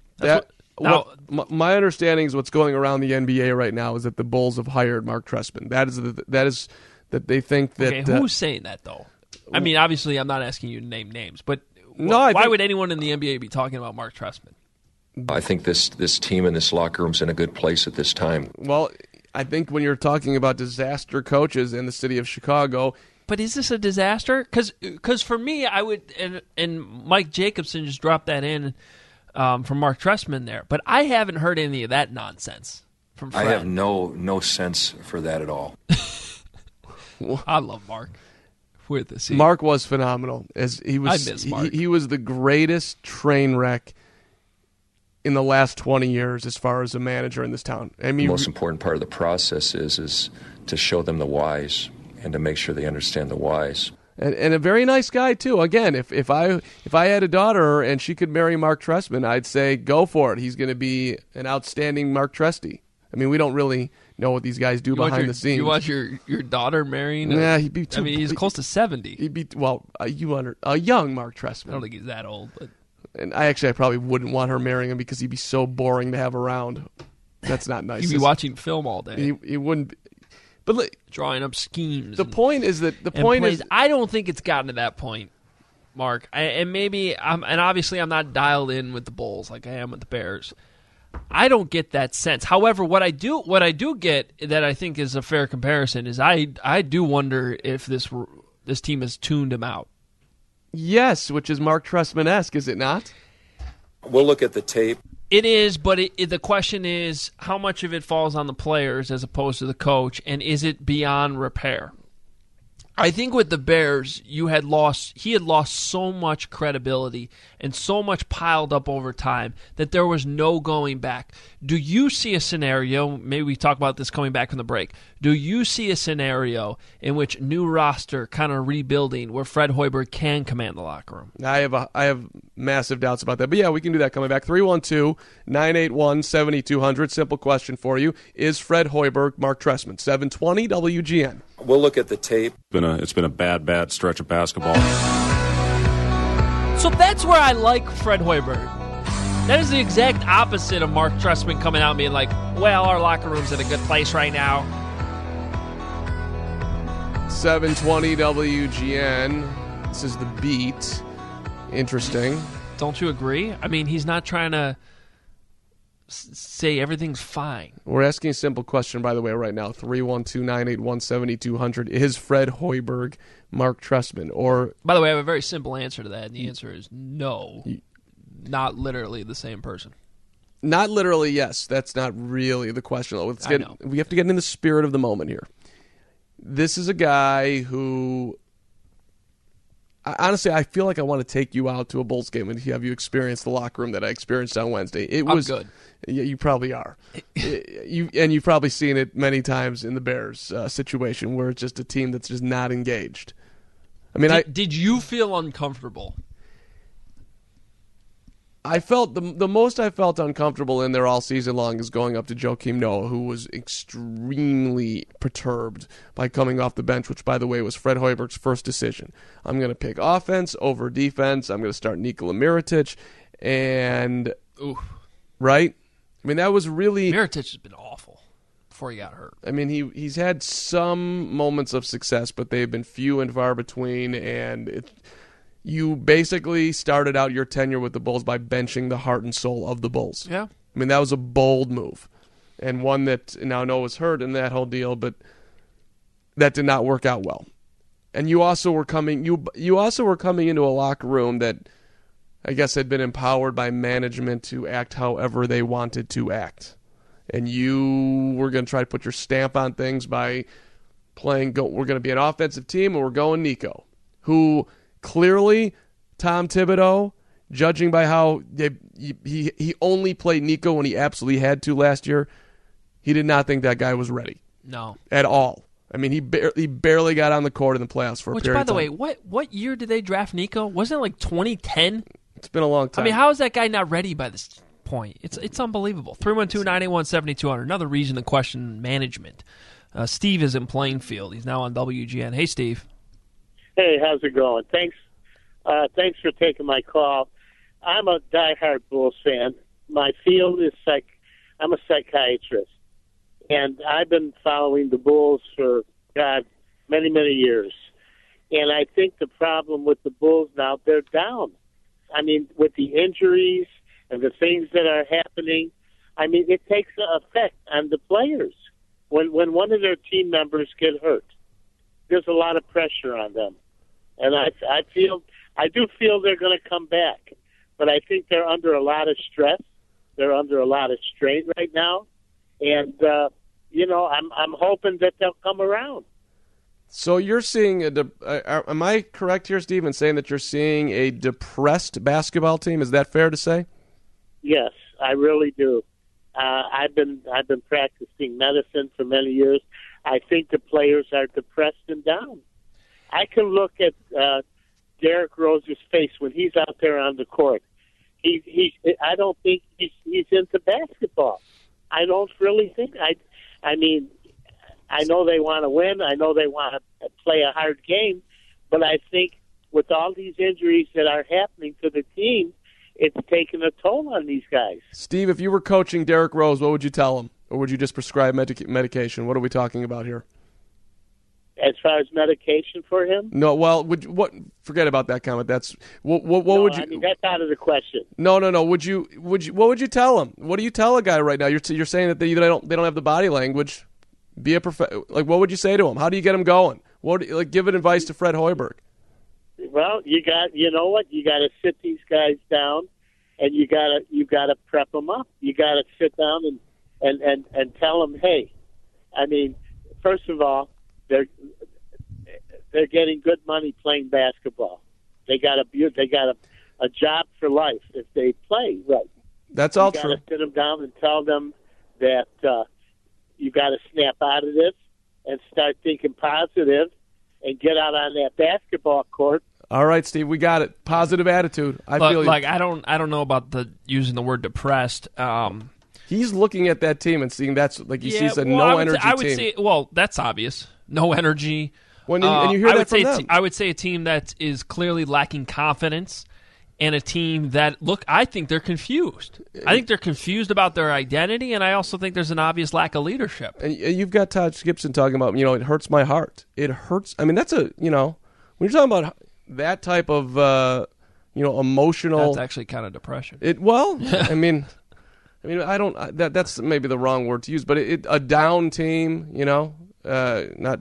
My understanding is what's going around the NBA right now is that the Bulls have hired Mark Trestman. That is that they think that. Okay, who's saying that though? I mean, obviously, I'm not asking you to name names, but why would anyone in the NBA be talking about Mark Trestman? I think this team and this locker room's in a good place at this time. Well, I think when you're talking about disaster coaches in the city of Chicago. But is this a disaster? Because for me, I would, and Mike Jacobson just dropped that in from Mark Trestman there. But I haven't heard any of that nonsense from Fred. I have no sense for that at all. I love Mark. With this, Mark was phenomenal. As he was, I miss Mark. He was the greatest train wreck in the last 20 years as far as a manager in this town. I mean, the most important part of the process is to show them the whys and to make sure they understand the whys. And a very nice guy too. Again, if I had a daughter and she could marry Mark Trestman, I'd say go for it. He's going to be an outstanding Mark Tresty. I mean, we don't really know what these guys do behind the scenes. You want your daughter marrying? Yeah, he'd be too. I mean, he's close to 70. He'd be a young Mark Trestman. I don't think he's that old, but. And I probably wouldn't want her marrying him because he'd be so boring to have around. That's not nice. He'd be watching film all day. He wouldn't. But drawing up schemes. The point is, I don't think it's gotten to that point, Mark. And obviously I'm not dialed in with the Bulls like I am with the Bears. I don't get that sense. However, what I do get that I think is a fair comparison is I do wonder if this team has tuned him out. Yes, which is Mark Trestman-esque, is it not? We'll look at the tape. It is, but the question is how much of it falls on the players as opposed to the coach, and is it beyond repair? I think with the Bears, he had lost so much credibility and so much piled up over time that there was no going back. Do you see a scenario, maybe we talk about this coming back from the break, do you see a scenario in which new roster kind of rebuilding where Fred Hoiberg can command the locker room? I have massive doubts about that. But yeah, we can do that coming back. 312-981-7200. Simple question for you. Is Fred Hoiberg Mark Trestman? 720 WGN. We'll look at the tape. It's been a bad stretch of basketball. So that's where I like Fred Hoiberg. That is the exact opposite of Mark Trestman coming out and being like, well, our locker room's in a good place right now. 720 WGN. This is The Beat. Interesting. Don't you agree? I mean, he's not trying to say everything's fine. We're asking a simple question, by the way, right now. 312-981-7200. Is Fred Hoiberg Mark Trestman? Or, by the way, I have a very simple answer to that, and the answer is no. Not literally the same person. Not literally, yes. That's not really the question. We have to get in the spirit of the moment here. This is a guy who, honestly, I feel like I want to take you out to a Bulls game and have you experience the locker room that I experienced on Wednesday. I'm good. Yeah, you probably are. You've probably seen it many times in the Bears situation where it's just a team that's just not engaged. I mean, did you feel uncomfortable? I felt the most I felt uncomfortable in there all season long is going up to Joakim Noah, who was extremely perturbed by coming off the bench, which, by the way, was Fred Hoiberg's first decision. I'm going to pick offense over defense. I'm going to start Nikola Mirotic. And, right? I mean, that was really... Mirotic has been awful before he got hurt. I mean, he's had some moments of success, but they've been few and far between, and you basically started out your tenure with the Bulls by benching the heart and soul of the Bulls. Yeah. I mean, that was a bold move, and one that now Noah's hurt in that whole deal, but that did not work out well. And you also were coming into a locker room that I guess had been empowered by management to act however they wanted to act. And you were going to try to put your stamp on things by we're going to be an offensive team, and we're going Nico, who clearly Tom Thibodeau, judging by how he only played Nico when he absolutely had to last year, he did not think that guy was ready. No. At all. I mean, he barely got on the court in the playoffs for a period of time. Which, by the way, what year did they draft Nico? Wasn't it like 2010? It's been a long time. I mean, how is that guy not ready by this point? It's unbelievable. 312-981-7200. Another reason to question management. Steve is in Plainfield. He's now on WGN. Hey, Steve. Hey, how's it going? Thanks for taking my call. I'm a diehard Bulls fan. My field is I'm a psychiatrist, and I've been following the Bulls for many, many years. And I think the problem with the Bulls now, they're down. I mean, with the injuries, and the things that are happening, I mean, it takes an effect on the players. When one of their team members get hurt, there's a lot of pressure on them. And I do feel they're going to come back. But I think they're under a lot of stress. They're under a lot of strain right now. And, I'm hoping that they'll come around. So you're seeing am I correct here, Steve, in saying that you're seeing a depressed basketball team? Is that fair to say? Yes, I really do. I've been practicing medicine for many years. I think the players are depressed and down. I can look at Derrick Rose's face when he's out there on the court. I don't think he's into basketball. I don't really think. I mean, I know they want to win. I know they want to play a hard game, but I think with all these injuries that are happening to the team, it's taking a toll on these guys. Steve, if you were coaching Derrick Rose, what would you tell him? Or would you just prescribe medication? What are we talking about here? As far as medication for him? No, well, forget about that comment. That's what would you? I mean, that's out of the question. No. What would you tell him? What do you tell a guy right now? You're saying that they don't have the body language. Be a like, what would you say to him? How do you get him going? Give an advice to Fred Hoiberg. Well, you got to sit these guys down, and you got to prep them up. You got to sit down and tell them, hey, I mean, first of all, they're getting good money playing basketball. They got a job for life if they play right. That's all true. You got to sit them down and tell them that you got to snap out of this and start thinking positive and get out on that basketball court. All right, Steve, we got it. Positive attitude. I feel like I don't know about using the word depressed. He's looking at that team and seeing he sees a no energy team. I would say, well, that's obvious. No energy. And you hear that from them. I would say a team that is clearly lacking confidence, and a team that, I think they're confused. I think they're confused about their identity, and I also think there's an obvious lack of leadership. And you've got Todd Gibson talking about, it hurts my heart. It hurts. I mean, that's when you're talking about that type of, emotional. That's actually kind of depression. I mean, I don't. That's maybe the wrong word to use, but a down team, not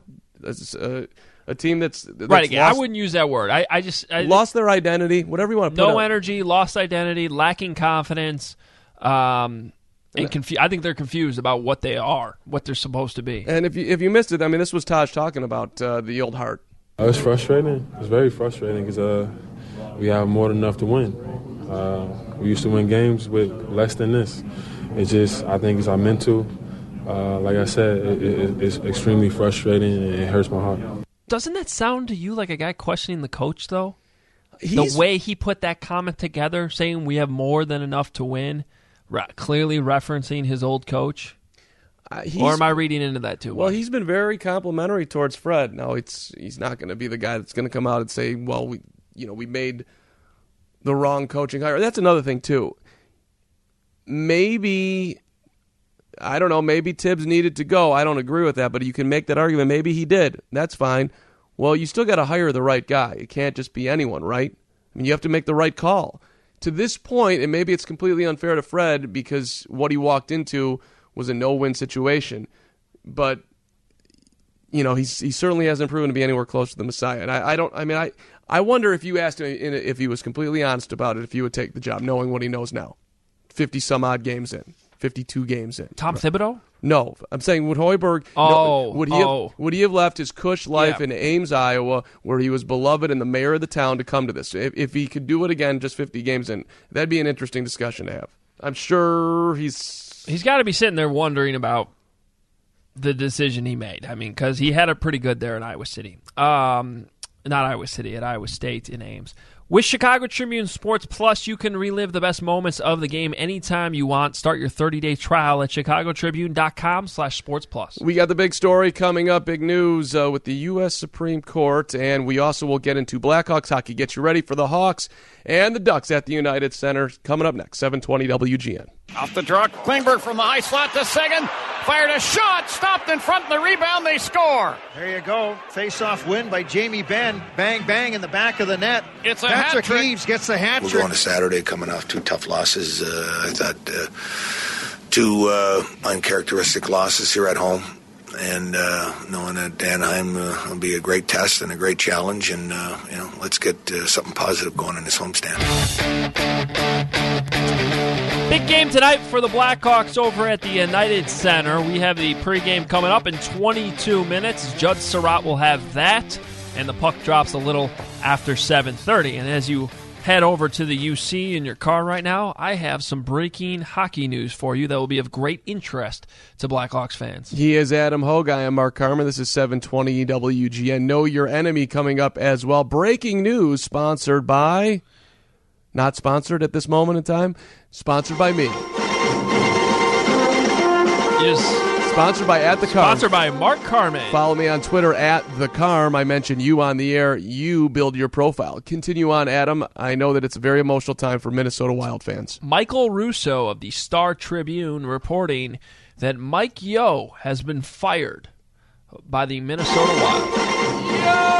a team that's right. Again, I wouldn't use that word. I just lost their identity. Whatever you want to put. No energy, lost identity, lacking confidence, and I think they're confused about what they are, what they're supposed to be. And if you missed it, I mean, this was Taj talking about the old heart. It's frustrating. It's very frustrating because we have more than enough to win. We used to win games with less than this. I think it's our mental. Like I said, it's extremely frustrating and it hurts my heart. Doesn't that sound to you like a guy questioning the coach, though? The way he put that comment together, saying we have more than enough to win, clearly referencing his old coach? Or am I reading into that too much? Well, he's been very complimentary towards Fred. Now, he's not going to be the guy that's going to come out and say, well, we made the wrong coaching hire. That's another thing, too. Maybe, I don't know, maybe Tibbs needed to go. I don't agree with that, but you can make that argument. Maybe he did. That's fine. Well, you still got to hire the right guy. It can't just be anyone, right? I mean, you have to make the right call. To this point, and maybe it's completely unfair to Fred because what he walked into was a no-win situation. But, he certainly hasn't proven to be anywhere close to the Messiah. And I wonder if you asked him if he was completely honest about it, if he would take the job, knowing what he knows now. 50-some-odd games in. 52 games in. Tom Thibodeau? No. I'm saying would Hoiberg would he have left his cush life in Ames, Iowa, where he was beloved and the mayor of the town to come to this? If he could do it again just 50 games in, that'd be an interesting discussion to have. I'm sure he's got to be sitting there wondering about the decision he made. I mean, because he had it pretty good there in Iowa City. Not Iowa City, at Iowa State in Ames. With Chicago Tribune Sports Plus, you can relive the best moments of the game anytime you want. Start your 30-day trial at chicagotribune.com/sportsplus. We got the big story coming up, big news with the U.S. Supreme Court, and we also will get into Blackhawks hockey. Get you ready for the Hawks and the Ducks at the United Center. Coming up next, 720 WGN. Off the draw, Klingberg from the high slot to second. Fired a shot, stopped in front of the rebound, they score. There you go. Face-off win by Jamie Benn. Bang, bang in the back of the net. It's a Patrick hat trick. Eaves gets the hat We're trick. going to Saturday coming off 2 tough losses. I thought 2 uncharacteristic losses here at home. And knowing that Anaheim will be a great test and a great challenge. And, let's get something positive going in this homestand. Big game tonight for the Blackhawks over at the United Center. We have the pregame coming up in 22 minutes. Judd Surratt will have that, and the puck drops a little after 7:30. And as you head over to the UC in your car right now, I have some breaking hockey news for you that will be of great interest to Blackhawks fans. He is Adam Hogue. I am Mark Carmen. This is 720 WGN. Know Your Enemy coming up as well. Breaking news sponsored by... Not sponsored at this moment in time. Sponsored by me. Yes. Sponsored by At The Carm. Sponsored by Mark Carmen. Follow me on Twitter at The Carm. I mention you on the air. You build your profile. Continue on, Adam. I know that it's a very emotional time for Minnesota Wild fans. Michael Russo of the Star Tribune reporting that Mike Yeo has been fired by the Minnesota Wild.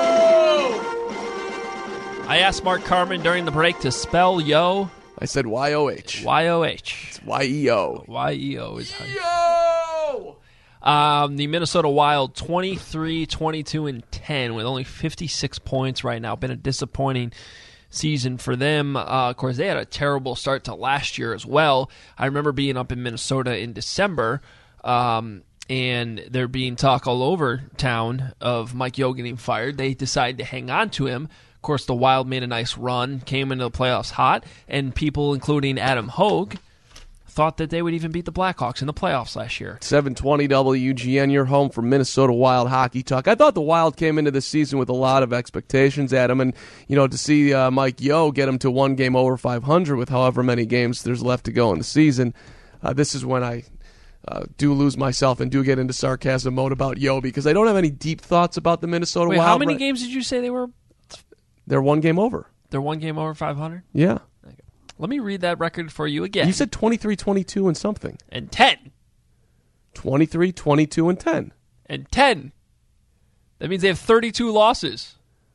I asked Mark Carmen during the break to spell Yo. I said Y-O-H. Y-O-H. It's Y-E-O. Y-E-O is how Yo! The Minnesota Wild 23, 22, and 10 with only 56 points right now. Been a disappointing season for them. Of course, they had a terrible start to last year as well. I remember being up in Minnesota in December, and there being talk all over town of Mike Yeo getting fired. They decided to hang on to him. Of course, the Wild made a nice run, came into the playoffs hot, and people, including Adam Hogue, thought that they would even beat the Blackhawks in the playoffs last year. 720 WGN, your home for Minnesota Wild hockey talk. I thought the Wild came into the season with a lot of expectations, Adam, and to see Mike Yeo get him to one game over 500 with however many games there's left to go in the season. This is when I do lose myself and do get into sarcasm mode about Yeo because I don't have any deep thoughts about the Minnesota Wild. How many games did you say they were? They're one game over. They're one game over 500? Yeah. Okay. Let me read that record for you again. You said 23, 22, and something. And 10. 23, 22, and 10. And 10. That means they have 32 losses.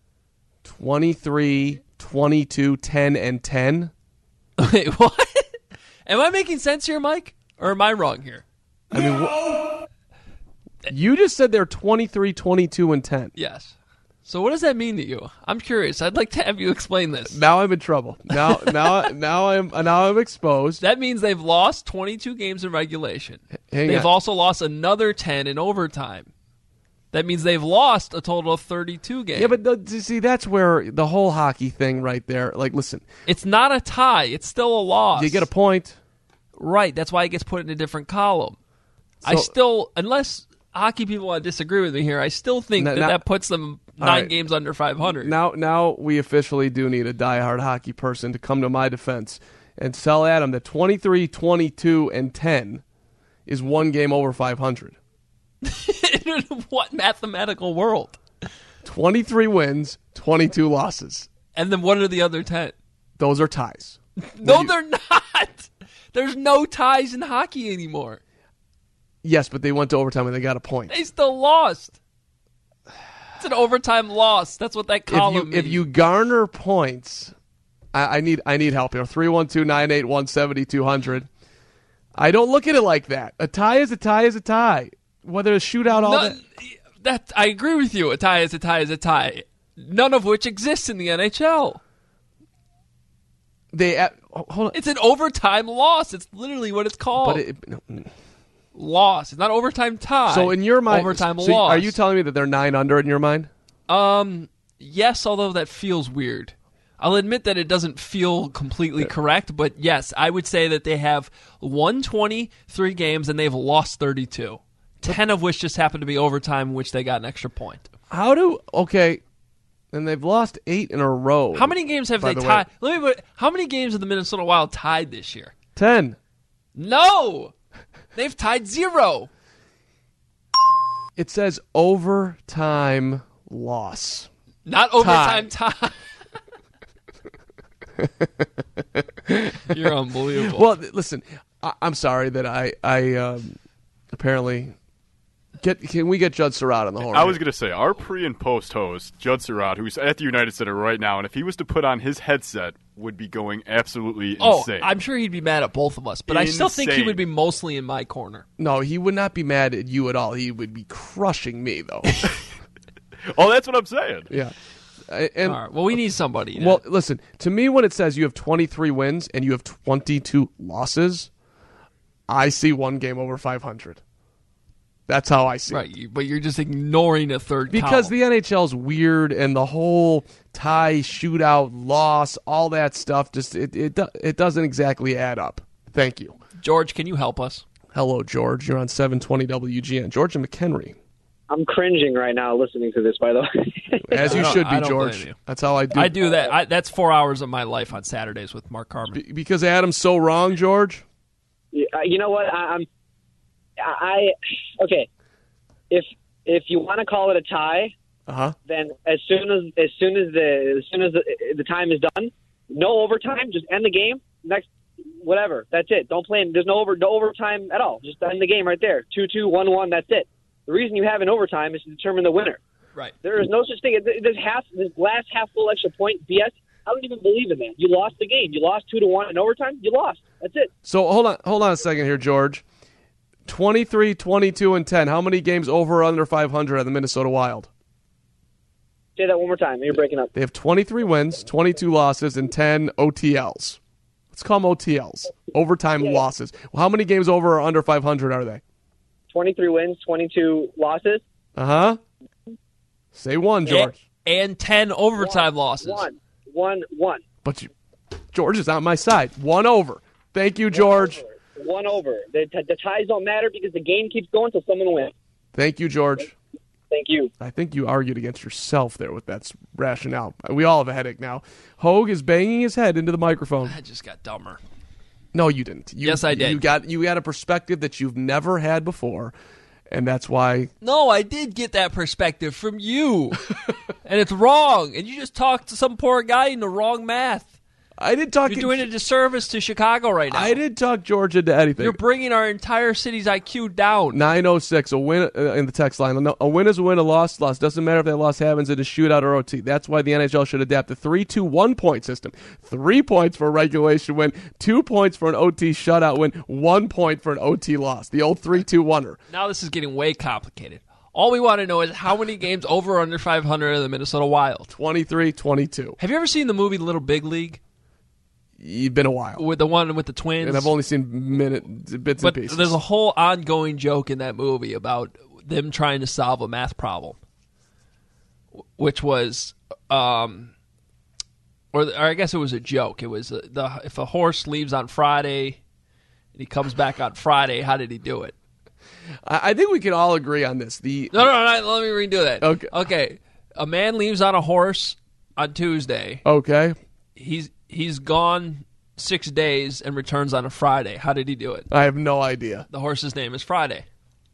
23, 22, 10, and 10? Wait, what? Am I making sense here, Mike? Or am I wrong here? I mean, you just said they're 23, 22, and 10. Yes. So what does that mean to you? I'm curious. I'd like to have you explain this. Now I'm in trouble. Now I'm exposed. That means they've lost 22 games in regulation. They've also lost another 10 in overtime. That means they've lost a total of 32 games. Yeah, but see, that's where the whole hockey thing right there. Like, listen. It's not a tie. It's still a loss. You get a point. Right. That's why it gets put in a different column. So, unless hockey people want to disagree with me here, I still think that puts them 9 games under 500. Now we officially do need a diehard hockey person to come to my defense and tell Adam that 23, 22, and 10 is one game over 500. In what mathematical world? 23 wins, 22 losses. And then what are the other 10? Those are ties. No, they're not. There's no ties in hockey anymore. Yes, but they went to overtime and they got a point. They still lost. It's an overtime loss. That's what that column means. If you garner points, I need help here. 312-981-7200. I don't look at it like that. A tie is a tie is a tie. Whether a shootout, that I agree with you. A tie is a tie is a tie. None of which exists in the NHL. Hold on. It's an overtime loss. It's literally what it's called. Loss. It's not overtime tie. So in your mind, overtime loss. Are you telling me that they're 9 under in your mind? Yes, although that feels weird. I'll admit that it doesn't feel completely correct, but yes, I would say that they have won 23 games and they've lost 32. 10 of which just happened to be overtime, in which they got an extra point. Okay, and they've lost 8 in a row. How many games have they tied? How many games have the Minnesota Wild tied this year? 10. No! They've tied 0. It says overtime loss. Not overtime tie. You're unbelievable. Well, listen, I'm sorry that I apparently. Can we get Judd Surratt on the horn? I was going to say, our pre- and post-host, Judd Surratt, who's at the United Center right now, and if he was to put on his headset, would be going absolutely insane. I'm sure he'd be mad at both of us, but I still think he would be mostly in my corner. No, he would not be mad at you at all. He would be crushing me, though. Oh, that's what I'm saying. Yeah. All right, well, we need somebody. Well, listen, to me, when it says you have 23 wins and you have 22 losses, I see one game over 500. That's how I see it. Right, but you're just ignoring a third because column. the NHL is weird, and the whole tie, shootout, loss, all that stuff, just it doesn't exactly add up. Thank you. George, can you help us? Hello, George. You're on 720 WGN. George and McHenry. I'm cringing right now listening to this, by the way. As you should be, I don't George. blame you. That's how I do. I do that. That's 4 hours of my life on Saturdays with Mark Carmen. Because Adam's so wrong, George? You know what? Okay. If you want to call it a tie, then as soon as the time is done, no overtime, just end the game. Next, whatever. That's it. Don't play. There's no overtime at all. Just end the game right there. 2-2, 1-1. That's it. The reason you have an overtime is to determine the winner. Right. There is no such thing. This last half full extra point BS. I don't even believe in that. You lost the game. You lost 2-1 in overtime. You lost. That's it. So hold on a second here, George. 23, 22, and 10. How many games over or under 500 on the Minnesota Wild? Say that one more time. You're breaking up. They have 23 wins, 22 losses, and 10 OTLs. Let's call them OTLs. Overtime losses. Well, how many games over or under 500 are they? 23 wins, 22 losses. Say one, George. And 10 overtime losses. One. But George is on my side. One over. Thank you, George. One over. The ties don't matter because the game keeps going until someone wins. Thank you, George. Thank you. I think you argued against yourself there with that rationale. We all have a headache now. Hogue is banging his head into the microphone. I just got dumber. No, you didn't. Yes, I did. You got a perspective that you've never had before, and that's why. No, I did get that perspective from you, and it's wrong. And you just talked to some poor guy into wrong math. I didn't talk. You're doing a disservice to Chicago right now. I didn't talk Georgia into anything. You're bringing our entire city's IQ down. 906, a win in the text line. A win is a win, a loss is a loss. Doesn't matter if that loss happens in a shootout or OT. That's why the NHL should adapt the 3-2-1 point system. 3 points for a regulation win, 2 points for an OT shutout win, 1 point for an OT loss. The old 3-2-1er. Now this is getting way complicated. All we want to know is how many games over or under 500 are the Minnesota Wild? 23, 22. Have you ever seen the movie Little Big League? It's been a while. With the one with the twins? And I've only seen bits and pieces. There's a whole ongoing joke in that movie about them trying to solve a math problem, which was, or I guess it was a joke. It was if a horse leaves on Friday and he comes back on Friday, how did he do it? I think we can all agree on this. No, let me redo that. Okay. A man leaves on a horse on Tuesday. Okay. He's gone 6 days and returns on a Friday. How did he do it? I have no idea. The horse's name is Friday.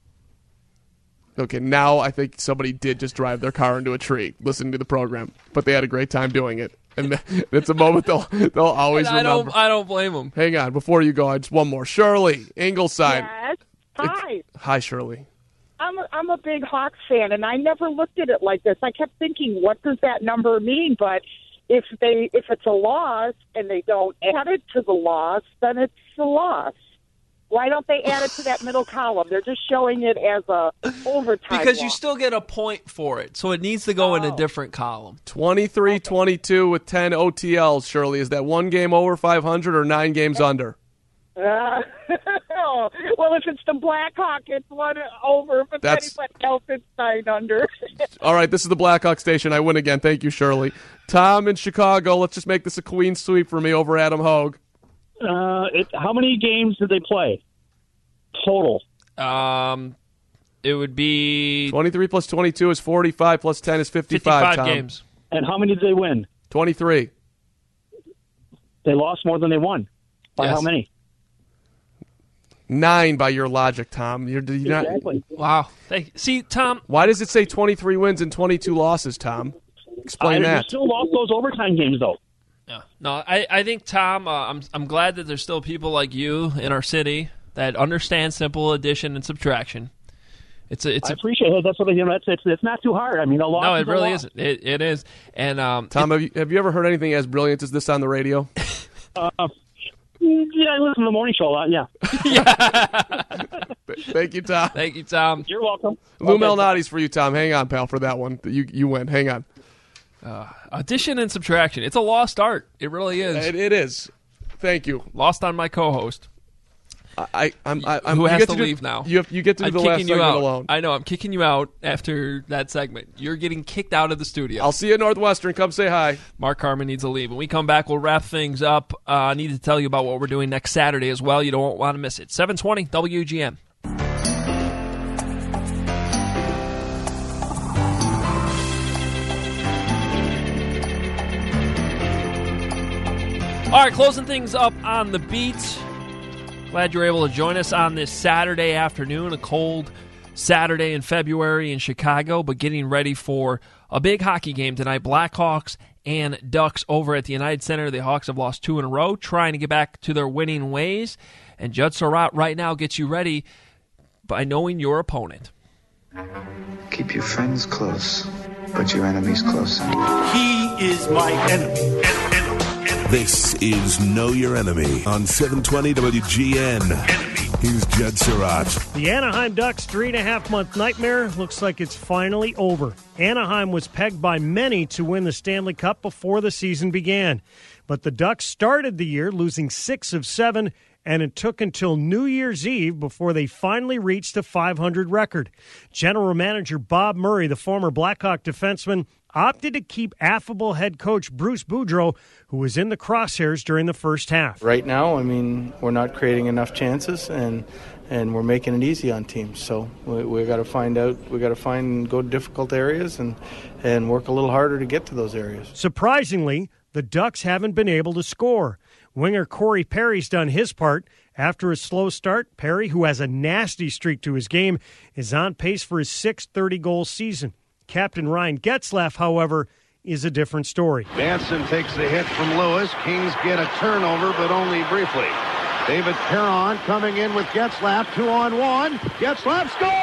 Okay, now I think somebody did just drive their car into a tree listening to the program, but they had a great time doing it. And it's a moment they'll always remember. I don't blame them. Hang on, before you go, I just one more. Shirley, Ingleside. Yes. Hi. Hi, Shirley. I'm a big Hawks fan, and I never looked at it like this. I kept thinking, what does that number mean? But if it's a loss and they don't add it to the loss, then it's a loss. Why don't they add it to that middle column? They're just showing it as a overtime because loss. You still get a point for it, so it needs to go in a different column. 23-22 with 10 OTLs, Shirley. Is that one game over 500 or 9 games under? Well, if it's the Blackhawk, it's one over. If it's anyone else, it's 9 under. All right, this is the Blackhawk station. I win again. Thank you, Shirley. Tom in Chicago, let's just make this a queen sweep for me over Adam Hogue. How many games did they play total? It would be 23 plus 22 is 45 plus 10 is 55. Tom. Games. And how many did they win? 23. They lost more than they won. By how many? 9 by your logic, Tom. You're exactly. Wow. See, Tom. Why does it say 23 wins and 22 losses, Tom? Explain that. They still lost those overtime games, though. Yeah. No, I think, Tom, I'm glad that there's still people like you in our city that understand simple addition and subtraction. I appreciate it. That's what it's not too hard. I mean, a lot. No, it really isn't. It is. And Tom, have you ever heard anything as brilliant as this on the radio? Yeah, I listen to the morning show a lot. Yeah. Thank you, Tom. Thank you, Tom. You're welcome. Lou Malnati's for you, Tom. Hang on, pal, for that one. You win. Hang on. Addition and subtraction. It's a lost art. It really is. It is. Thank you. Lost on my co-host. I'm who has to leave now. You get to do the last segment alone. I know. I'm kicking you out after that segment. You're getting kicked out of the studio. I'll see you at Northwestern. Come say hi. Mark Carman needs to leave. When we come back, we'll wrap things up. I need to tell you about what we're doing next Saturday as well. You don't want to miss it. 720 WGN. All right, closing things up on the beat. Glad you're able to join us on this Saturday afternoon, a cold Saturday in February in Chicago, but getting ready for a big hockey game tonight. Blackhawks and Ducks over at the United Center. The Hawks have lost 2 in a row, trying to get back to their winning ways. And Judd Surratt right now gets you ready by knowing your opponent. Keep your friends close, but your enemies closer. He is my enemy. This is Know Your Enemy on 720 WGN. Here's Judd Surratt. The Anaheim Ducks' 3.5-month nightmare looks like it's finally over. Anaheim was pegged by many to win the Stanley Cup before the season began. But the Ducks started the year losing 6 of 7, and it took until New Year's Eve before they finally reached a .500 record. General Manager Bob Murray, the former Blackhawk defenseman, opted to keep affable head coach Bruce Boudreau, who was in the crosshairs during the first half. Right now, I mean, we're not creating enough chances, and we're making it easy on teams. So we got to find and go to difficult areas and work a little harder to get to those areas. Surprisingly, the Ducks haven't been able to score. Winger Corey Perry's done his part. After a slow start, Perry, who has a nasty streak to his game, is on pace for his 6th 30-goal season. Captain Ryan Getzlaf, however, is a different story. Danson takes the hit from Lewis. Kings get a turnover, but only briefly. David Perron coming in with Getzlaf, 2-on-1. Getzlaf scores!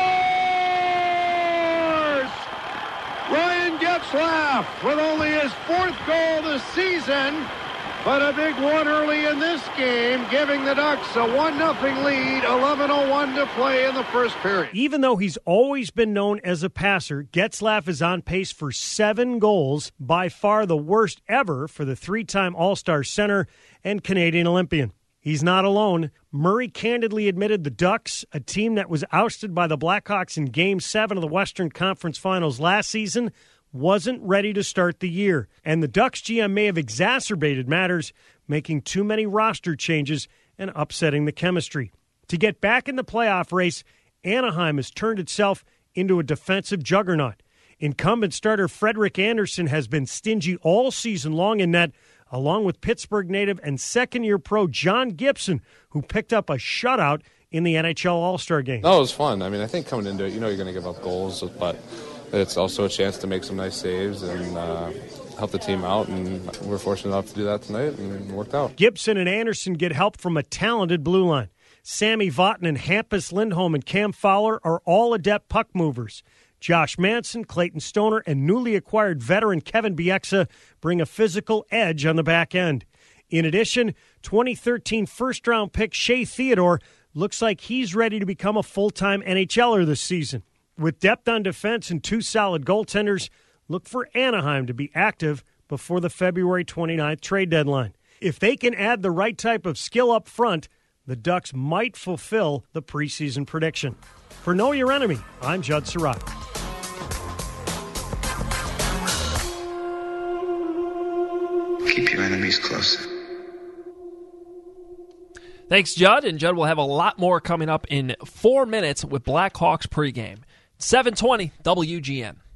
Ryan Getzlaf with only his 4th goal this season, but a big one early in this game, giving the Ducks a 1-0 lead, 11:01 to play in the first period. Even though he's always been known as a passer, Getzlaf is on pace for 7 goals, by far the worst ever for the 3-time All-Star center and Canadian Olympian. He's not alone. Murray candidly admitted the Ducks, a team that was ousted by the Blackhawks in Game 7 of the Western Conference Finals last season, wasn't ready to start the year. And the Ducks GM may have exacerbated matters, making too many roster changes and upsetting the chemistry. To get back in the playoff race, Anaheim has turned itself into a defensive juggernaut. Incumbent starter Frederik Andersen has been stingy all season long in net, along with Pittsburgh native and second-year pro John Gibson, who picked up a shutout in the NHL All-Star game. No, it was fun. I mean, I think coming into it, you know you're going to give up goals, but it's also a chance to make some nice saves and help the team out, and we're fortunate enough to do that tonight, and it worked out. Gibson and Anderson get help from a talented blue line. Sammy Vatanen, Hampus Lindholm, and Cam Fowler are all adept puck movers. Josh Manson, Clayton Stoner, and newly acquired veteran Kevin Bieksa bring a physical edge on the back end. In addition, 2013 first-round pick Shea Theodore looks like he's ready to become a full-time NHLer this season. With depth on defense and 2 solid goaltenders, look for Anaheim to be active before the February 29th trade deadline. If they can add the right type of skill up front, the Ducks might fulfill the preseason prediction. For Know Your Enemy, I'm Judd Surratt. Keep your enemies close. Thanks, Judd. And Judd will have a lot more coming up in 4 minutes with Blackhawks pregame. 720 WGN.